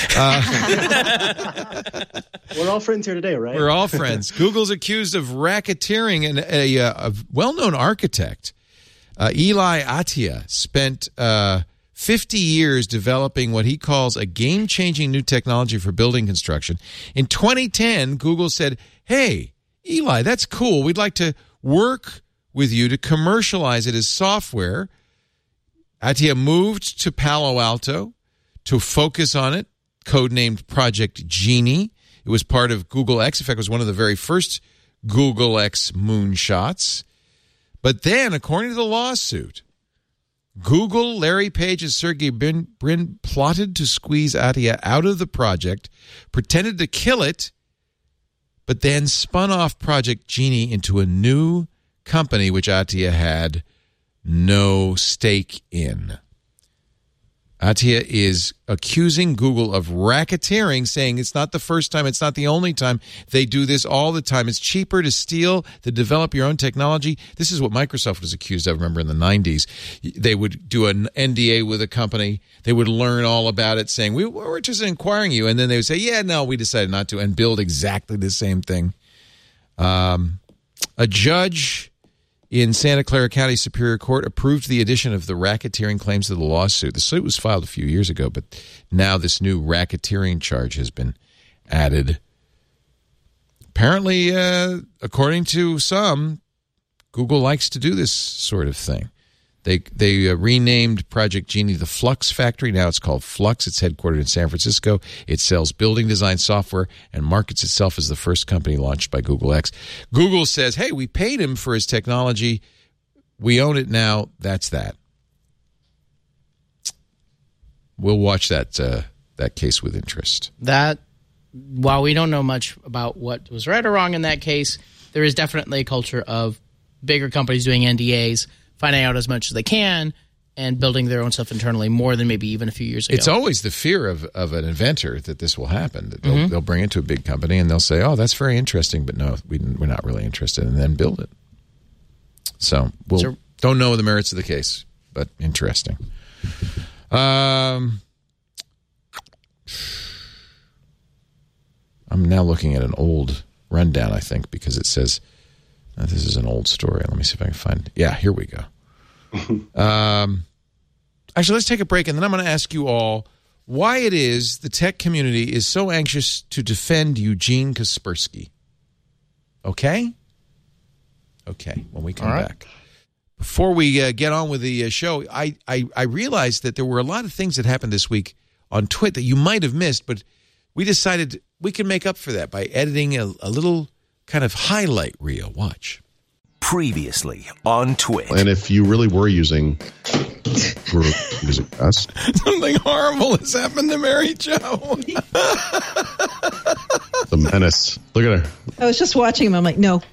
We're all friends here today, right? We're all friends. Google's accused of racketeering, and a well-known architect, Eli Attia, spent 50 years developing what he calls a game-changing new technology for building construction. In 2010, Google said, "Hey, Eli, that's cool. We'd like to work with you to commercialize it as software." Attia moved to Palo Alto to focus on it, codenamed Project Genie. It was part of Google X. In fact, it was one of the very first Google X moonshots. But then, according to the lawsuit, Google, Larry Page, and Sergey Brin plotted to squeeze Attia out of the project, pretended to kill it, but then spun off Project Genie into a new company which Attia had no stake in. Attia is accusing Google of racketeering, saying it's not the first time, it's not the only time. They do this all the time. It's cheaper to steal than develop your own technology. This is what Microsoft was accused of, remember, in the 90s. They would do an NDA with a company. They would learn all about it, saying, we're just inquiring you. And then they would say, yeah, no, we decided not to, and build exactly the same thing. A judge in Santa Clara County Superior Court approved the addition of the racketeering claims to the lawsuit. The suit was filed a few years ago, but now this new racketeering charge has been added. Apparently, according to some, Google likes to do this sort of thing. They renamed Project Genie the Flux Factory. Now it's called Flux. It's headquartered in San Francisco. It sells building design software and markets itself as the first company launched by Google X. Google says, hey, we paid him for his technology. We own it now. That's that. We'll watch that case with interest. While we don't know much about what was right or wrong in that case, there is definitely a culture of bigger companies doing NDAs, finding out as much as they can, and building their own stuff internally more than maybe even a few years ago. It's always the fear of an inventor that this will happen. That they'll bring it to a big company and they'll say, oh, that's very interesting, but no, we're not really interested, and then build it. So don't know the merits of the case, but interesting. I'm now looking at an old rundown, I think, because it says... this is an old story. Let me see if I can find it. Yeah, here we go. Actually, let's take a break, and then I'm going to ask you all why it is the tech community is so anxious to defend Eugene Kaspersky. Okay? Okay, when we come back. Before we get on with the show, I realized that there were a lot of things that happened this week on Twit that you might have missed, but we decided we can make up for that by editing a little kind of highlight reel. Watch. Previously on Twit. And if you really were using us, something horrible has happened to Mary Jo. The menace. Look at her. I was just watching him. I'm like, no.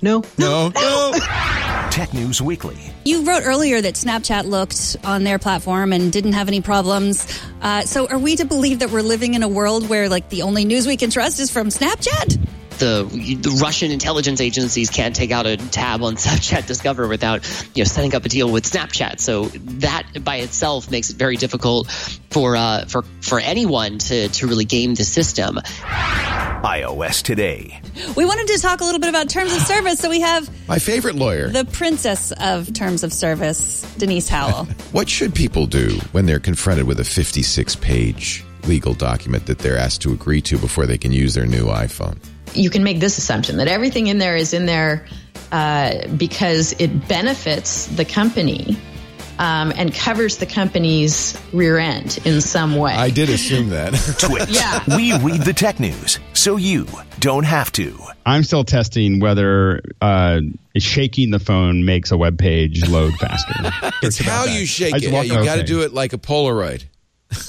Tech News Weekly. You wrote earlier that Snapchat looked on their platform and didn't have any problems. So are we to believe that we're living in a world where like the only news we can trust is from Snapchat? The Russian intelligence agencies can't take out a tab on Snapchat Discover without setting up a deal with Snapchat. So that by itself makes it very difficult for anyone to really game the system. iOS Today. We wanted to talk a little bit about terms of service, so we have my favorite lawyer, the princess of terms of service, Denise Howell. What should people do when they're confronted with a 56-page legal document that they're asked to agree to before they can use their new iPhone? You can make this assumption that everything in there is in there because it benefits the company and covers the company's rear end in some way. I did assume that. Twit. Yeah. We read the tech news, so you don't have to. I'm still testing whether shaking the phone makes a web page load faster. It's how you shake it. You got to do it like a Polaroid.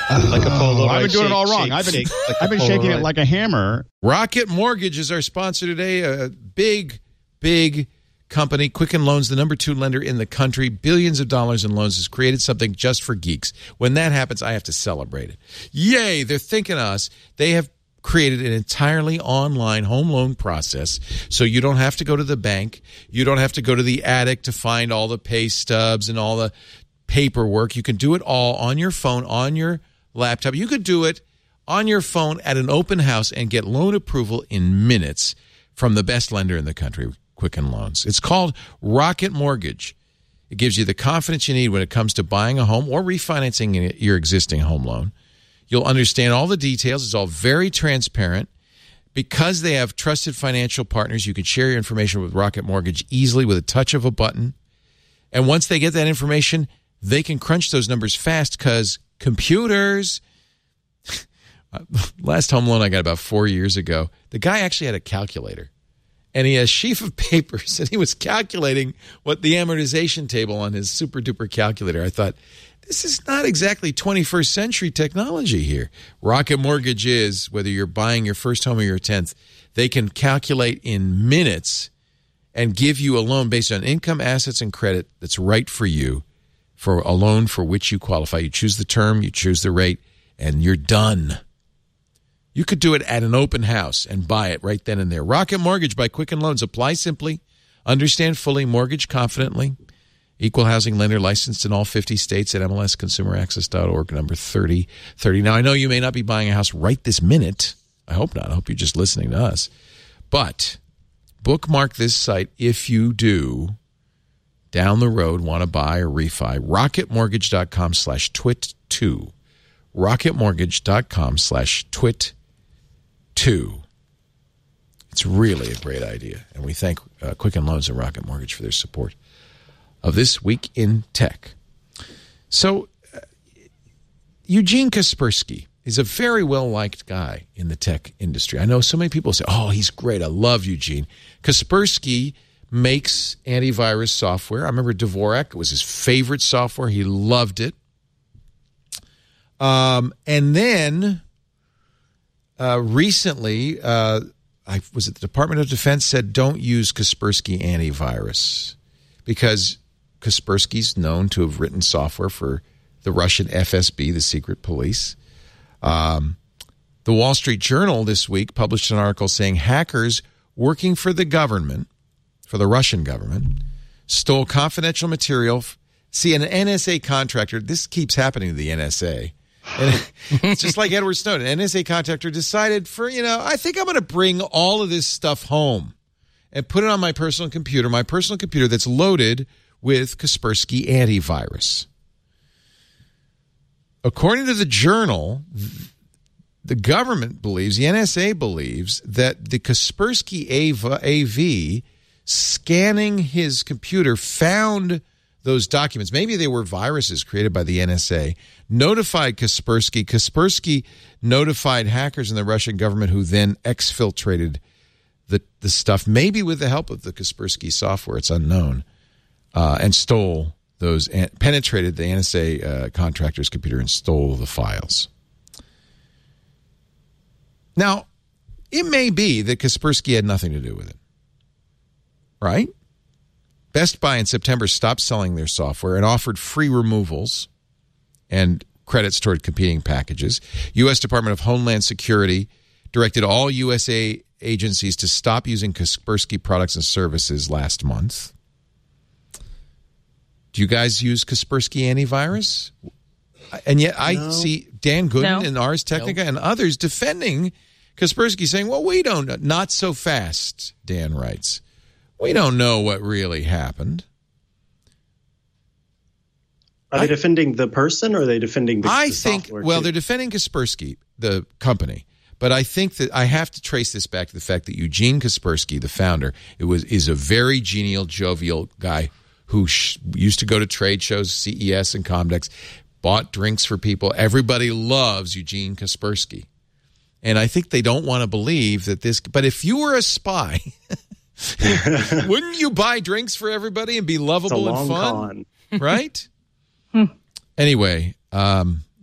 Like a Polaroid. I've been doing it all wrong. I've been shaking it like a hammer. Rocket Mortgage is our sponsor today. A big company, Quicken Loans, the #2 lender in the country, billions of dollars in loans, has created something just for geeks. When that happens, I have to celebrate it. Yay, they're thinking of us. They have created an entirely online home loan process, so you don't have to go to the bank. You don't have to go to the attic to find all the pay stubs and all the paperwork. You can do it all on your phone, on your laptop. You could do it on your phone at an open house and get loan approval in minutes from the best lender in the country, Quicken Loans. It's called Rocket Mortgage. It gives you the confidence you need when it comes to buying a home or refinancing your existing home loan. You'll understand all the details. It's all very transparent. Because they have trusted financial partners, you can share your information with Rocket Mortgage easily with a touch of a button. And once they get that information, they can crunch those numbers fast because computers. Last home loan I got about 4 years ago, the guy actually had a calculator. And he had a sheaf of papers, and he was calculating what the amortization table on his super-duper calculator. I thought, this is not exactly 21st century technology here. Rocket Mortgage is, whether you're buying your first home or your 10th, they can calculate in minutes and give you a loan based on income, assets, and credit that's right for you, for a loan for which you qualify. You choose the term, you choose the rate, and you're done. You could do it at an open house and buy it right then and there. Rocket Mortgage by Quicken Loans. Apply simply, understand fully, mortgage confidently. Equal housing lender licensed in all 50 states at MLSConsumerAccess.org, number 3030. Now, I know you may not be buying a house right this minute. I hope not. I hope you're just listening to us. But bookmark this site if you do, down the road, want to buy or refi. RocketMortgage.com/twit2. RocketMortgage.com/twit2. It's really a great idea. And we thank Quicken Loans and Rocket Mortgage for their support of This Week in Tech. So, Eugene Kaspersky is a very well-liked guy in the tech industry. I know so many people say, oh, he's great. I love Eugene. Kaspersky makes antivirus software. I remember Dvorak was his favorite software. He loved it. And then recently, was it the Department of Defense said, don't use Kaspersky antivirus because Kaspersky's known to have written software for the Russian FSB, the secret police. The Wall Street Journal this week published an article saying hackers working for the government, for the Russian government, stole confidential material. See, an NSA contractor, this keeps happening to the NSA. And it's just like Edward Snowden. An NSA contractor decided I think I'm going to bring all of this stuff home and put it on my personal computer that's loaded with Kaspersky antivirus. According to the Journal, the government believes, the NSA believes, that the Kaspersky AV scanning his computer found those documents. Maybe they were viruses created by the NSA, notified Kaspersky. Kaspersky notified hackers in the Russian government who then exfiltrated the stuff, maybe with the help of the Kaspersky software, it's unknown, and stole those, penetrated the NSA contractor's computer and stole the files. Now, it may be that Kaspersky had nothing to do with it, right? Best Buy in September stopped selling their software and offered free removals and credits toward competing packages. U.S. Department of Homeland Security directed all USA agencies to stop using Kaspersky products and services last month. Do you guys use Kaspersky antivirus? And yet I see Dan Gooden and Ars Technica and others defending Kaspersky, saying, well, we don't know. Not so fast, Dan writes. We don't know what really happened. Are they defending the person or are they defending the software? Well, they're defending Kaspersky, the company. But I think that I have to trace this back to the fact that Eugene Kaspersky, the founder, is a very genial, jovial guy who used to go to trade shows, CES and Comdex, bought drinks for people. Everybody loves Eugene Kaspersky. And I think they don't want to believe that this... But if you were a spy, wouldn't you buy drinks for everybody and be lovable and fun? Con. Right? Anyway, I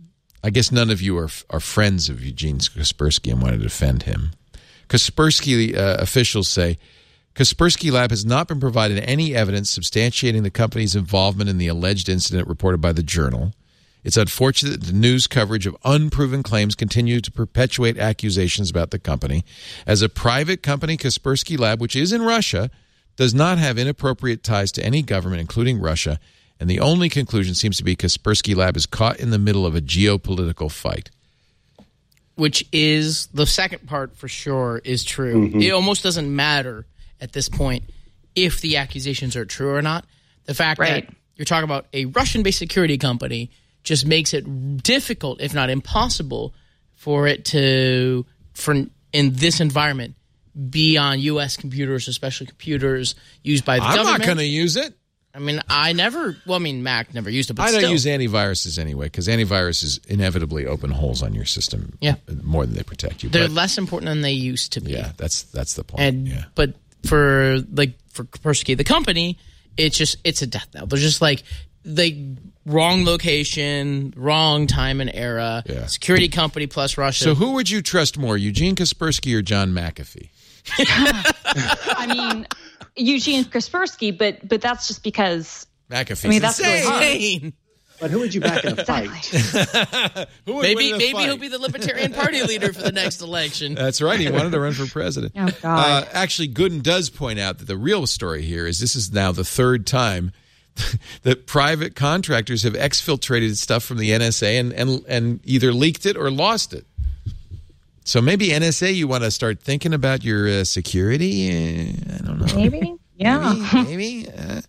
I guess none of you are friends of Eugene Kaspersky and want to defend him. Kaspersky officials say Kaspersky Lab has not been provided any evidence substantiating the company's involvement in the alleged incident reported by the Journal. It's unfortunate that the news coverage of unproven claims continue to perpetuate accusations about the company. As a private company, Kaspersky Lab, which is in Russia, does not have inappropriate ties to any government, including Russia, and the only conclusion seems to be Kaspersky Lab is caught in the middle of a geopolitical fight. Which is, the second part for sure is true. Mm-hmm. It almost doesn't matter at this point if the accusations are true or not. The fact that you're talking about a Russian-based security company just makes it difficult, if not impossible, for it to, in this environment, be on U.S. computers, especially computers used by the government. I'm not going to use it. I mean, Mac never used it, but I don't still. use antiviruses anyway, because antiviruses inevitably open holes on your system more than they protect you. They're less important than they used to be. Yeah, that's the point. But for Kaspersky, the company, it's a death knell. They're just like wrong location, wrong time and era, security company plus Russia. So who would you trust more, Eugene Kaspersky or John McAfee? I mean, Eugene Kaspersky, but that's just because McAfee's that's insane. Really but who would you back in a fight? Maybe he'll be the Libertarian Party leader for the next election. That's right. He wanted to run for president. Oh, God. Actually, Gooden does point out that the real story here is this is now the third time that private contractors have exfiltrated stuff from the NSA and either leaked it or lost it. So maybe NSA, you want to start thinking about your security? I don't know. Maybe. Yeah. Maybe.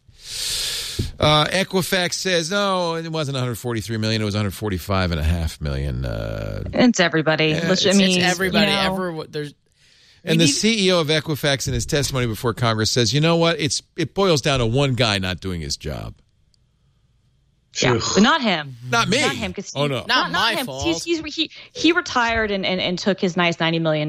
Equifax says, no, it wasn't $143 million. It was $145.5 million. It's everybody. It's everybody. And the CEO of Equifax in his testimony before Congress says, you know what? It boils down to one guy not doing his job. Yeah, but not him. Not me. Not him. Oh, no. Not my fault. He retired and took his nice $90 million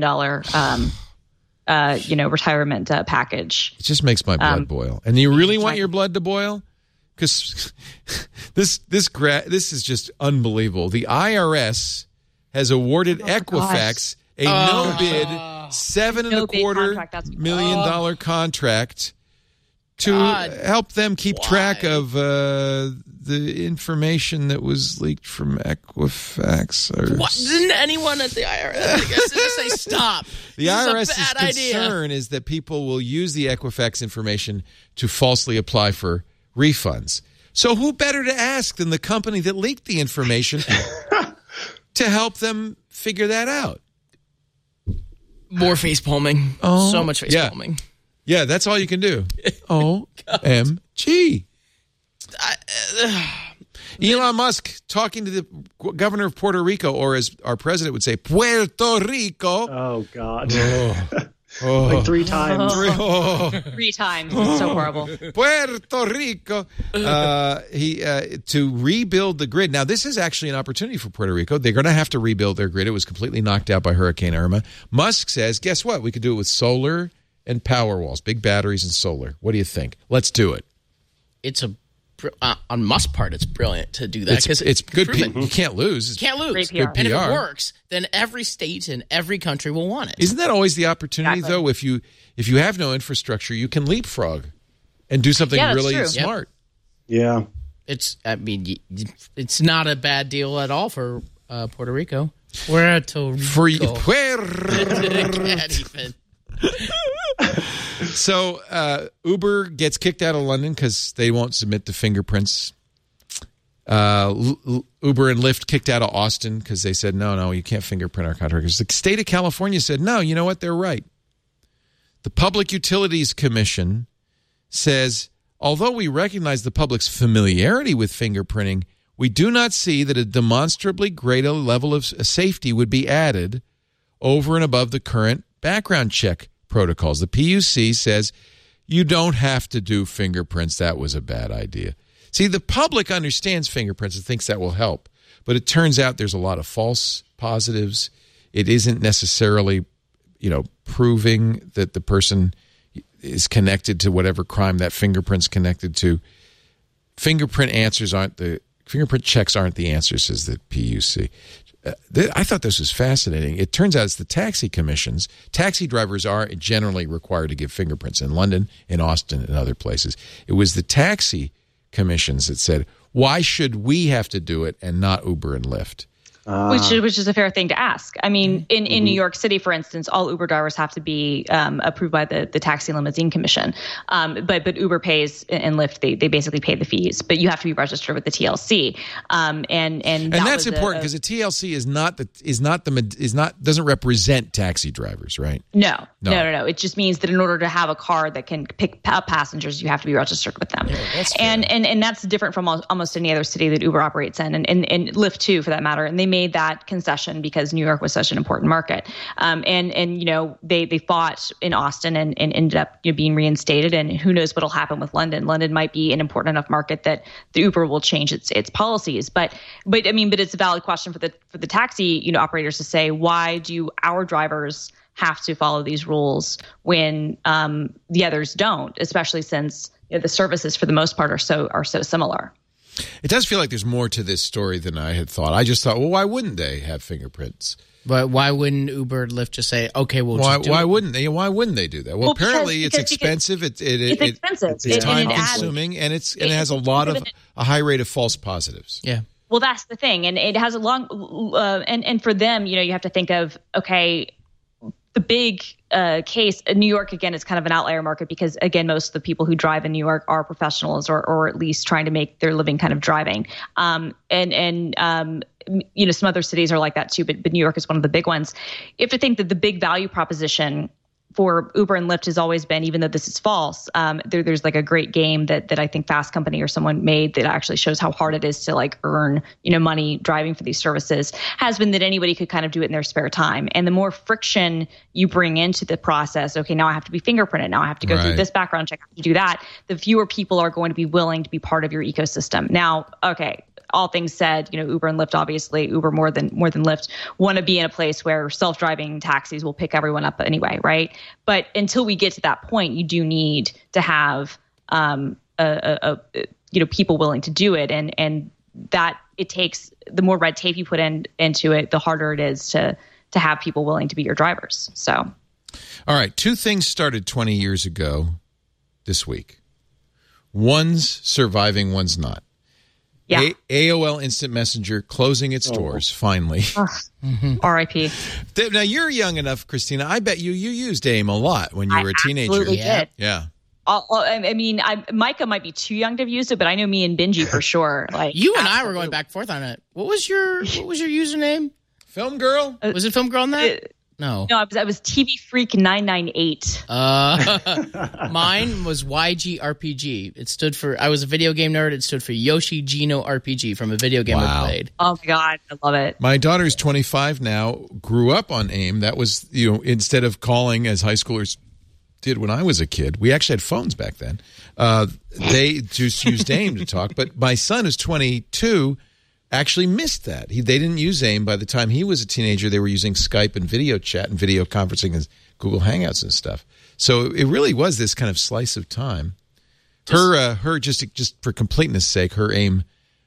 retirement package. It just makes my blood boil. And you really want your blood to boil? Because this is just unbelievable. The IRS has awarded Equifax a no-bid $7.25 million contract to help them keep track of the information that was leaked from Equifax. Didn't anyone at the IRS say stop? The IRS's concern is that people will use the Equifax information to falsely apply for refunds. So who better to ask than the company that leaked the information to help them figure that out? More face palming. Oh, so much face palming. Yeah, that's all you can do. OMG. Elon Musk talking to the governor of Puerto Rico, or as our president would say, Puerto Rico. Oh, God. Like 3 times. 3 times. It's so horrible. Puerto Rico. To rebuild the grid. Now, this is actually an opportunity for Puerto Rico. They're going to have to rebuild their grid. It was completely knocked out by Hurricane Irma. Musk says, guess what? We could do it with solar and power walls, big batteries and solar. What do you think? Let's do it. It's on Musk's part, it's brilliant to do that because it's good. You can't lose. You can't lose. Great PR. And if it works, then every state and every country will want it. Isn't that always the opportunity, though? If you have no infrastructure, you can leapfrog and do something really smart. Yeah. It's not a bad deal at all for Puerto Rico. Puerto Rico. Can't even. So Uber gets kicked out of London because they won't submit to fingerprints. Uber and Lyft kicked out of Austin because they said, no, you can't fingerprint our contractors. The state of California said, no, you know what? They're right. The Public Utilities Commission says, although we recognize the public's familiarity with fingerprinting, we do not see that a demonstrably greater level of safety would be added over and above the current background check protocols. The PUC says you don't have to do fingerprints. That was a bad idea. See, the public understands fingerprints and thinks that will help, but it turns out there's a lot of false positives. It isn't necessarily, proving that the person is connected to whatever crime that fingerprint's connected to. Fingerprint answers aren't the Fingerprint checks aren't the answer, says the PUC. I thought this was fascinating. It turns out it's the taxi commissions. Taxi drivers are generally required to give fingerprints in London, in Austin, and other places. It was the taxi commissions that said, why should we have to do it and not Uber and Lyft? Which is a fair thing to ask. I mean, in New York City, for instance, all Uber drivers have to be approved by the Taxi and Limousine Commission. But Uber pays and Lyft, they basically pay the fees. But you have to be registered with the TLC. And that's important because the TLC doesn't represent taxi drivers, right? No. It just means that in order to have a car that can pick up passengers, you have to be registered with them. Yeah, and that's different from almost any other city that Uber operates in, and Lyft too, for that matter. And they made that concession because New York was such an important market. They fought in Austin and ended up being reinstated. And who knows what'll happen with London. London might be an important enough market that the Uber will change its policies. But it's a valid question for the taxi operators to say, why do our drivers have to follow these rules when the others don't, especially since the services for the most part are so similar. It does feel like there's more to this story than I had thought. I just thought, well, why wouldn't they have fingerprints? But why wouldn't Uber and Lyft just say, okay, we'll why, just do why it? Wouldn't they? Why wouldn't they do that? Well, apparently it's expensive. It's expensive. It's time consuming, and it has a high rate of false positives. Yeah. Well, that's the thing, and it has a long and for them, you have to think of, okay, the big case in New York, again, is kind of an outlier market because, again, most of the people who drive in New York are professionals or at least trying to make their living kind of driving. Some other cities are like that too, but New York is one of the big ones. You have to think that the big value proposition for Uber and Lyft has always been, even though this is false, there's like a great game that I think Fast Company or someone made that actually shows how hard it is to like earn, money driving for these services, has been that anybody could kind of do it in their spare time. And the more friction you bring into the process, okay, now I have to be fingerprinted, now I have to go through this background check, I have to do that, the fewer people are going to be willing to be part of your ecosystem. Now, okay, all things said, Uber and Lyft, obviously, Uber more than Lyft, want to be in a place where self-driving taxis will pick everyone up anyway, right? But until we get to that point, you do need to have people willing to do it, and that it takes, the more red tape you put into it, the harder it is to have people willing to be your drivers. So, all right, two things started 20 years ago this week. One's surviving, one's not. Yeah. AOL Instant Messenger closing its doors, finally. R.I.P. Now, you're young enough, Christina. I bet you used AIM a lot when you were a teenager. Absolutely did. Yeah. I mean, Micah might be too young to have used it, but I know me and Benji for sure. Like you and I were going back and forth on it. What was your username? Film Girl? Was it Film Girl on that? No, I was TV Freak 998. Mine was YGRPG. It stood for, I was a video game nerd. It stood for Yoshi Gino RPG from a video game I played. Oh my God, I love it. My daughter's 25 now, grew up on AIM. That was, instead of calling as high schoolers did when I was a kid, we actually had phones back then. They just used AIM to talk. But my son, who's 22, actually missed that. They didn't use AIM. By the time he was a teenager, they were using Skype and video chat and video conferencing and Google Hangouts and stuff. So it really was this kind of slice of time. Her just for completeness sake, her AIM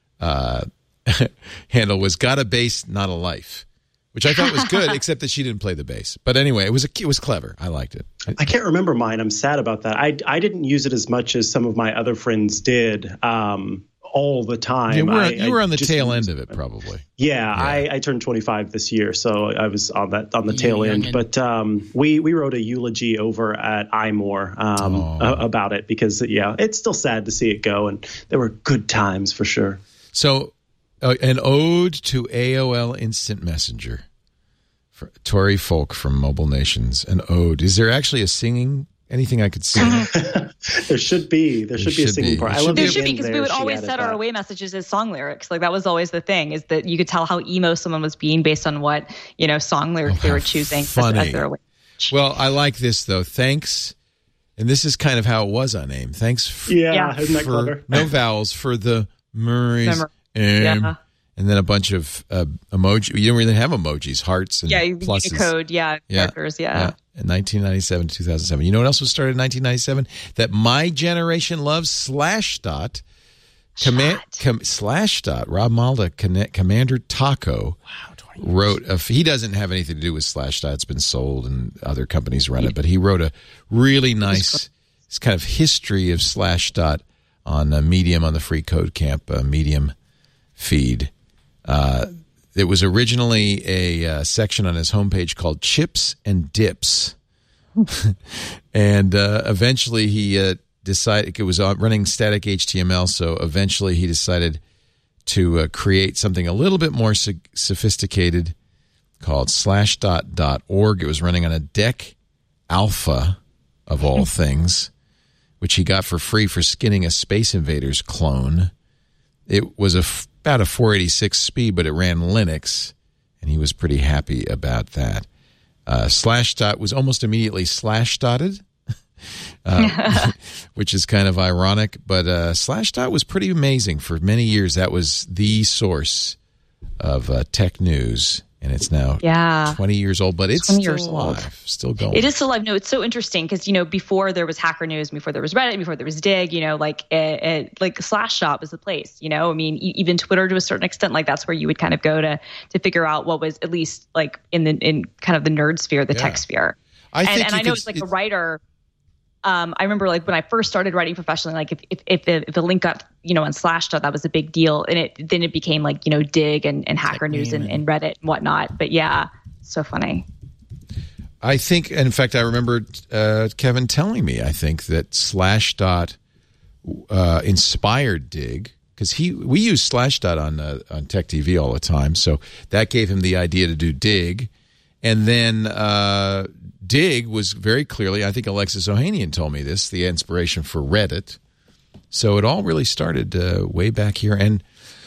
handle was "got a bass, not a life," which I thought was good, except that she didn't play the bass. But anyway, it was clever. I liked it. I can't remember mine. I'm sad about that. I didn't use it as much as some of my other friends did. All the time. You were on the tail end of it, probably. Yeah. I turned 25 this year, so I was on the tail end. But we wrote a eulogy over at iMore about it because it's still sad to see it go, and there were good times for sure. So, an ode to AOL Instant Messenger for Tori Folk from Mobile Nations. An ode. Is there actually a singing? Anything I could sing? There should be. There should be a singing part. There should be, because we would always set our away messages as song lyrics. Like that was always the thing, is that you could tell how emo someone was being based on what song lyric they were choosing as their away message. Well, I like this though. Thanks, and this is kind of how it was on AIM. Thanks. Isn't that clever? No vowels for the Murray's AIM. Yeah. And then a bunch of emoji. You don't really have emojis, hearts and pluses. Unicode, characters, In 1997 to 2007. You know what else was started in 1997? That my generation loves, Slashdot. Slashdot, Rob Malda, Commander Taco, wrote he doesn't have anything to do with Slashdot. It's been sold and other companies run it, but he wrote a really nice kind of history of Slashdot on Medium, on the Free Code Camp Medium feed. It was originally a section on his homepage called Chips and Dips. And eventually he decided, it was running static HTML, so eventually he decided to create something a little bit more sophisticated called Slashdot.org. It was running on a DEC Alpha, of all things, which he got for free for skinning a Space Invaders clone. It was about a 486 speed, but it ran Linux, and he was pretty happy about that. Slashdot was almost immediately Slashdotted, which is kind of ironic, but Slashdot was pretty amazing for many years. That was the source of tech news, and it's now 20 years old, but it's still alive, still going. It is still alive. No, it's so interesting because, before there was Hacker News, before there was Reddit, before there was Dig, like Slashdot was the place, I mean, even Twitter to a certain extent, like that's where you would kind of go to figure out what was at least like in kind of the nerd sphere, the tech sphere. I know it's like a writer. I remember like when I first started writing professionally, like if the link up, on Slashdot, that was a big deal. And then it became like, Dig and Hacker News and Reddit and whatnot. But yeah, so funny. I think, in fact, I remember Kevin telling me, I think that Slashdot inspired Dig, because we use Slashdot on Tech TV all the time. So that gave him the idea to do Dig. And then Dig was very clearly, I think Alexis Ohanian told me this, the inspiration for Reddit. So it all really started way back here. And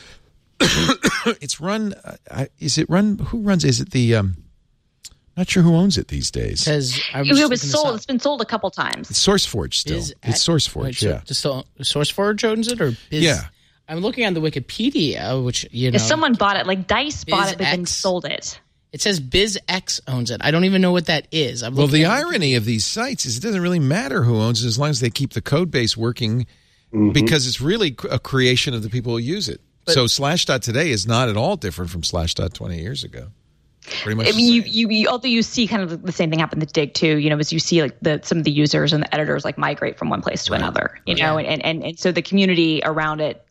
it's run, who runs, is it the, not sure who owns it these days. It was sold, it's been sold a couple times. It's SourceForge still. It's SourceForge, yeah. So SourceForge owns it, or Biz? Yeah. I'm looking on the Wikipedia, which, If someone bought it, like Dice bought it, but then sold it. It says BizX owns it. I don't even know what that is. Well, the irony of these sites is it doesn't really matter who owns it as long as they keep the code base working, because it's really a creation of the people who use it. So Slashdot today is not at all different from Slashdot 20 years ago. Pretty much. I mean, although you see kind of the same thing happen to Dig too, as you see like some of the users and the editors like migrate from one place to another, and so the community around it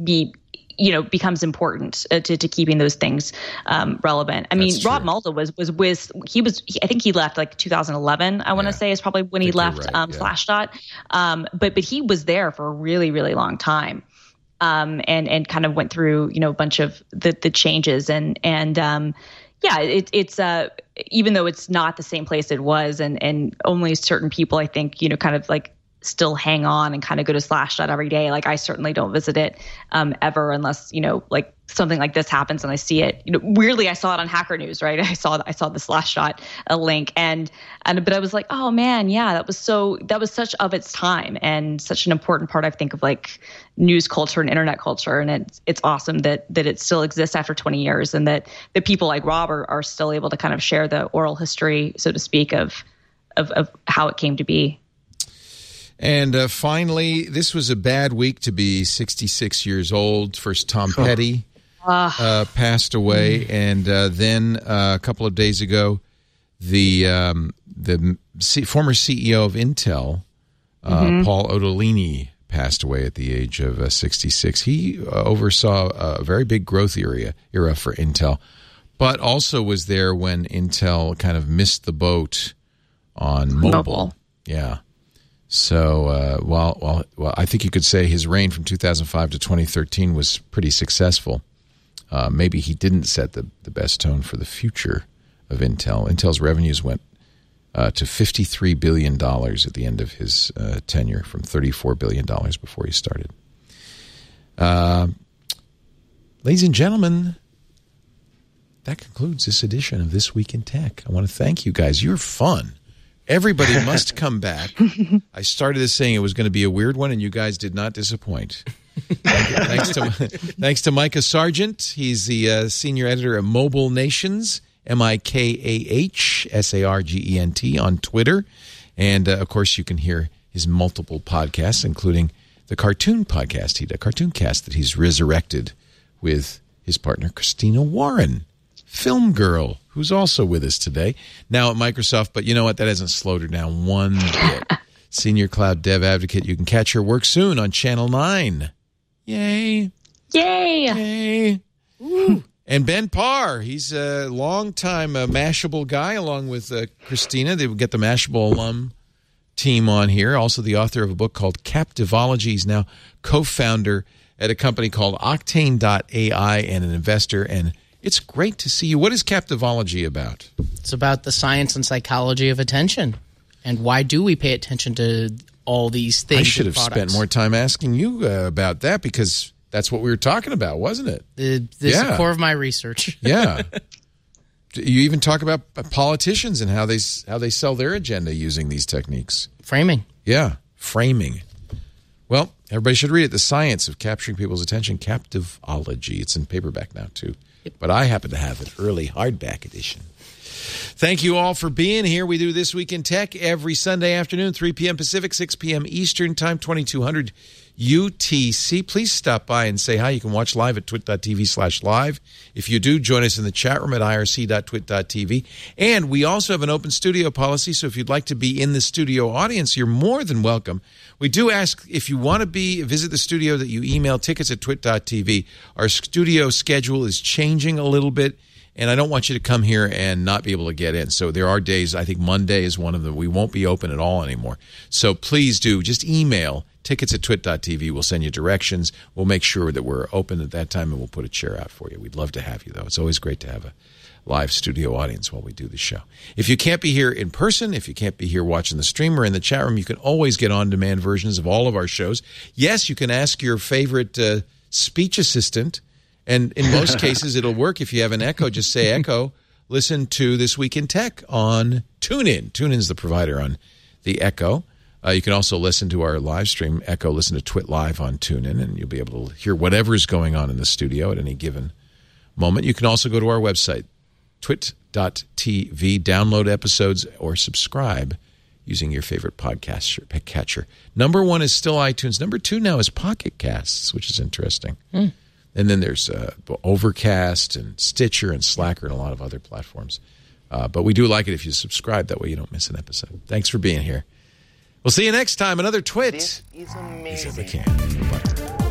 becomes important to keeping those things relevant. I mean, Rob Malda I think he left like 2011, I want to say is probably when he left Slashdot. But he was there for a really, really long time. And kind of went through, a bunch of the changes and it's even though it's not the same place it was and only certain people, I think, kind of like still hang on and kind of go to Slashdot every day. Like I certainly don't visit it ever unless, like something like this happens and I see it. Weirdly, I saw it on Hacker News, right? I saw the Slashdot link but I was like, oh man, yeah, that was such of its time and such an important part, I think, of like news culture and internet culture. And it's awesome that it still exists after 20 years and that the people like Rob are still able to kind of share the oral history, so to speak, of how it came to be. And finally, this was a bad week to be 66 years old. First, Tom Petty passed away, and then a couple of days ago, the former CEO of Intel, Paul Otellini, passed away at the age of 66. He oversaw a very big growth era for Intel, but also was there when Intel kind of missed the boat on mobile. Yeah. So while I think you could say his reign from 2005 to 2013 was pretty successful, maybe he didn't set the best tone for the future of Intel. Intel's revenues went to $53 billion at the end of his tenure from $34 billion before he started. Ladies and gentlemen, that concludes this edition of This Week in Tech. I want to thank you guys. You're fun. Everybody must come back. I started this saying it was going to be a weird one, and you guys did not disappoint. Thanks to Micah Sargent. He's the senior editor at Mobile Nations, MIKAHSARGENT on Twitter. And, of course, you can hear his multiple podcasts, including the cartoon podcast, Cartoon Cast, that he's resurrected with his partner, Christina Warren, film girl, who's also with us today, now at Microsoft. But you know what? That hasn't slowed her down one bit. Senior cloud dev advocate. You can catch her work soon on Channel 9. Yay. Yay. Woo. And Ben Parr, he's a longtime Mashable guy, along with Christina. They would get the Mashable alum team on here. Also the author of a book called Captivology. He's now co-founder at a company called Octane.ai and an investor. And it's great to see you. What is Captivology about? It's about the science and psychology of attention. And why do we pay attention to all these things? I should have spent more time asking you about that, because that's what we were talking about, wasn't it? This is the core of my research. Yeah. You even talk about politicians and how they sell their agenda using these techniques. Framing. Yeah, framing. Well, everybody should read it. The Science of Capturing People's Attention, Captivology. It's in paperback now, too. But I happen to have an early hardback edition. Thank you all for being here. We do This Week in Tech every Sunday afternoon, 3 p.m. Pacific, 6 p.m. Eastern Time, 2200 UTC. Please stop by and say hi. You can watch live at twit.tv/live. If you do, join us in the chat room at irc.twit.tv. And we also have an open studio policy, so if you'd like to be in the studio audience, you're more than welcome. We do ask, if you want to visit the studio, that you email tickets at twit.tv. Our studio schedule is changing a little bit, and I don't want you to come here and not be able to get in. So there are days, I think Monday is one of them, we won't be open at all anymore. So please do, just email tickets at twit.tv. We'll send you directions. We'll make sure that we're open at that time, and we'll put a chair out for you. We'd love to have you, though. It's always great to have a live studio audience while we do the show. If you can't be here in person, if you can't be here watching the stream or in the chat room, you can always get on-demand versions of all of our shows. Yes, you can ask your favorite speech assistant, and in most cases, it'll work. If you have an Echo, just say, Echo, listen to This Week in Tech on TuneIn. TuneIn's the provider on the Echo. You can also listen to our live stream, Echo, listen to Twit Live on TuneIn, and you'll be able to hear whatever is going on in the studio at any given moment. You can also go to our website, twit.tv, download episodes, or subscribe using your favorite podcast catcher. Number 1 is still iTunes. Number 2 now is Pocket Casts, which is interesting. And then there's Overcast and Stitcher and Slacker and a lot of other platforms. But we do like it if you subscribe. That way you don't miss an episode. Thanks for being here. We'll see you next time. Another Twit. This is amazing. Is in the can. Bye.